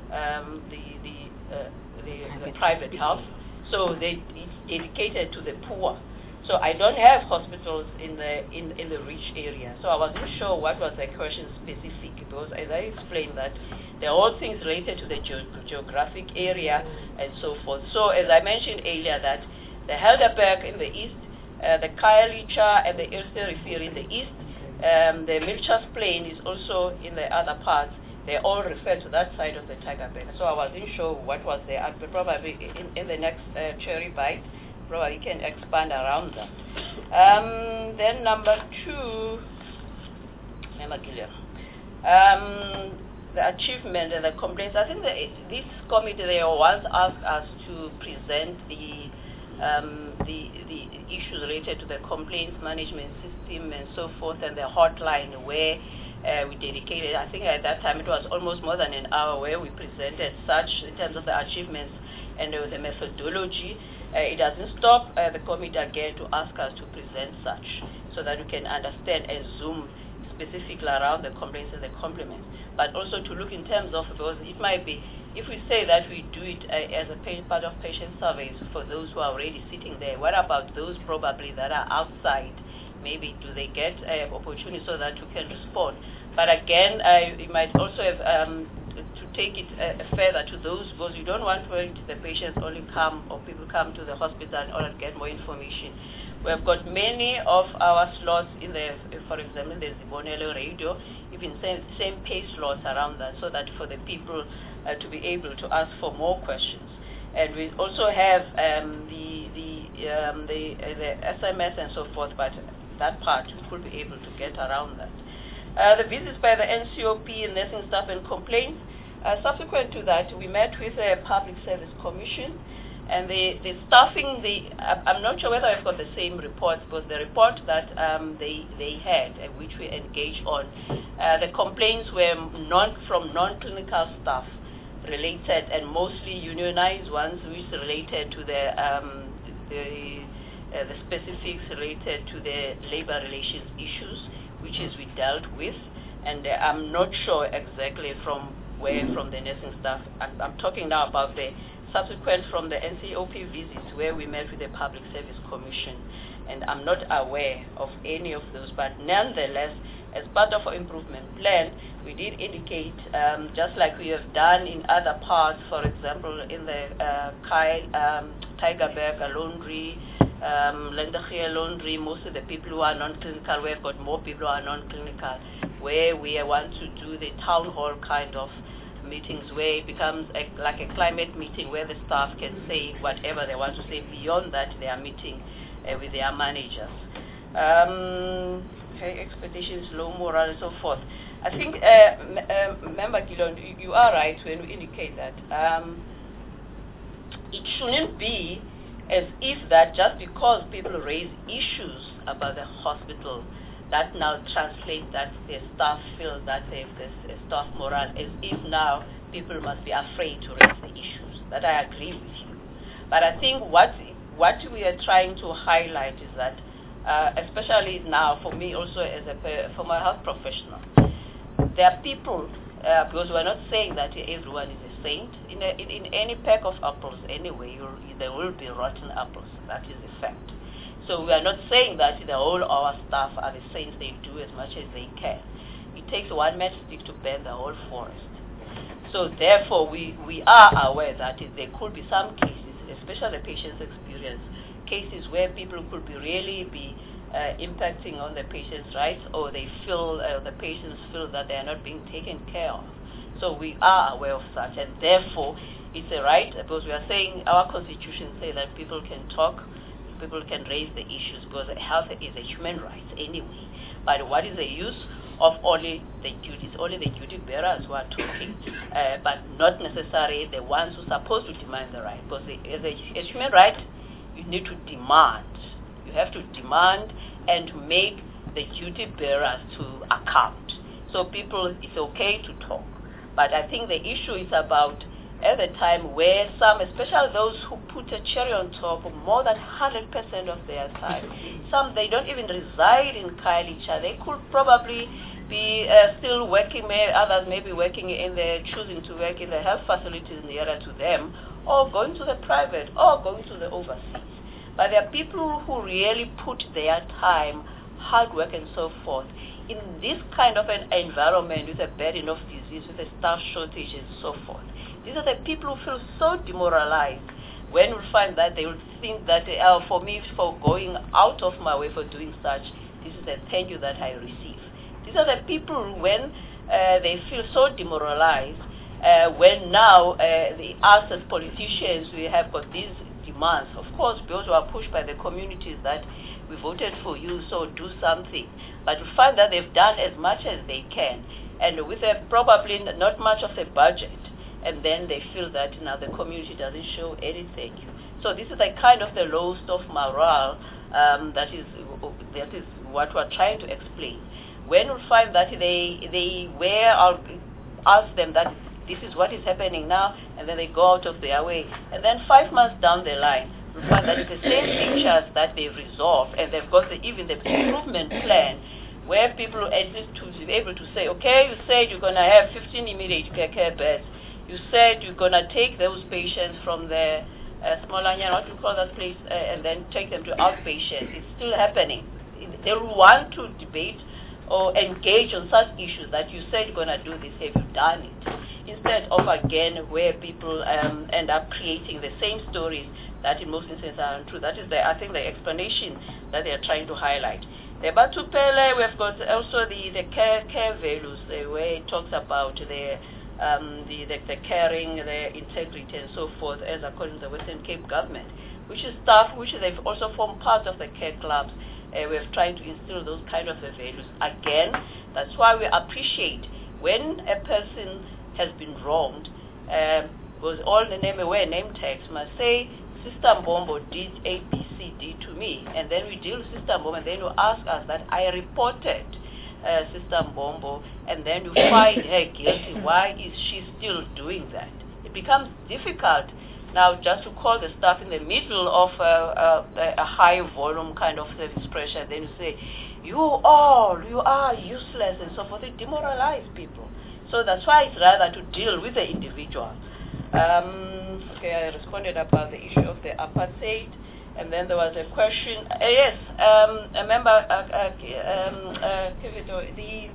um, the, the, uh, the, the private health. So they, it's dedicated to the poor. So I don't have hospitals in the in, in the rich area. So I wasn't sure what was the question specific, because as I explained that there are all things related to the ge geographic area and so forth. So as I mentioned earlier, that the Helderberg in the east, uh, the Khayelitsha and the Refill in the east, um, the Milchas Plain is also in the other parts. They all refer to that side of the Tygerberg. So I wasn't sure what was the answer. Probably in, in the next uh, cherry bite, probably can expand around that. Um, then number two, Member Gillian. Um, the achievement and the complaints. I think that this committee, they once asked us to present the, um, the, the issues related to the complaints management system and so forth, and the hotline where Uh, we dedicated, I think at that time it was almost more than an hour where we presented such in terms of the achievements and uh, the methodology. Uh, it doesn't stop uh, the committee again to ask us to present such so that we can understand and zoom specifically around the complaints and the compliments, but also to look in terms of, because it might be, if we say that we do it uh, as a part of patient surveys for those who are already sitting there, what about those probably that are outside? Maybe do they get uh, opportunity so that we can respond? But again, uh, you might also have um, to take it uh, further to those, because you don't want the patients only come or people come to the hospital in order to get more information. We have got many of our slots in the, for example, the Zibonelo radio, even same, same pay slots around that, so that for the people uh, to be able to ask for more questions. And we also have um, the the um, the, uh, the S M S and so forth, but that part we could be able to get around that. Uh, the visits by the N C O P, nursing staff and complaints. Uh, subsequent to that, we met with the Public Service Commission. And the, the staffing, the, I'm not sure whether I've got the same reports, but the report that um, they, they had, uh, which we engaged on, uh, the complaints were non, from non-clinical staff related, and mostly unionized ones, which related to the, um, the, uh, the specifics related to the labor relations issues, which is we dealt with. And uh, I'm not sure exactly from where, from the nursing staff. I'm, I'm talking now about the subsequent from the N C O P visits where we met with the Public Service Commission, and I'm not aware of any of those, but nonetheless, as part of our improvement plan, we did indicate, um, just like we have done in other parts, for example, in the uh, Kyle, um, Tygerberg laundry, um, Lendagia laundry, most of the people who are non-clinical, we've got more people who are non-clinical, where we want to do the town hall kind of meetings where it becomes a, like a climate meeting where the staff can say whatever they want to say. Beyond that, they are meeting uh, with their managers. Um, okay, expectations, low morale, and so forth. I think, uh, m- uh, Member Gillon, you, you are right when you indicate that. Um, it shouldn't be as if that just because people raise issues about the hospital, that now translates that the staff feel that there's this staff morale, as if now people must be afraid to raise the issues. That I agree with you. But I think what what we are trying to highlight is that, uh, especially now for me also as a former health professional, there are people, uh, because we're not saying that everyone is a saint. In, a, in, in any pack of apples anyway, you'll, there will be rotten apples. That is a fact. So we are not saying that the whole of our staff are the saints, they do as much as they can. It takes one matchstick to burn the whole forest. So therefore, we, we are aware that there could be some cases, especially the patient's experience, cases where people could be really be uh, impacting on the patient's rights, or they feel, uh, the patients feel that they are not being taken care of. So we are aware of such, and therefore it's a right, because we are saying, our constitution say that people can talk, people can raise the issues, because health is a human right anyway. But what is the use of only the duties, only the duty bearers who are talking, uh, but not necessarily the ones who are supposed to demand the right? Because the, as a, a human right, you need to demand. You have to demand and to make the duty bearers to account. So people, it's okay to talk. But I think the issue is about at the time where some, especially those who put a cherry on top of more than one hundred percent of their time, some they don't even reside in Khayelitsha. They could probably be uh, still working, may, others may be working in the, choosing to work in the health facilities nearer to them, or going to the private, or going to the overseas. But there are people who really put their time, hard work and so forth, in this kind of an environment with a burden of disease, with a staff shortage and so forth. These are the people who feel so demoralized when we find that they will think that, uh, for me, for going out of my way for doing such, this is the thank you that I receive. These are the people who, when uh, they feel so demoralized, uh, when now uh, the, us as politicians, we have got these demands. Of course, those who are pushed by the communities that we voted for you, so do something. But we find that they've done as much as they can, and with a, probably not much of a budget. And then they feel that now the community doesn't show anything. So this is a kind of the lowest of morale. Um, that is that is what we're trying to explain. when we find that they they were, I'll ask them that this is what is happening now, and then they go out of their way. And then five months down the line, we find that it's the same features that they've resolved, and they've got the, even the improvement plan, where people at least to be able to say, okay, you said you're going to have fifteen immediate care, care beds. You said you're going to take those patients from the uh, Smolanya, what do you call that place, uh, and then take them to outpatient. It's still happening. They will want to debate or engage on such issues that you said you're going to do this, have you done it? Instead of, again, where people um, end up creating the same stories that in most instances are untrue. That is, the, I think, the explanation that they are trying to highlight. The Batupele, we've got also the, the care, care values, uh, where it talks about the, um, the, the, the caring, the integrity, and so forth, as according to the Western Cape government, which is stuff which they've also formed part of the care clubs. Uh, we're trying to instill those kind of uh, values. Again, that's why we appreciate when a person has been wronged, um, because all the name aware name tags must say, Sister Mbombo did A, B, C, D to me, and then we deal with Sister Mbombo, and then you ask us that I reported uh, Sister Mbombo, and then you find her guilty. Why is she still doing that? It becomes difficult now just to call the staff in the middle of a, a, a high volume kind of service pressure, then you say, you all, you are useless, and so forth. It demoralize people. So that's why it's rather to deal with the individual. Um, okay, I responded about the issue of the apartheid, and then there was a question. Uh, yes, um, I remember uh, uh, um, uh, the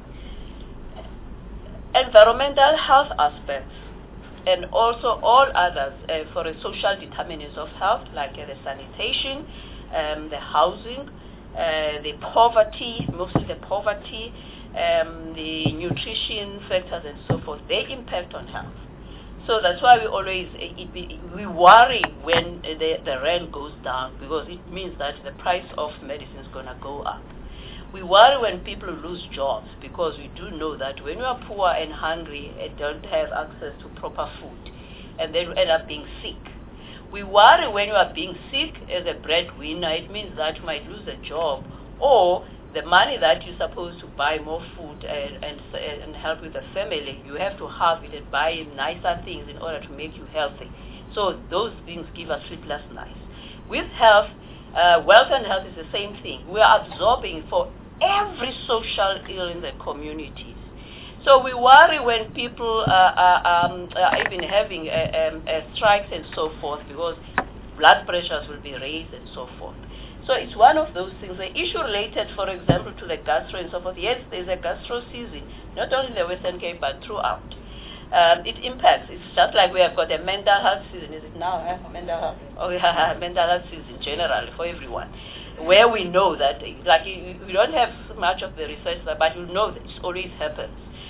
environmental health aspects, and also all others uh, for the social determinants of health, like uh, the sanitation, um, the housing, uh, the poverty, mostly the poverty, um, the nutrition factors and so forth, they impact on health. So that's why we always, it, it, we worry when the, the rand goes down, because it means that the price of medicine is going to go up. We worry when people lose jobs, because we do know that when you are poor and hungry and don't have access to proper food, and then you end up being sick. We worry when you are being sick as a breadwinner, it means that you might lose a job, or the money that you're supposed to buy more food and, and, and help with the family, you have to have it and buy nicer things in order to make you healthy. So those things give us sleepless nights. With health, uh, wealth and health is the same thing. We are absorbing for every social ill in the communities. So we worry when people uh, are, um, are even having uh, um, uh, strikes and so forth, because blood pressures will be raised and so forth. So it's one of those things. The issue related, for example, to the gastro and so forth, yes, there's a gastro season, not only in the Western Cape, but throughout. Um, it impacts. It's just like we have got a mental health season. Is it now? Eh? Mental health? Oh, we have mental health season generally for everyone, where we know that, like, we don't have much of the research, but you know that it always happens.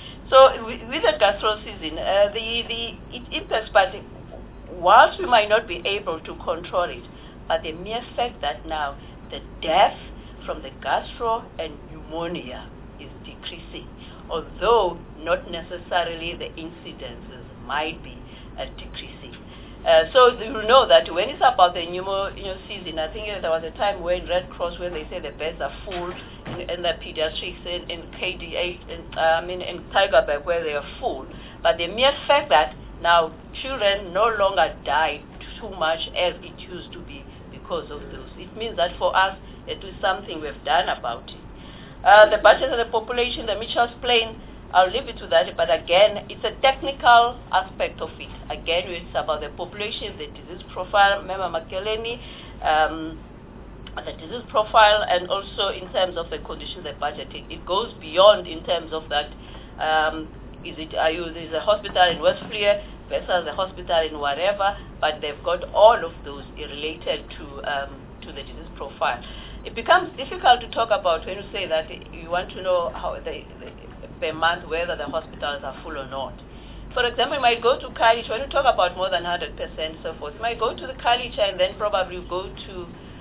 So with the gastro season, uh, the, the, it impacts, but whilst we might not be able to control it, but the mere fact that now the death from the gastro and pneumonia is decreasing, although not necessarily the incidences might be uh, decreasing. Uh, so you know that when it's about the pneumo season, I think there was a time when Red Cross, when they say the beds are full in, in the pediatrics, in, in K D eight, in, uh, I mean in Tygerberg, where they are full. But the mere fact that now children no longer die too much as it used to be because of those, it means that for us, it is something we've done about it. Uh, the budget of the population, the Mitchell's plane, I'll leave it to that, but again, it's a technical aspect of it. Again, it's about the population, the disease profile, remember Makeleni, um, the disease profile, and also in terms of the conditions they budgeted. It goes beyond in terms of that, um, is it, are you, there's a hospital in Westphalia versus a hospital in whatever, but they've got all of those related to, um, to the disease profile. It becomes difficult to talk about when you say that you want to know how they, they per month whether the hospitals are full or not. For example, you might go to Khayelitsha, when you talk about more than one hundred percent so forth, you might go to the Khayelitsha and then probably go to,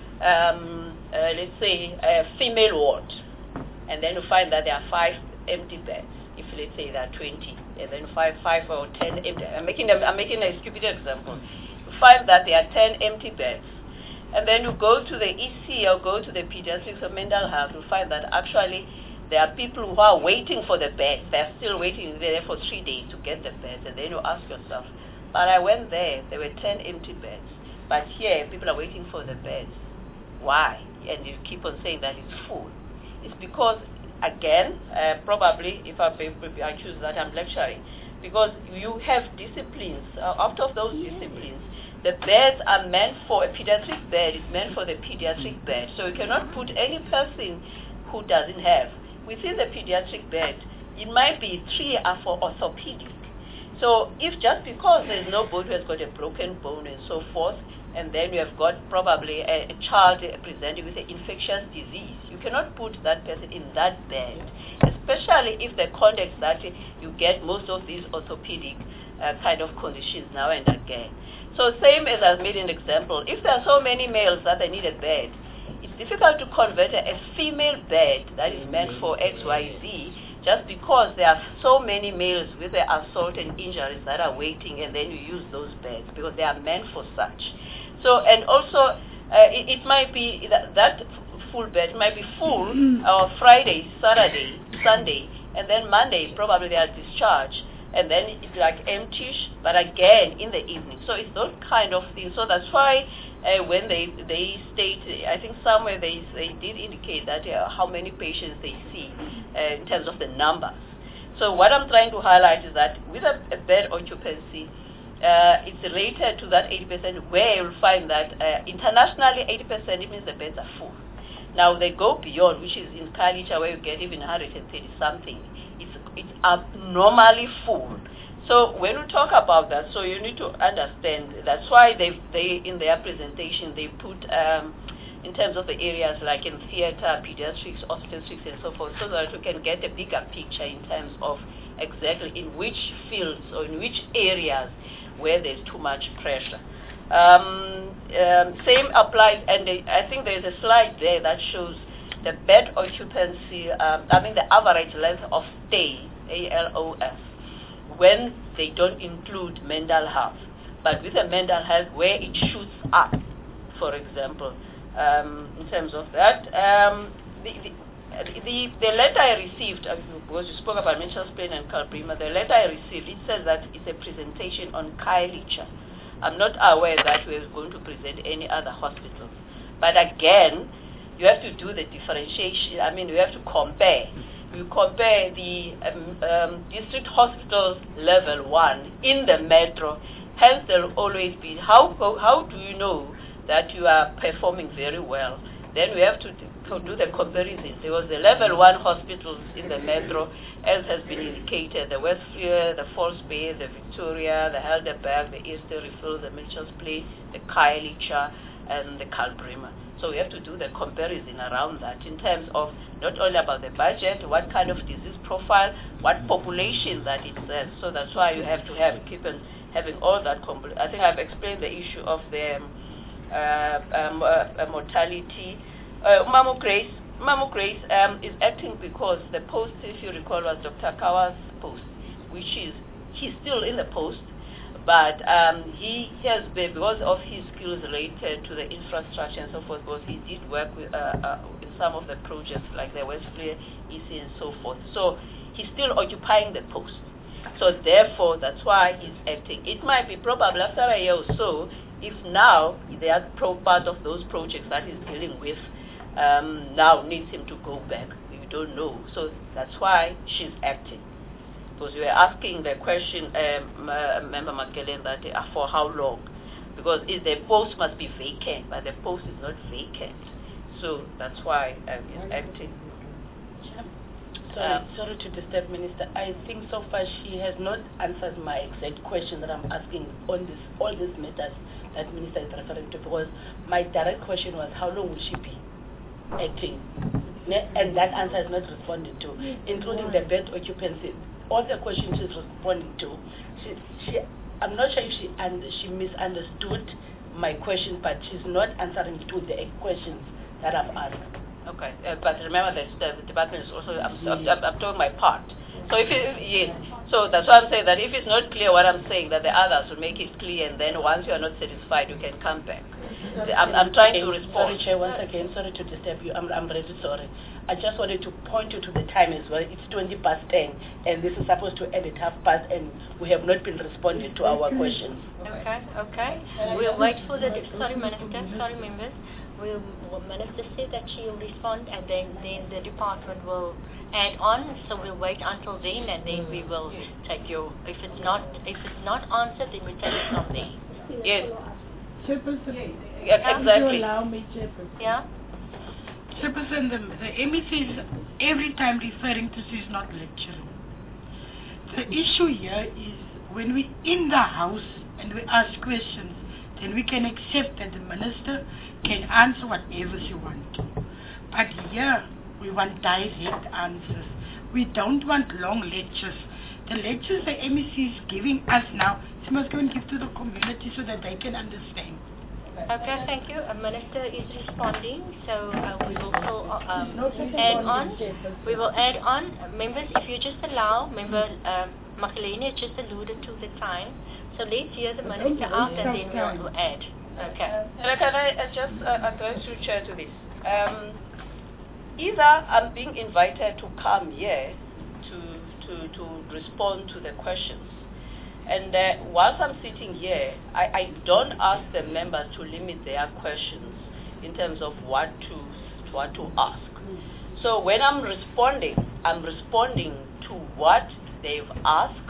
um, uh, let's say, a female ward, and then you find that there are five empty beds, if let's say there are twenty, and then five, five or ten empty. I'm making, a, I'm making a stupid example. You find that there are ten empty beds, and then you go to the E C or go to the pediatrics or mental health, you find that actually there are people who are waiting for the bed. They're still waiting there for three days to get the beds. And then you ask yourself, but I went there, there were ten empty beds. But here, people are waiting for the beds. Why? And you keep on saying that it's full. It's because, again, uh, probably, if I, if I choose that, I'm lecturing, because you have disciplines. Uh, out of those disciplines, the beds are meant for a pediatric bed. It's meant for the pediatric bed. So you cannot put any person who doesn't have. Within the pediatric bed, it might be three are for orthopedic. So if just because there's no bone who has got a broken bone and so forth, and then you have got probably a, a child presenting with an infectious disease, you cannot put that person in that bed, especially if the context that you get most of these orthopedic uh, kind of conditions now and again. So same as I made an example, if there are so many males that they need a bed, it's difficult to convert a female bed that is meant for X Y Z just because there are so many males with the assault and injuries that are waiting, and then you use those beds because they are meant for such. So, and also, uh, it, it might be that, that full bed might be full uh, Friday, Saturday, Sunday, and then Monday probably they are discharged, and then it's like empty, but again in the evening. So it's those kind of things. So that's why uh, when they they state, I think somewhere they they did indicate that uh, how many patients they see uh, in terms of the numbers. So what I'm trying to highlight is that with a, a bed occupancy, Uh, it's related to that eighty percent, where you'll find that uh, internationally eighty percent, it means the beds are full. Now they go beyond, which is in Khayelitsha, where you get even one hundred thirty something. It's, it's abnormally full. So when we talk about that, so you need to understand, that's why they, they in their presentation, they put um, in terms of the areas like in theater, pediatrics, obstetrics, and so forth, so that we can get a bigger picture in terms of exactly in which fields or in which areas where there's too much pressure. Um, um, same applies, and they, I think there's a slide there that shows the bed occupancy, um, I mean the average length of stay, A L O S, when they don't include mental health. But with the mental health, where it shoots up, for example, um, in terms of that, um, the, the The, the letter I received, uh, because you spoke about Mitchell's Plain and Kalbrima, the letter I received, it says that it's a presentation on Khayelitsha. I'm not aware that we're going to present any other hospitals. But again, you have to do the differentiation. I mean, you have to compare. You compare the um, um, district hospitals level one in the metro. Hence, there will always be, how, how do you know that you are performing very well? Then we have to to do the comparison. There was the level one hospitals in the metro, as has been indicated, the Westphalia, the False Bay, the Victoria, the Helderberg, the Easter Refill, the Mitchell's Plain, the Khayelitsha, and the Kalbrima. So we have to do the comparison around that in terms of not only about the budget, what kind of disease profile, what population that it says. So that's why you have to have keep on having all that. Compl- I think I've explained the issue of the uh, um, uh, mortality. Uh, Mamu Grace, Mamu Grace um, is acting because the post, if you recall, was Doctor Kawa's post, which is, he's still in the post, but um, he has been, because of his skills related to the infrastructure and so forth, because he did work with, uh, uh, in some of the projects like the Westphalia, E C and so forth. So he's still occupying the post. So therefore, that's why he's acting. It might be probably after a year or so, if now they are pro- part of those projects that he's dealing with, Um, now needs him to go back. We don't know. So that's why she's acting. Because you were asking the question, um, uh, Member Makelele, that uh, for how long? Because if the post must be vacant, but the post is not vacant. So that's why um, he's acting. Sorry, um, sorry to disturb, Minister. I think so far she has not answered my exact question that I'm asking on this, all these matters that Minister is referring to, because my direct question was, how long will she be acting? And that answer is not responded to, including the bed occupancy. All the questions she's responding to, she, she, I'm not sure if she and she misunderstood my question, but she's not answering to the questions that I've asked. Okay, uh, but remember that the, the department is also, I'm, I'm, I'm doing my part. So if it, yes, so that's why I'm saying that if it's not clear what I'm saying, that the others will make it clear, and then once you are not satisfied, you can come back. I'm, I'm trying to Okay, respond. Sorry, Chair, once again, sorry to disturb you. I'm, I'm really sorry. I just wanted to point you to the time as well. It's twenty past ten, and this is supposed to end at half past, and we have not been responding to our questions. Okay, okay. We'll wait for the, sorry Minister, sorry members. We'll, well, Minister said that she'll respond and then, then the department will add on, so we'll wait until then and then we will take your, if it's not, if it's not answered, then we take it from there. Yes. Chairperson, Yeah, can exactly. you allow me, Chairperson? Yeah? Chairperson, the, the M E C is every time referring to this is not lecturing. The issue here is when we in the House and we ask questions, then we can accept that the Minister can answer whatever she wants to. But here, we want direct answers. We don't want long lectures. The lectures the M E C is giving us now, she must go and give to the community so that they can understand. Okay, thank you. A minister is responding, so uh, we will still, uh, um, add on. We will add on. Uh, members, if you just allow, member um, Makaleni just alluded to the time, so let's hear the minister out and then we'll add. Okay. Uh, can I uh, just uh, address you, Chair, to this? Um, either I'm being invited to come here to, to, to respond to the questions. And uh, whilst I'm sitting here, I, I don't ask the members to limit their questions in terms of what to, what to ask. So when I'm responding, I'm responding to what they've asked.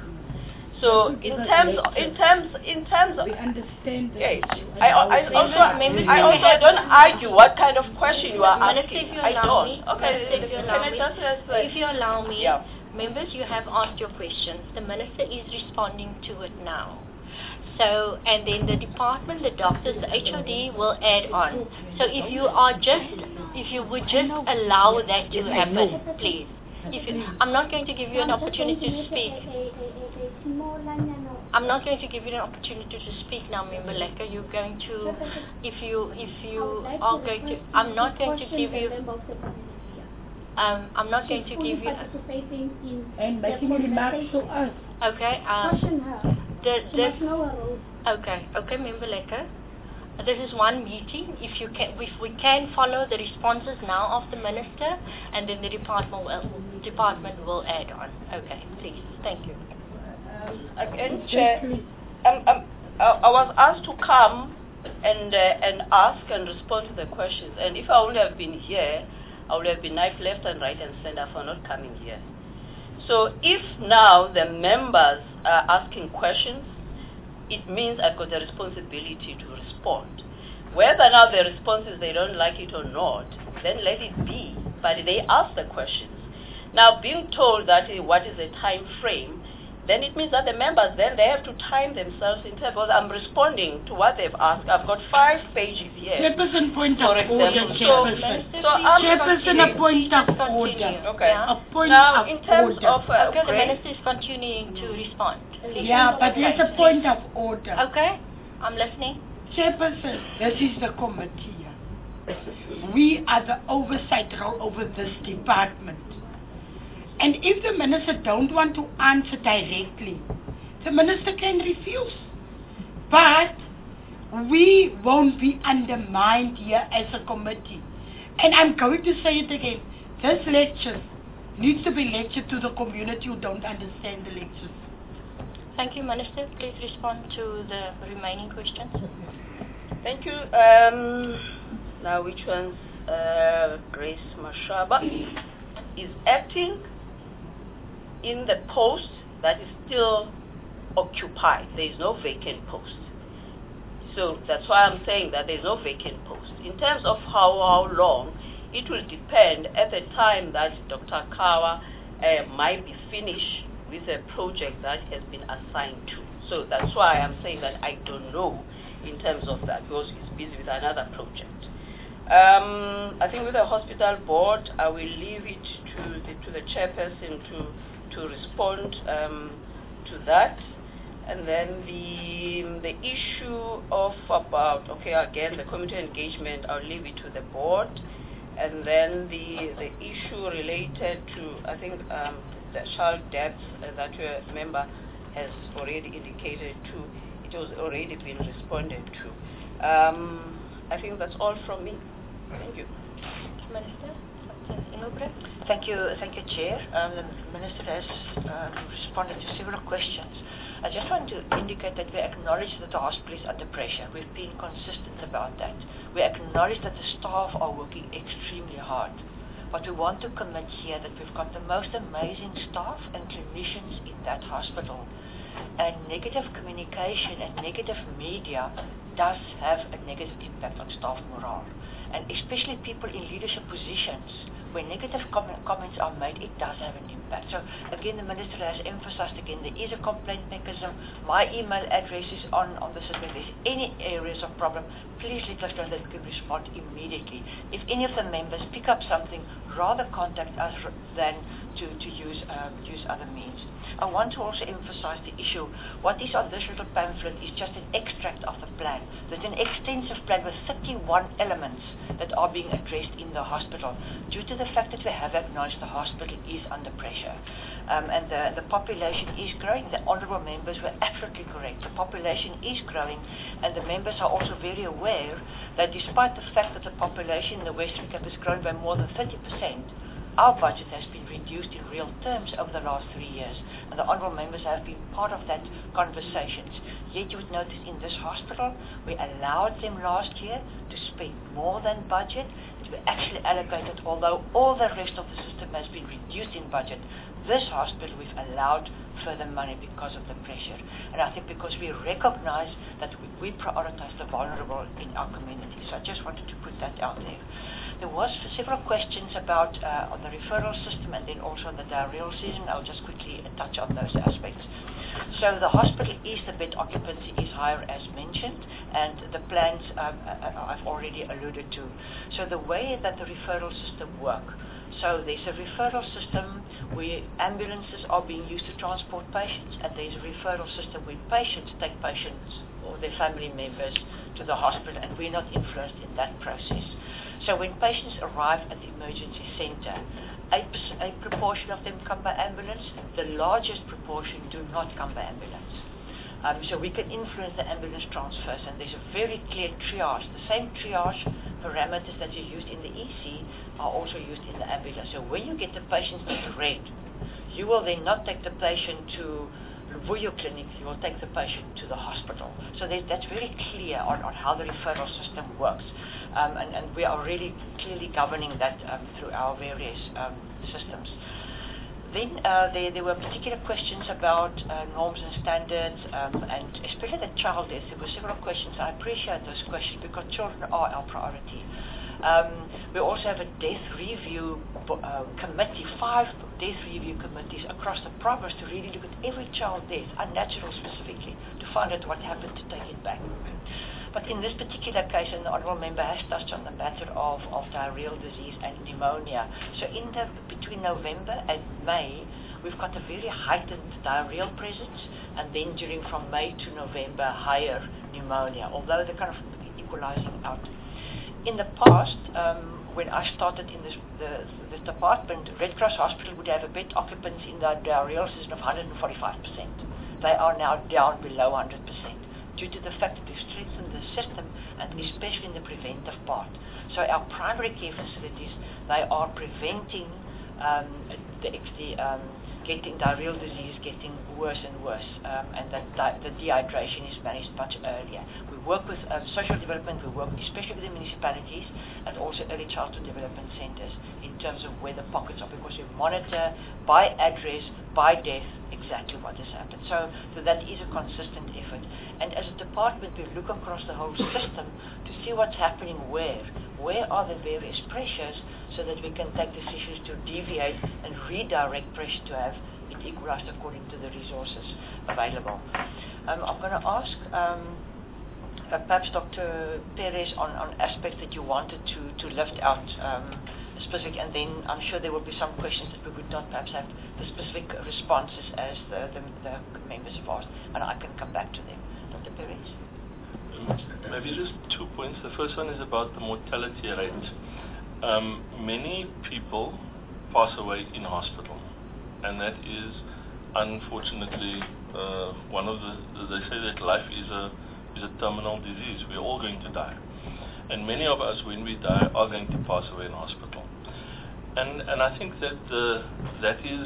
So in terms, in terms, in terms of, we understand. Yes, I, I also, I also don't argue what kind of question you are asking. I don't. Okay, if you allow me, if you allow me, yeah. Members, you have asked your questions. The minister is responding to it now. So, and then the department, the doctors, the H O D will add on. So if you are just, if you would just allow that to happen, please. If you, I'm not going to give you an opportunity to speak. I'm not going to give you an opportunity to speak now, Member Lecker. You're going to, if you, if you are going to, I'm not going to give you. Um, I'm not going to give you. And making remarks to us. Okay. Um, the, this, okay. Okay, Member Lecker. This is one meeting. If you can, if we can follow the responses now of the minister, and then the department will, department will add on. Okay, please. Thank you. Again, Chair, um, um, I, I was asked to come and uh, and ask and respond to the questions. And if I would have been here, I would have been knifed left and right and center for not coming here. So if now the members are asking questions, it means I've got a responsibility to respond. Whether now the responses they don't like it or not, then let it be. But they ask the questions. Now being told that uh, what is the time frame, then it means that the members then they have to time themselves in terms of I'm responding to what they've asked. I've got five pages here. Chairperson, point for of example. order, So, Chairperson. so I'm Chairperson, a point of order. Okay. A point now, of in terms order. of uh, Okay, the minister is continuing to respond. Please. Yeah, but there's a point of order. Okay, I'm listening. Chairperson, this is the committee. We are the oversight role over this department. And if the minister don't want to answer directly, the minister can refuse. But we won't be undermined here as a committee. And I'm going to say it again. This lecture needs to be lectured to the community who don't understand the lectures. Thank you, Minister. Please respond to the remaining questions. Thank you. Um, now, which one's uh, Grace Mashaba is acting in the post that is still occupied. There is no vacant post. So that's why I'm saying that there is no vacant post. In terms of how, how long, it will depend at the time that Doctor Kawa uh, might be finished with a project that has been assigned to. So that's why I'm saying that I don't know in terms of that, because he's busy with another project. Um, I think with the hospital board, I will leave it to the, to the chairperson to to respond um, to that. And then the the issue of about, okay, again, the community engagement, I'll leave it to the board. And then the the issue related to, I think, um, the child deaths uh, that your member has already indicated to, it was already been responded to. Um, I think that's all from me. Thank you. Minister, Doctor Engelbrecht. Thank you, thank you, Chair. Um, the Minister has um, responded to several questions. I just want to indicate that we acknowledge that the hospital is under pressure. We've been consistent about that. We acknowledge that the staff are working extremely hard. But we want to commit here that we've got the most amazing staff and clinicians in that hospital. And negative communication and negative media does have a negative impact on staff morale. And especially people in leadership positions, when negative com comments are made, it does have an impact. So again, the Minister has emphasized again, there is a complaint mechanism. My email address is on, on the system. If there's any areas of problem, please let us know that we can respond immediately. If any of the members pick up something, rather contact us than to, to use, um, use other means. I want to also emphasize the issue. What is on this little pamphlet is just an extract of the plan. There's an extensive plan with thirty-one elements that are being addressed in the hospital due to the fact that we have acknowledged the hospital is under pressure. Um, and the, the population is growing. The honourable members were absolutely correct. The population is growing, and the members are also very aware that despite the fact that the population in the Western Cape has grown by more than thirty percent, our budget has been reduced in real terms over the last three years, and the honourable members have been part of that conversations. Yet you would notice in this hospital, we allowed them last year to spend more than budget. We actually allocated, although all the rest of the system has been reduced in budget, this hospital we've allowed further money because of the pressure. And I think because we recognize that we, we prioritize the vulnerable in our community. So I just wanted to put that out there. There was several questions about uh, on the referral system and then also on the diarrheal season. I'll just quickly touch on those aspects. So the hospital is, the bed occupancy is higher as mentioned, and the plans um, I've already alluded to. So the way that the referral system works, so there's a referral system where ambulances are being used to transport patients, and there's a referral system where patients take patients or their family members to the hospital, and we're not influenced in that process. So when patients arrive at the emergency center, a, a proportion of them come by ambulance, the largest proportion do not come by ambulance. Um, so we can influence the ambulance transfers, and there's a very clear triage. The same triage parameters that you used in the E C are also used in the ambulance. So when you get the patients in red, you will then not take the patient to Vuyo Clinic, you will take the patient to the hospital. So that's very clear on, on how the referral system works. Um, and, and we are really clearly governing that um, through our various um, systems. Then uh, there, there were particular questions about uh, norms and standards, um, and especially the child deaths. There were several questions. I appreciate those questions because children are our priority. Um, we also have a death review uh, committee, five death review committees across the province to really look at every child death, unnatural specifically, to find out what happened, to take it back. But in this particular case, and the honourable member has touched on the matter of, of diarrheal disease and pneumonia. So in the, between November and May, we've got a very heightened diarrheal presence, and then during from May to November, higher pneumonia, although they're kind of equalizing out. In the past, um, when I started in this, the, this department, Red Cross Hospital would have a bed occupancy in the diarrheal season of one hundred forty-five percent. They are now down below one hundred percent. Due to the fact that we've strengthened the system, and especially in the preventive part. So our primary care facilities, they are preventing um, the, the um, getting diarrheal disease getting worse and worse, um, and that di the dehydration is managed much earlier. We work with um, social development, we work especially with the municipalities and also early childhood development centres in terms of where the pockets are, because we monitor by address, by death, exactly what has happened. So, so that is a consistent effort. And as a department, we look across the whole system to see what's happening where. Where are the various pressures so that we can take decisions to deviate and redirect pressure to have it equalized according to the resources available. Um, I'm going to ask um, uh, perhaps Doctor Perez on, on aspects that you wanted to, to lift out um, specific, and then I'm sure there will be some questions that we would not perhaps have the specific responses as the, the, the members have asked, and I can come back to them. Doctor Perez? Maybe just two points. The first one is about the mortality rate. Um, many people pass away in hospital, and that is unfortunately uh, one of the, they say that life is a is a terminal disease. We're all going to die. And many of us, when we die, are going to pass away in hospital. And and I think that uh, that is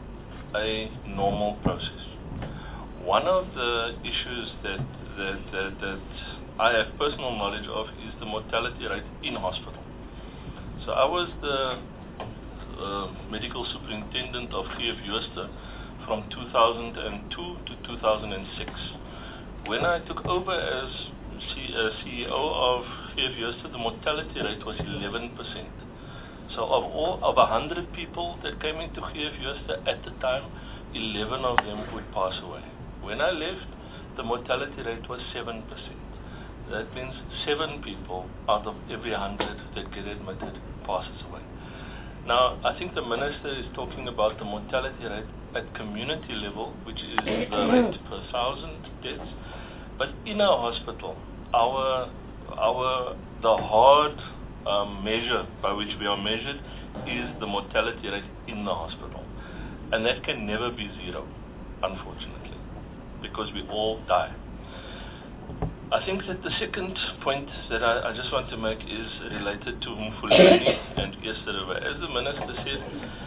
a normal process. One of the issues that that, that that I have personal knowledge of is the mortality rate in hospital. So I was the uh, medical superintendent of G F Jooste from two thousand two to two thousand six. When I took over as C- uh, C E O of G F Jooste, the mortality rate was eleven percent. So of all of one hundred people that came into G F Jooste at the time, eleven of them would pass away. When I left, the mortality rate was seven percent. That means seven people out of every one hundred that get admitted passes away. Now, I think the minister is talking about the mortality rate at community level, which is the rate per thousand deaths. But in our hospital, our our the hard um, measure by which we are measured is the mortality rate in the hospital, and that can never be zero, unfortunately, because we all die. I think that the second point that I, I just want to make is related to Mfuleni and Eerste River. As the minister said,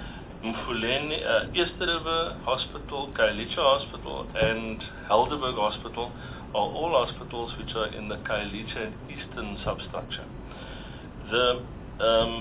Mfuleni, uh, Eerste River Hospital, Khayelitsha Hospital, and Helderberg Hospital are all hospitals which are in the Khayelitsha and Eastern substructure. The, um,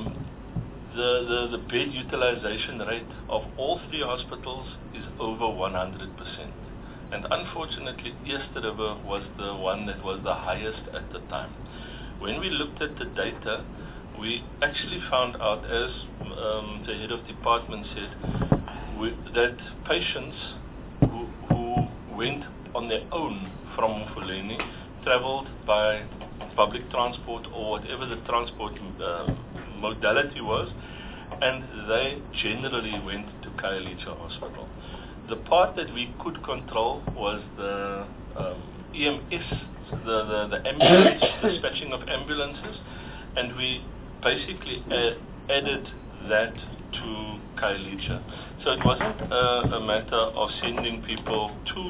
the, the, the bed utilization rate of all three hospitals is over one hundred percent. And unfortunately, Eerste River was the one that was the highest at the time. When we looked at the data, we actually found out, as um, the head of department said, we, that patients who, who went on their own from Mfuleni traveled by public transport or whatever the transport uh, modality was, and they generally went to Khayelitsha Hospital. The part that we could control was the um, E M S, the, the, the ambulance, dispatching of ambulances, and we basically uh, added that to Khayelitsha. So it wasn't uh, a matter of sending people to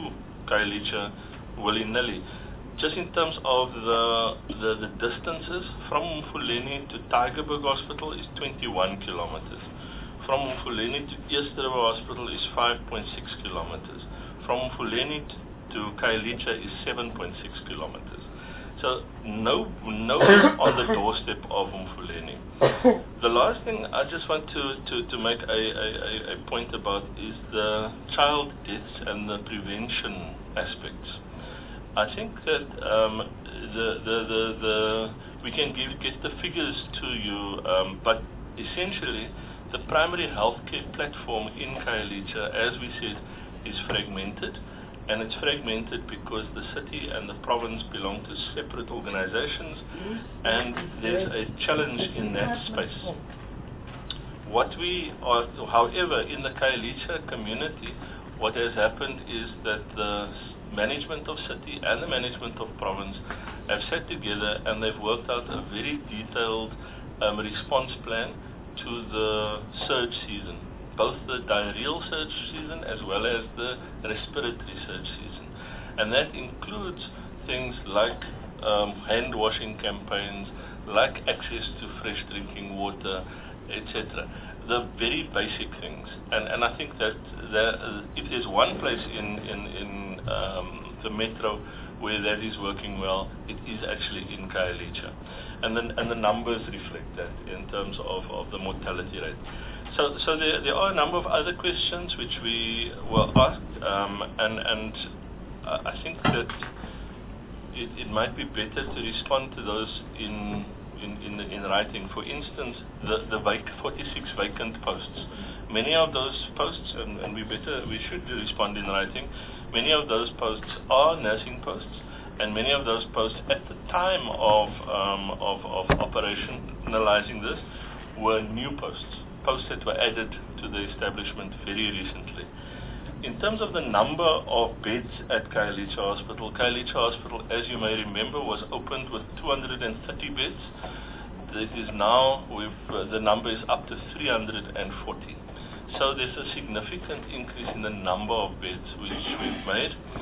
Khayelitsha willy-nilly. Just in terms of the, the, the distances, from Mfuleni to Tygerberg Hospital is twenty-one kilometers. From Mfuleni to Eerste River Hospital is five point six kilometers. From Mfuleni to Khayelitsha is seven point six kilometers. So no, no on the doorstep of Mfuleni. The last thing I just want to, to, to make a, a, a point about is the child deaths and the prevention aspects. I think that um, the, the, the, the, we can give, get the figures to you, um, but essentially the primary healthcare platform in Khayelitsha, as we said, is fragmented, and it's fragmented because the city and the province belong to separate organizations, and there's a challenge in that space. What we are, however, in the Khayelitsha community, what has happened is that the management of city and the management of province have sat together and they've worked out a very detailed um, response plan to the surge season, both the diarrheal surge season as well as the respiratory surge season. And that includes things like um, hand washing campaigns, like access to fresh drinking water, et cetera. The very basic things. And, and I think that there, uh, if there's one place in, in, in um, the metro where that is working well, it is actually in Khayelitsha. And then and the numbers reflect that in terms of, of the mortality rate. So so there there are a number of other questions which we were asked, um, and and uh, I think that it, it might be better to respond to those in in in, in writing. For instance, the the vac- forty-six vacant posts. Many of those posts, and, and we better we should respond in writing. Many of those posts are nursing posts, and many of those posts at the time of, um, of, of operationalizing this were new posts, posts that were added to the establishment very recently. In terms of the number of beds at Khayelitsha Hospital, Khayelitsha Hospital, as you may remember, was opened with two hundred thirty beds. It is now, we've, uh, the number is up to three hundred forty. So there's a significant increase in the number of beds which we've made.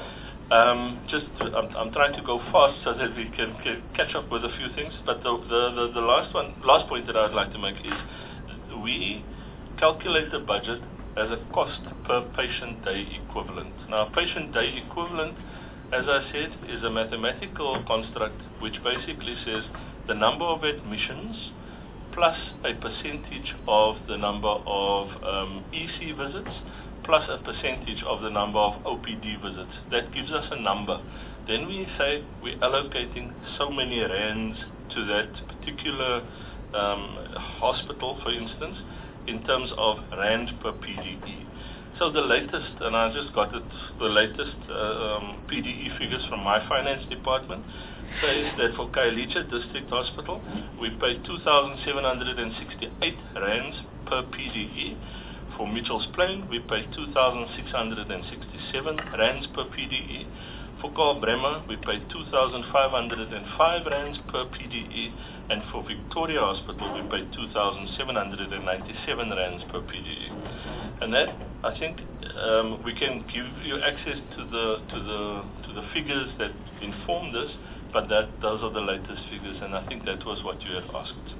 Um, just, I'm, I'm trying to go fast so that we can, can catch up with a few things. But the, the, the, the last one, last point that I would like to make is we calculate the budget as a cost per patient day equivalent. Now, patient day equivalent, as I said, is a mathematical construct which basically says the number of admissions plus a percentage of the number of um, E C visits plus a percentage of the number of O P D visits. That gives us a number. Then we say we're allocating so many rands to that particular um, hospital, for instance, in terms of rand per P D E. So the latest, and I just got it, the latest uh, um, P D E figures from my finance department says that for Khayelitsha District Hospital, we pay two thousand seven hundred sixty-eight rands per P D E. For Mitchells Plain, we pay two thousand six hundred sixty-seven rands per P D E. For Karl Bremer, we pay two thousand five hundred five rands per P D E. And for Victoria Hospital, we pay two thousand seven hundred ninety-seven rands per P D E. And that, I think, um, we can give you access to the to the to the figures that inform this, but that those are the latest figures, and I think that was what you had asked.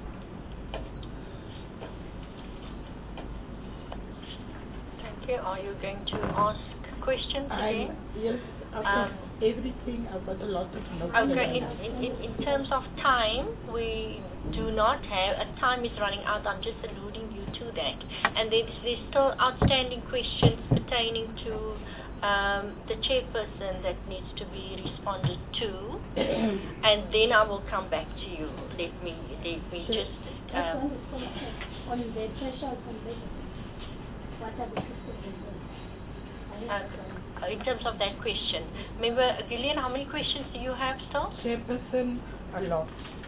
Are you going to ask questions again? Yes, um, everything, I've got a lot of notes. Okay, in, in, in terms of time, we do not have, uh, time is running out, I'm just alluding you to that. And there's, there's still outstanding questions pertaining to um, the chairperson that needs to be responded to. And then I will come back to you. Let me, let me so just... Um, on the threshold condition. What are the uh, in terms of that question, Member Gillian, how many questions do you have still? Chairperson, a lot.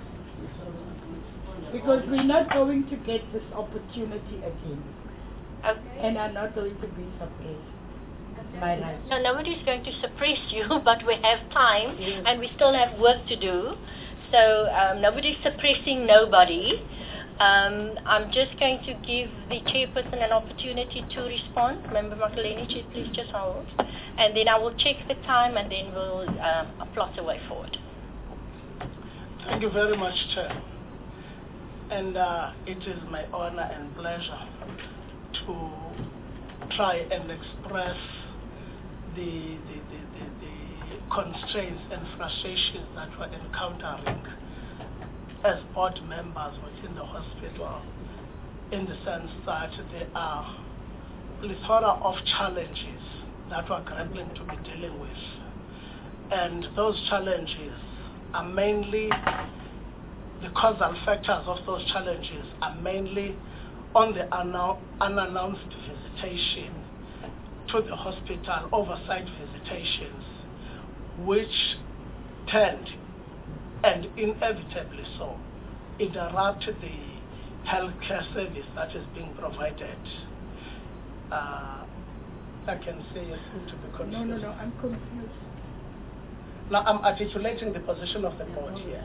Because we're not going to get this opportunity again. Okay. And are not going to be suppressed. My right. No, nobody's going to suppress you, but we have time yes. and we still have work to do. So um, nobody's suppressing nobody. Um, I'm just going to give the chairperson an opportunity to respond. Member Makaleni, please just hold. And then I will check the time and then we'll um, plot a way forward. Thank you very much, Chair. And uh, it is my honor and pleasure to try and express the, the, the, the, the constraints and frustrations that we're encountering as board members within the hospital, in the sense that there are a plethora of challenges that we're grappling to be dealing with. And those challenges are mainly, the causal factors of those challenges are mainly on the unna- unannounced visitation to the hospital, oversight visitations, which tend, and inevitably so, interrupt the healthcare service that is being provided. Uh, I can say it seems to be confused. No, no, no, I'm confused. Now I'm articulating the position of the board here.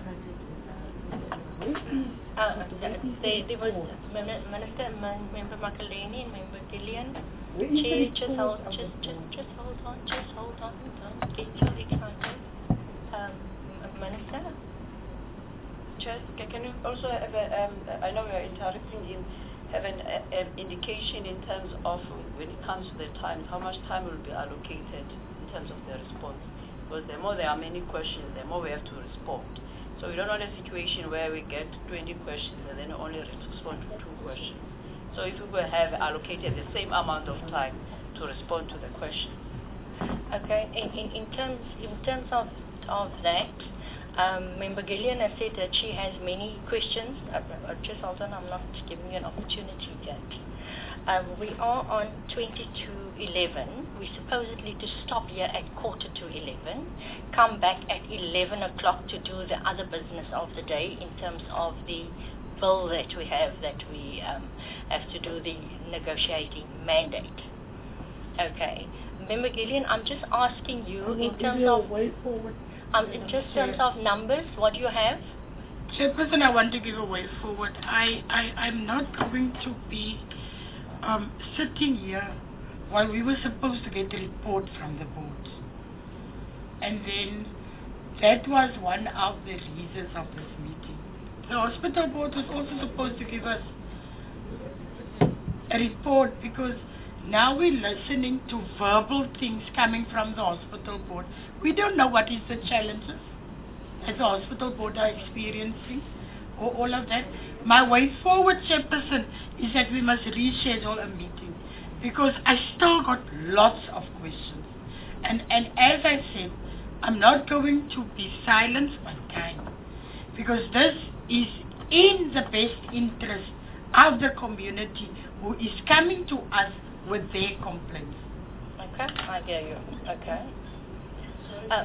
Uh, there, there was Minister, Member Makaleni and Member Gillian. Chair, just hold, just, just, just hold on, just hold on, don't get too excited. Um, Minister? Chair, can you also have a, um, I know we are interacting in, have an, an indication in terms of when it comes to the time, how much time will be allocated in terms of the response? Because the more there are many questions, the more we have to respond. So we don't want a situation where we get twenty questions and then only respond to two questions. So if we will have allocated the same amount of time to respond to the question. Okay, in, in, in terms in terms of, of that, um, Member Gillian has said that she has many questions. Uh, uh, just hold on, I'm not giving you an opportunity yet. Um, we are on twenty-two eleven. We're supposedly to stop here at quarter to eleven, come back at eleven o'clock to do the other business of the day in terms of the bill that we have, that we um, have to do the negotiating mandate. Okay. Member Gillian, I'm just asking you in terms of way forward. Um, in just terms of numbers, what do you have? Chairperson, I want to give a way forward. I, I, I'm not going to be um, sitting here while we were supposed to get a report from the board. And then that was one of the reasons of this meeting. The hospital board was also supposed to give us a report, because now we're listening to verbal things coming from the hospital board. We don't know what is the challenges as the hospital board are experiencing, or all of that. My way forward, Chairperson, is that we must reschedule a meeting, because I still got lots of questions. And, and as I said, I'm not going to be silent but kind, because this is in the best interest of the community who is coming to us with their complaints. Okay, I hear you. Okay. Uh,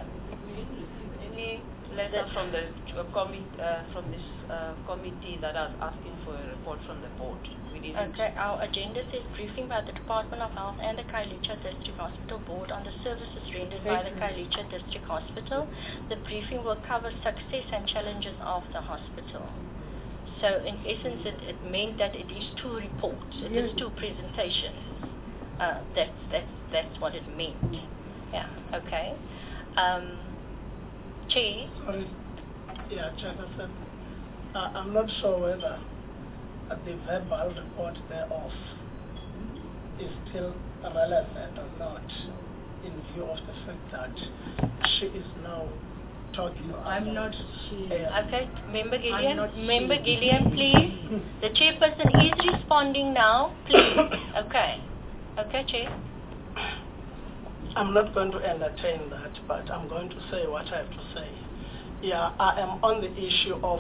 any letter from the uh, committee uh, from this uh, committee that is asking for a report from the board? We didn't. Okay, our agenda says briefing by the Department of Health and the Khayelitsha District Hospital Board on the services rendered by the Khayelitsha District Hospital. The briefing will cover success and challenges of the hospital. So in essence, it, it meant that it is two reports, it is two presentations. Uh, that's that's that's what it meant. Yeah. Okay. Um, Chair. Sorry. Yeah, Chairperson. Uh, I'm not sure whether uh, the verbal report thereof is still relevant or not, in view of the fact that she is now talking. I'm not sure. Uh, okay, Member Gillian. not Member sure. Gillian, please. The chairperson is responding now. Please. Okay. Okay, Chair. I'm not going to entertain that, but I'm going to say what I have to say. Yeah, I am on the issue of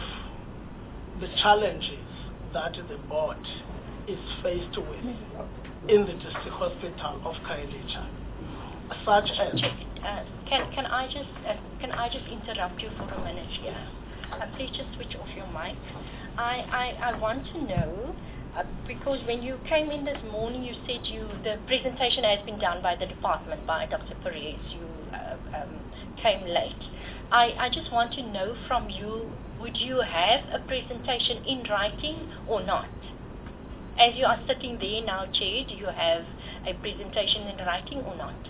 the challenges that the board is faced with in the district hospital of Khayelitsha, such as. Uh, can can I just uh, can I just interrupt you for a minute here? Uh, please just switch off your mic. I I, I want to know. Uh, because when you came in this morning, you said you the presentation has been done by the department, by Doctor Perez. You uh, um, came late. I, I just want to know from you, would you have a presentation in writing or not? As you are sitting there now, Chair, do you have a presentation in writing or not?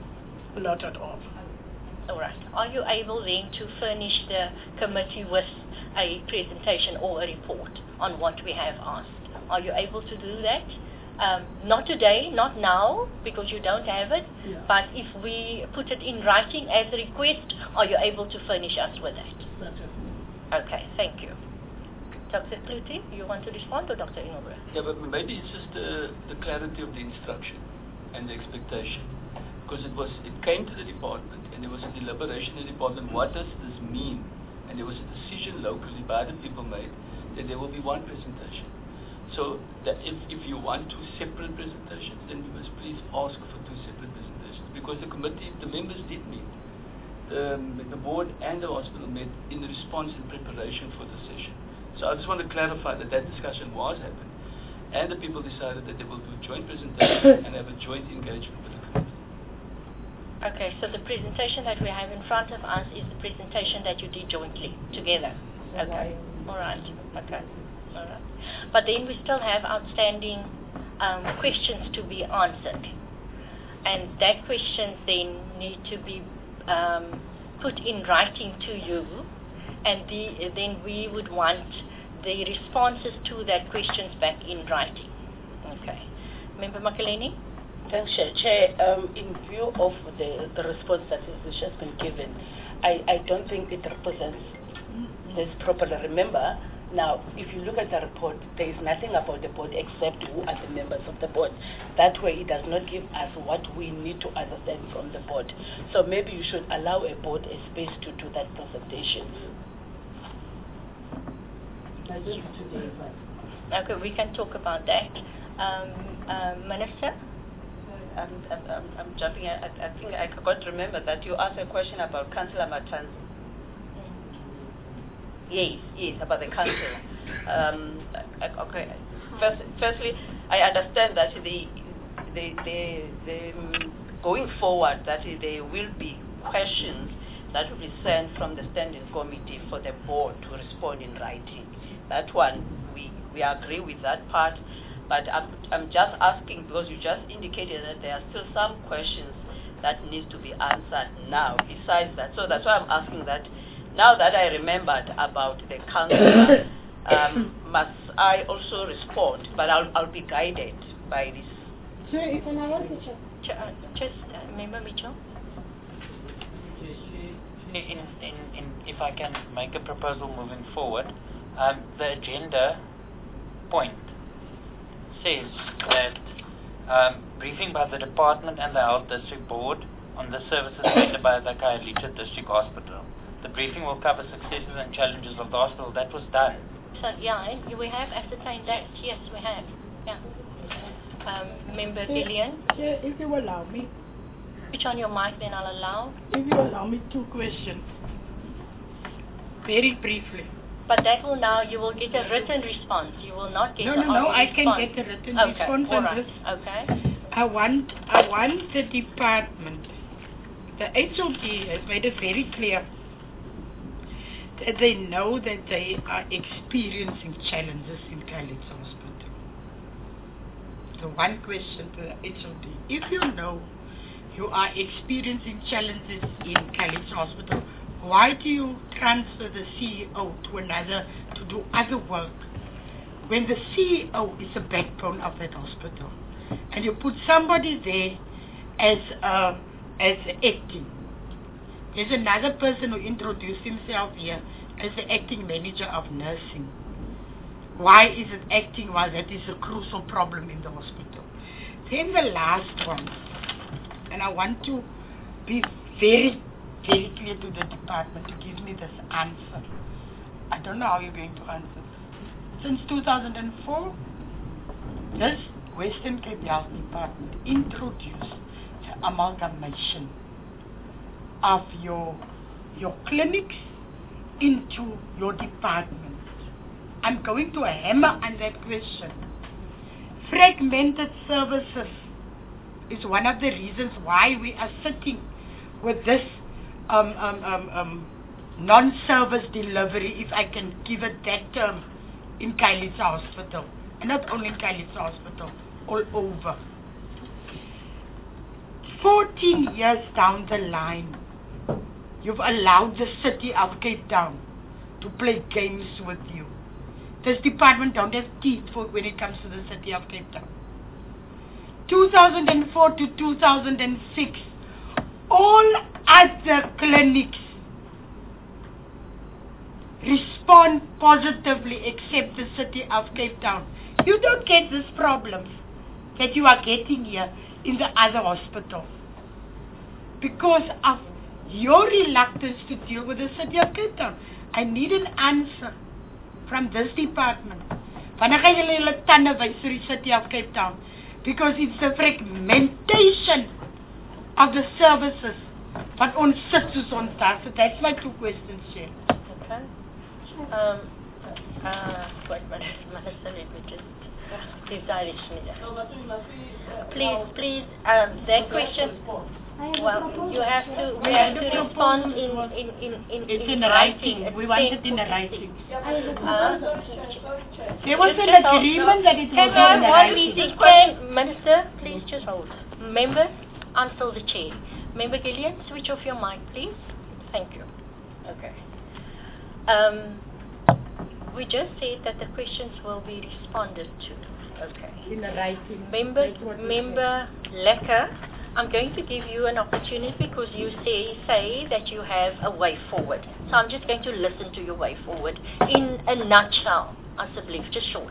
Not at all. All right. Are you able then to furnish the committee with a presentation or a report on what we have asked? Are you able to do that? Um, not today, not now, because you don't have it, yeah. But if we put it in writing as a request, are you able to furnish us with that? That is. Okay, thank you. Doctor Clutie, you want to respond to Doctor Engelbrecht? Yeah, but maybe it's just the, the clarity of the instruction and the expectation. Because it was, it came to the department and there was a deliberation in the department, what does this mean? And there was a decision locally by the people made that there will be one presentation. So that if, if you want two separate presentations, then you must please ask for two separate presentations, because the committee, the members did meet. Um, the board and the hospital met in response and preparation for the session. So I just want to clarify that that discussion was happening, and the people decided that they will do joint presentation and have a joint engagement with the committee. Okay, so the presentation that we have in front of us is the presentation that you did jointly, together. Okay, all right, okay. All right. But then we still have outstanding um, questions to be answered, and that questions then need to be um, put in writing to you, and the, then we would want the responses to that questions back in writing. Okay. Member Makaleni? Thanks, Chair. Chair, um, in view of the, the response that has just been given, I, I don't think it represents this properly. Remember, now, if you look at the report, there is nothing about the board except who are the members of the board. That way, it does not give us what we need to understand from the board. So maybe you should allow a board a space to do that presentation. Okay, we can talk about that. Um, uh, Minister? I'm, I'm, I'm jumping. I, I think I forgot to remember that you asked a question about Councillor Matanzi. Yes, yes, about the council. Um, okay. First, firstly, I understand that the, the, the, the going forward, that there will be questions that will be sent from the standing committee for the board to respond in writing. That one, we, we agree with that part, but I'm, I'm just asking because you just indicated that there are still some questions that needs to be answered now besides that. So that's why I'm asking that. Now that I remembered about the councillor, um, must I also respond? But I'll, I'll be guided by this. Can I answer? Just uh, Member Mitchell. In, in, in, if I can make a proposal moving forward, um, the agenda point says that um, briefing by the department and the Health District Board on the services rendered by the Khayelitsha District Hospital. The briefing will cover successes and challenges of the hospital. That was done. So, yeah, we have ascertained that. Yes, we have. Yeah. Um, Member Gillian. Chair, if you allow me. Switch on your mic, then I'll allow. If you allow me two questions. Very briefly. But that will now, you will get a written response. You will not get no, an no, no, I response. can get a written okay. response All on right. this. Okay. I want, I want the department, the H O D has made it very clear that they know that they are experiencing challenges in Khayelitsha Hospital. So one question to the H O D. If you know you are experiencing challenges in Khayelitsha Hospital, why do you transfer the C E O to another to do other work when the C E O is the backbone of that hospital? And you put somebody there as uh, as acting. There's another person who introduced himself here as the acting manager of nursing. Why is it acting? Well, that is a crucial problem in the hospital. Then the last one, and I want to be very, very clear to the department to give me this answer. I don't know how you're going to answer. Since two thousand four, this Western Cape Health Department introduced the amalgamation of your your clinics into your department. I'm going to hammer on that question. Fragmented services is one of the reasons why we are sitting with this um, um, um, um, non-service delivery, if I can give it that term, in Khayelitsha Hospital. And not only in Khayelitsha Hospital, all over. fourteen years down the line, you've allowed the city of Cape Town to play games with you. This department don't have teeth for when it comes to the city of Cape Town. two thousand four to two thousand six, all other clinics respond positively except the city of Cape Town. You don't get these problems that you are getting here in the other hospital because of your reluctance to deal with the city of Cape Town. I need an answer from this department. Wanneer gaan julle julle tande wys vir die city of Cape Town? Because it's the fragmentation of the services wat ons sit soos ons daar. So that's my two questions, Chair. Okay. Um, uh, wait, Minister, let me just give direction here. Please, please, um, that question, well, you have to, we have to respond in, in, in, in, it's in in writing. writing. We want it in writing. Uh, there was an agreement that it can was I in one writing. meeting? Can, Minister, please just hold. Members, I'm still the chair. Member Gillian, switch off your mic, please. Thank you. Okay. Um, we just said that the questions will be responded to. Okay. In writing. Member, Member Lecker, I'm going to give you an opportunity because you say say that you have a way forward. So I'm just going to listen to your way forward in a nutshell, I believe, just short.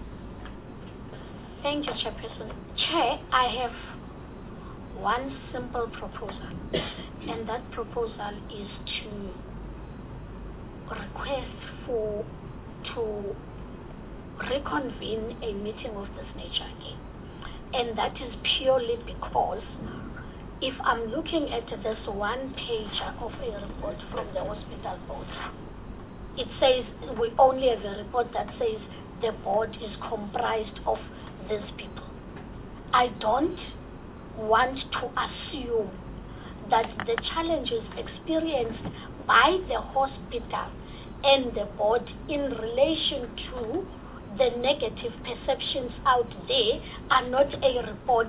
Thank you, Chairperson. Chair, I have one simple proposal, and that proposal is to request for to reconvene a meeting of this nature again. And that is purely because if I'm looking at this one page of a report from the hospital board, it says we only have a report that says the board is comprised of these people. I don't want to assume that the challenges experienced by the hospital and the board in relation to the negative perceptions out there are not a report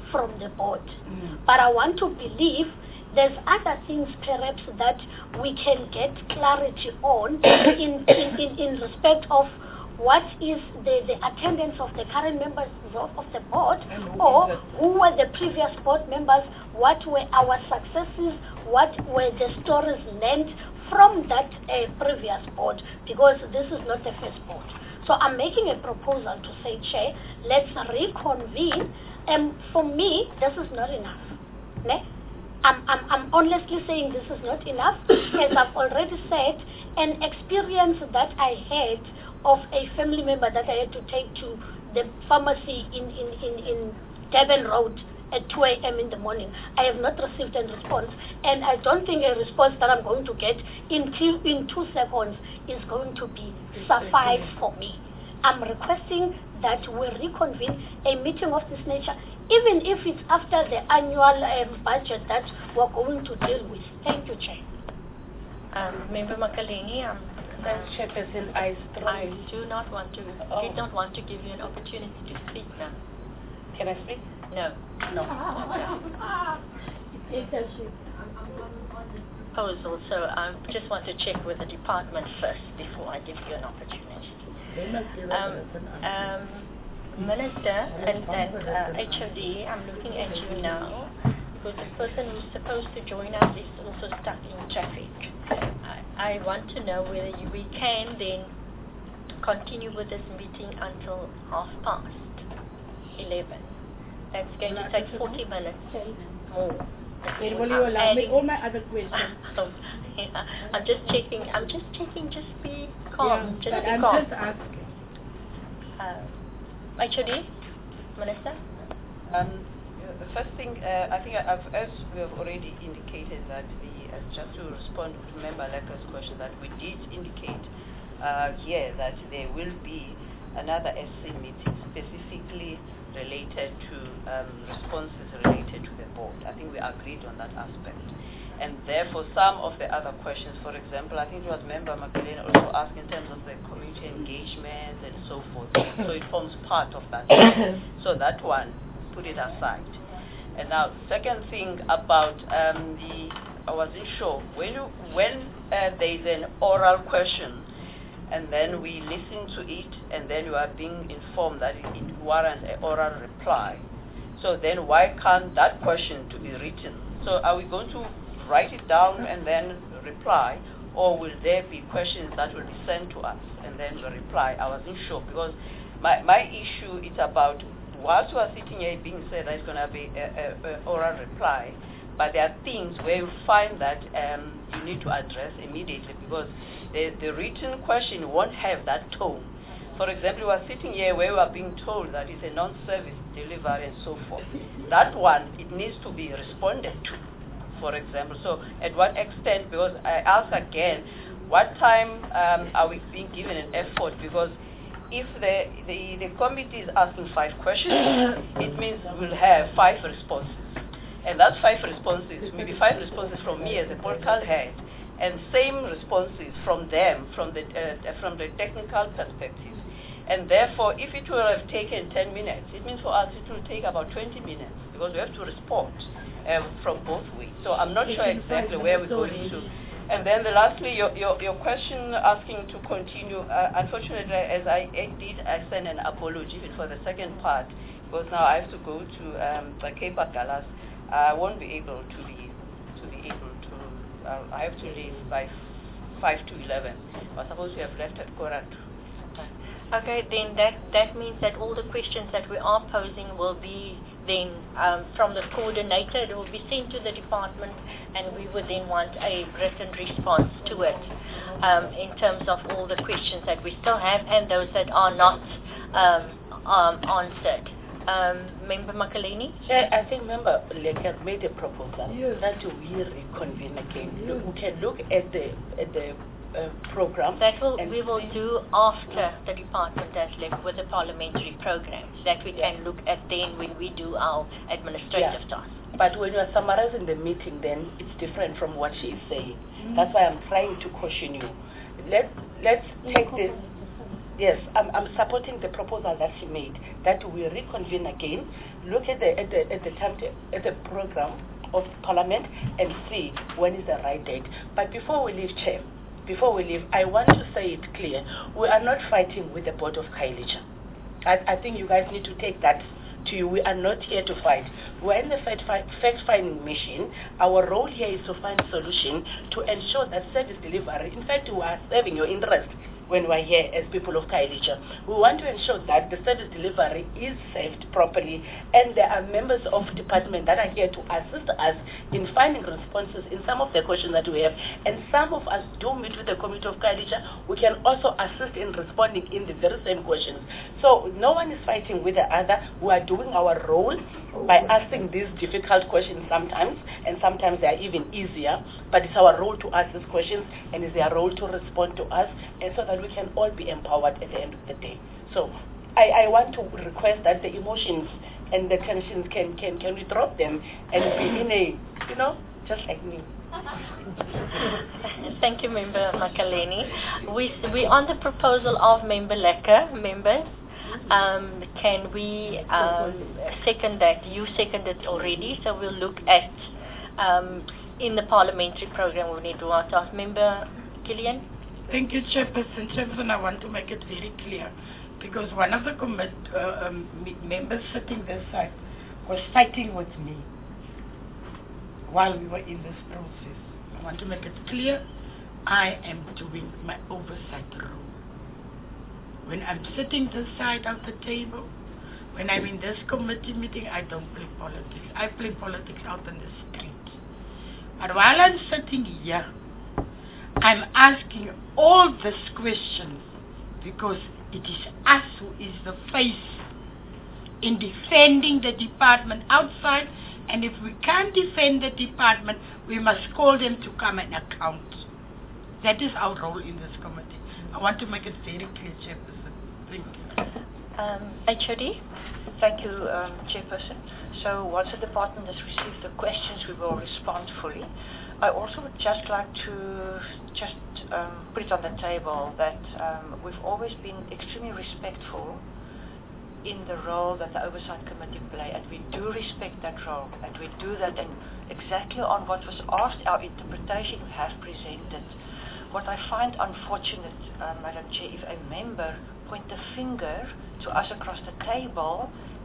from the board. Mm. But I want to believe there's other things perhaps that we can get clarity on in, in, in, in respect of what is the, the attendance of the current members of, of the board, or who were the previous board members, what were our successes, what were the stories learned from that uh, previous board, because this is not the first board. So I'm making a proposal to say, Chair, let's reconvene, and for me, this is not enough. Ne? I'm, I'm, I'm honestly saying this is not enough. As I've already said, an experience that I had of a family member that I had to take to the pharmacy in, in, in, in Durban Road at two a m in the morning. I have not received a response, and I don't think a response that I'm going to get in two, in two seconds is going to be suffice for me. I'm requesting that we reconvene a meeting of this nature, even if it's after the annual um, budget that we're going to deal with. Thank you, Chair. Um, Member Makaleni, um, Thanks, Chairperson. I I do not want to, oh. did not want to give you an opportunity to speak now. Can I speak? No. No. Proposal, so I just want to check with the department first before I give you an opportunity. Um, um, Minister and, and uh, H O D, I'm looking at you now, because the person who's supposed to join us is also stuck in traffic. I, I want to know whether you, we can then continue with this meeting until half past eleven. That's going to take forty minutes more. Will you allow me all my other questions? Yeah, I'm just checking. I'm just checking. Just be calm. Yeah, just but be I'm calm. just asking. Uh, H O D, Minister. Um, the first thing, uh, I think, I've, as we have already indicated, that the uh, just to respond to Member Lekker's question, that we did indicate uh, here that there will be another S C meeting specifically related to um, responses related to the board. I think we agreed on that aspect. And therefore, some of the other questions, for example, I think it was Member Makaleni also asked in terms of the community engagement and so forth. So it forms part of that. So that one, put it aside. And now, second thing about um, the, I wasn't sure, when, you, when uh, there is an oral question, and then we listen to it, and then you are being informed that it, it warrants an oral reply. So then why can't that question to be written? So are we going to write it down and then reply, or will there be questions that will be sent to us and then we reply? I wasn't sure, because my, my issue is about, whilst we are sitting here being said that it's going to be an oral reply, but there are things where you find that um, you need to address immediately, because the, the written question won't have that tone. For example, we are sitting here where we are being told that it's a non-service delivery and so forth. That one, it needs to be responded to, for example. So at what extent, because I ask again, what time um, are we being given an effort? Because if the, the, the committee is asking five questions, it means we'll have five responses. And that's five responses, maybe five responses from me as a political head, and same responses from them, from the, uh, from the technical perspective. And therefore, if it will have taken ten minutes, it means for us it will take about twenty minutes, because we have to respond um, from both ways. So I'm not sure exactly where we're going to. And then the lastly, your, your, your question asking to continue, uh, unfortunately, as I, I did, I sent an apology even for the second part, because now I have to go to um, the Cape Galas. I won't be able to be, to be able to, uh, I have to leave by five to eleven. I was supposed to have left at quarter to. Okay, then that, that means that all the questions that we are posing will be then um, from the coordinator. It will be sent to the department, and we would then want a written response to it um, in terms of all the questions that we still have and those that are not um, um, answered. Um, Member Makaleni? Yeah, I think Member Lekker made a proposal yes. that we reconvene again. Yes. We can look at the at the Uh, program. That will we will do after the department has left with the parliamentary programs that we yeah. can look at then when we do our administrative yeah. tasks. But when you are summarizing the meeting, then it's different from what she is saying. Mm-hmm. That's why I'm trying to caution you. Let let's take this. Yes, I'm, I'm supporting the proposal that she made, that we reconvene again, look at the at the at the time at the program of Parliament and see when is the right date. But before we leave, Chair, before we leave, I want to say it clear: we are not fighting with the board of Khayelitsha. I, I think you guys need to take that to you. We are not here to fight. We're in the fact-finding mission. Our role here is to find solution to ensure that service delivery. In fact, we are serving your interest when we're here as people of Khayelitsha. We want to ensure that the service delivery is served properly, and there are members of department that are here to assist us in finding responses in some of the questions that we have. And some of us do meet with the committee of Khayelitsha. We can also assist in responding in the very same questions. So no one is fighting with the other. We are doing our role by asking these difficult questions sometimes, and sometimes they are even easier. But it's our role to ask these questions, and it's their role to respond to us, and so that we can all be empowered at the end of the day. So I, I want to request that the emotions and the tensions can, can, can we drop them and be in a, you know, just like me. Thank you, Member Makaleni. We, we on the proposal of Member Lekker, members, um, can we um, second that? You seconded already, so we'll look at um, in the parliamentary program we need to ask Member Gillian. Thank you, Chairperson. Chairperson, I want to make it very clear, because one of the commit, uh, um, members sitting this side was fighting with me while we were in this process. I want to make it clear, I am doing my oversight role. When I'm sitting this side of the table, when I'm in this committee meeting, I don't play politics. I play politics out in the street. But while I'm sitting here, I'm asking all these questions because it is us who is the face in defending the department outside, and if we can't defend the department, we must call them to come and account. That is our role in this committee. I want to make it very clear, Chairperson. Thank you. Um, H O D. Thank you, um, Chairperson. So once the department has received the questions, we will respond fully. I also would just like to just um, put it on the table that um, we've always been extremely respectful in the role that the Oversight Committee play, and we do respect that role, and we do that, and exactly on what was asked, our interpretation we have presented. What I find unfortunate, uh, Madam Chair, if a member point the finger to us across the table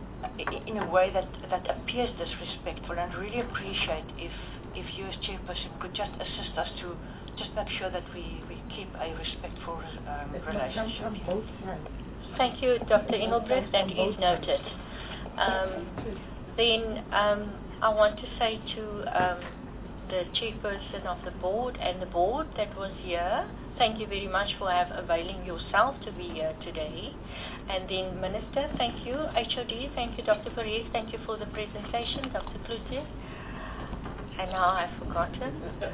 in a way that, that appears disrespectful, and really appreciate if if you as chairperson could just assist us to just make sure that we, we keep a respectful um, relationship. Thank you, Doctor Engelbrecht. That is noted. Um, then um, I want to say to um, the chairperson of the board and the board that was here, thank you very much for have availing yourself to be here today. And then Minister, thank you. H O D, thank you. Doctor Perez, thank you for the presentation. Doctor Clusius. And now I've forgotten.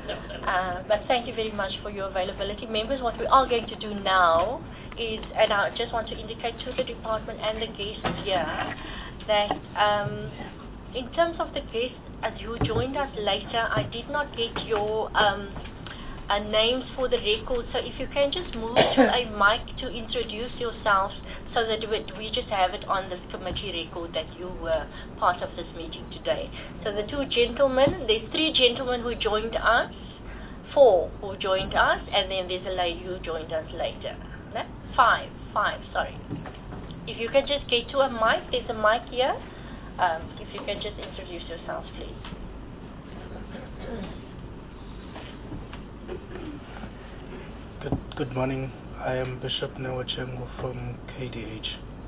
Uh, but thank you very much for your availability. Members, what we are going to do now is, and I just want to indicate to the department and the guests here, that um, in terms of the guests as you joined us later, I did not get your um, uh, names for the record. So if you can just move to a mic to introduce yourselves, so that we, we just have it on this committee record that you were part of this meeting today. So the two gentlemen, there's three gentlemen who joined us, four who joined us, and then there's a lady who joined us later. No? Five, five, sorry. If you can just get to a mic, there's a mic here. Um, if you can just introduce yourselves, please. Good, good morning. I am Bishop Nawachengo from K D H.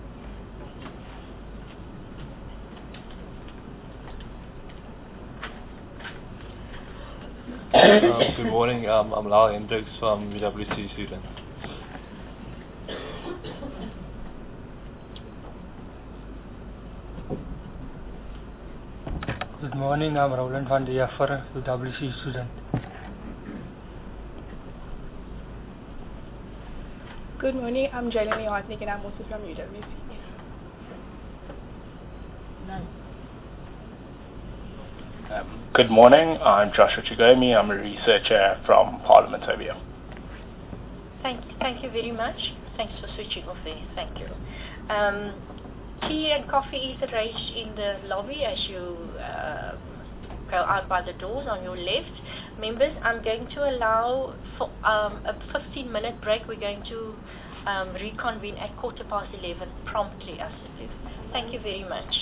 um, good morning, um, I'm Lyle Hendricks from V W C Sweden. Good morning, I'm Roland van der Jaffer, V W C Sweden. Good morning, I'm Jelani Hartnick and I'm also from U W C. Um, good morning, I'm Joshua Chigomi, I'm a researcher from Parliament Serbia. Thank, thank you very much. Thanks for switching off there. Thank you. Um, tea and coffee is arranged in the lobby as you uh, go out by the doors on your left. Members, I'm going to allow for um, a fifteen minute break. We're going to um, reconvene at quarter past eleven promptly, as it is. Thank you very much.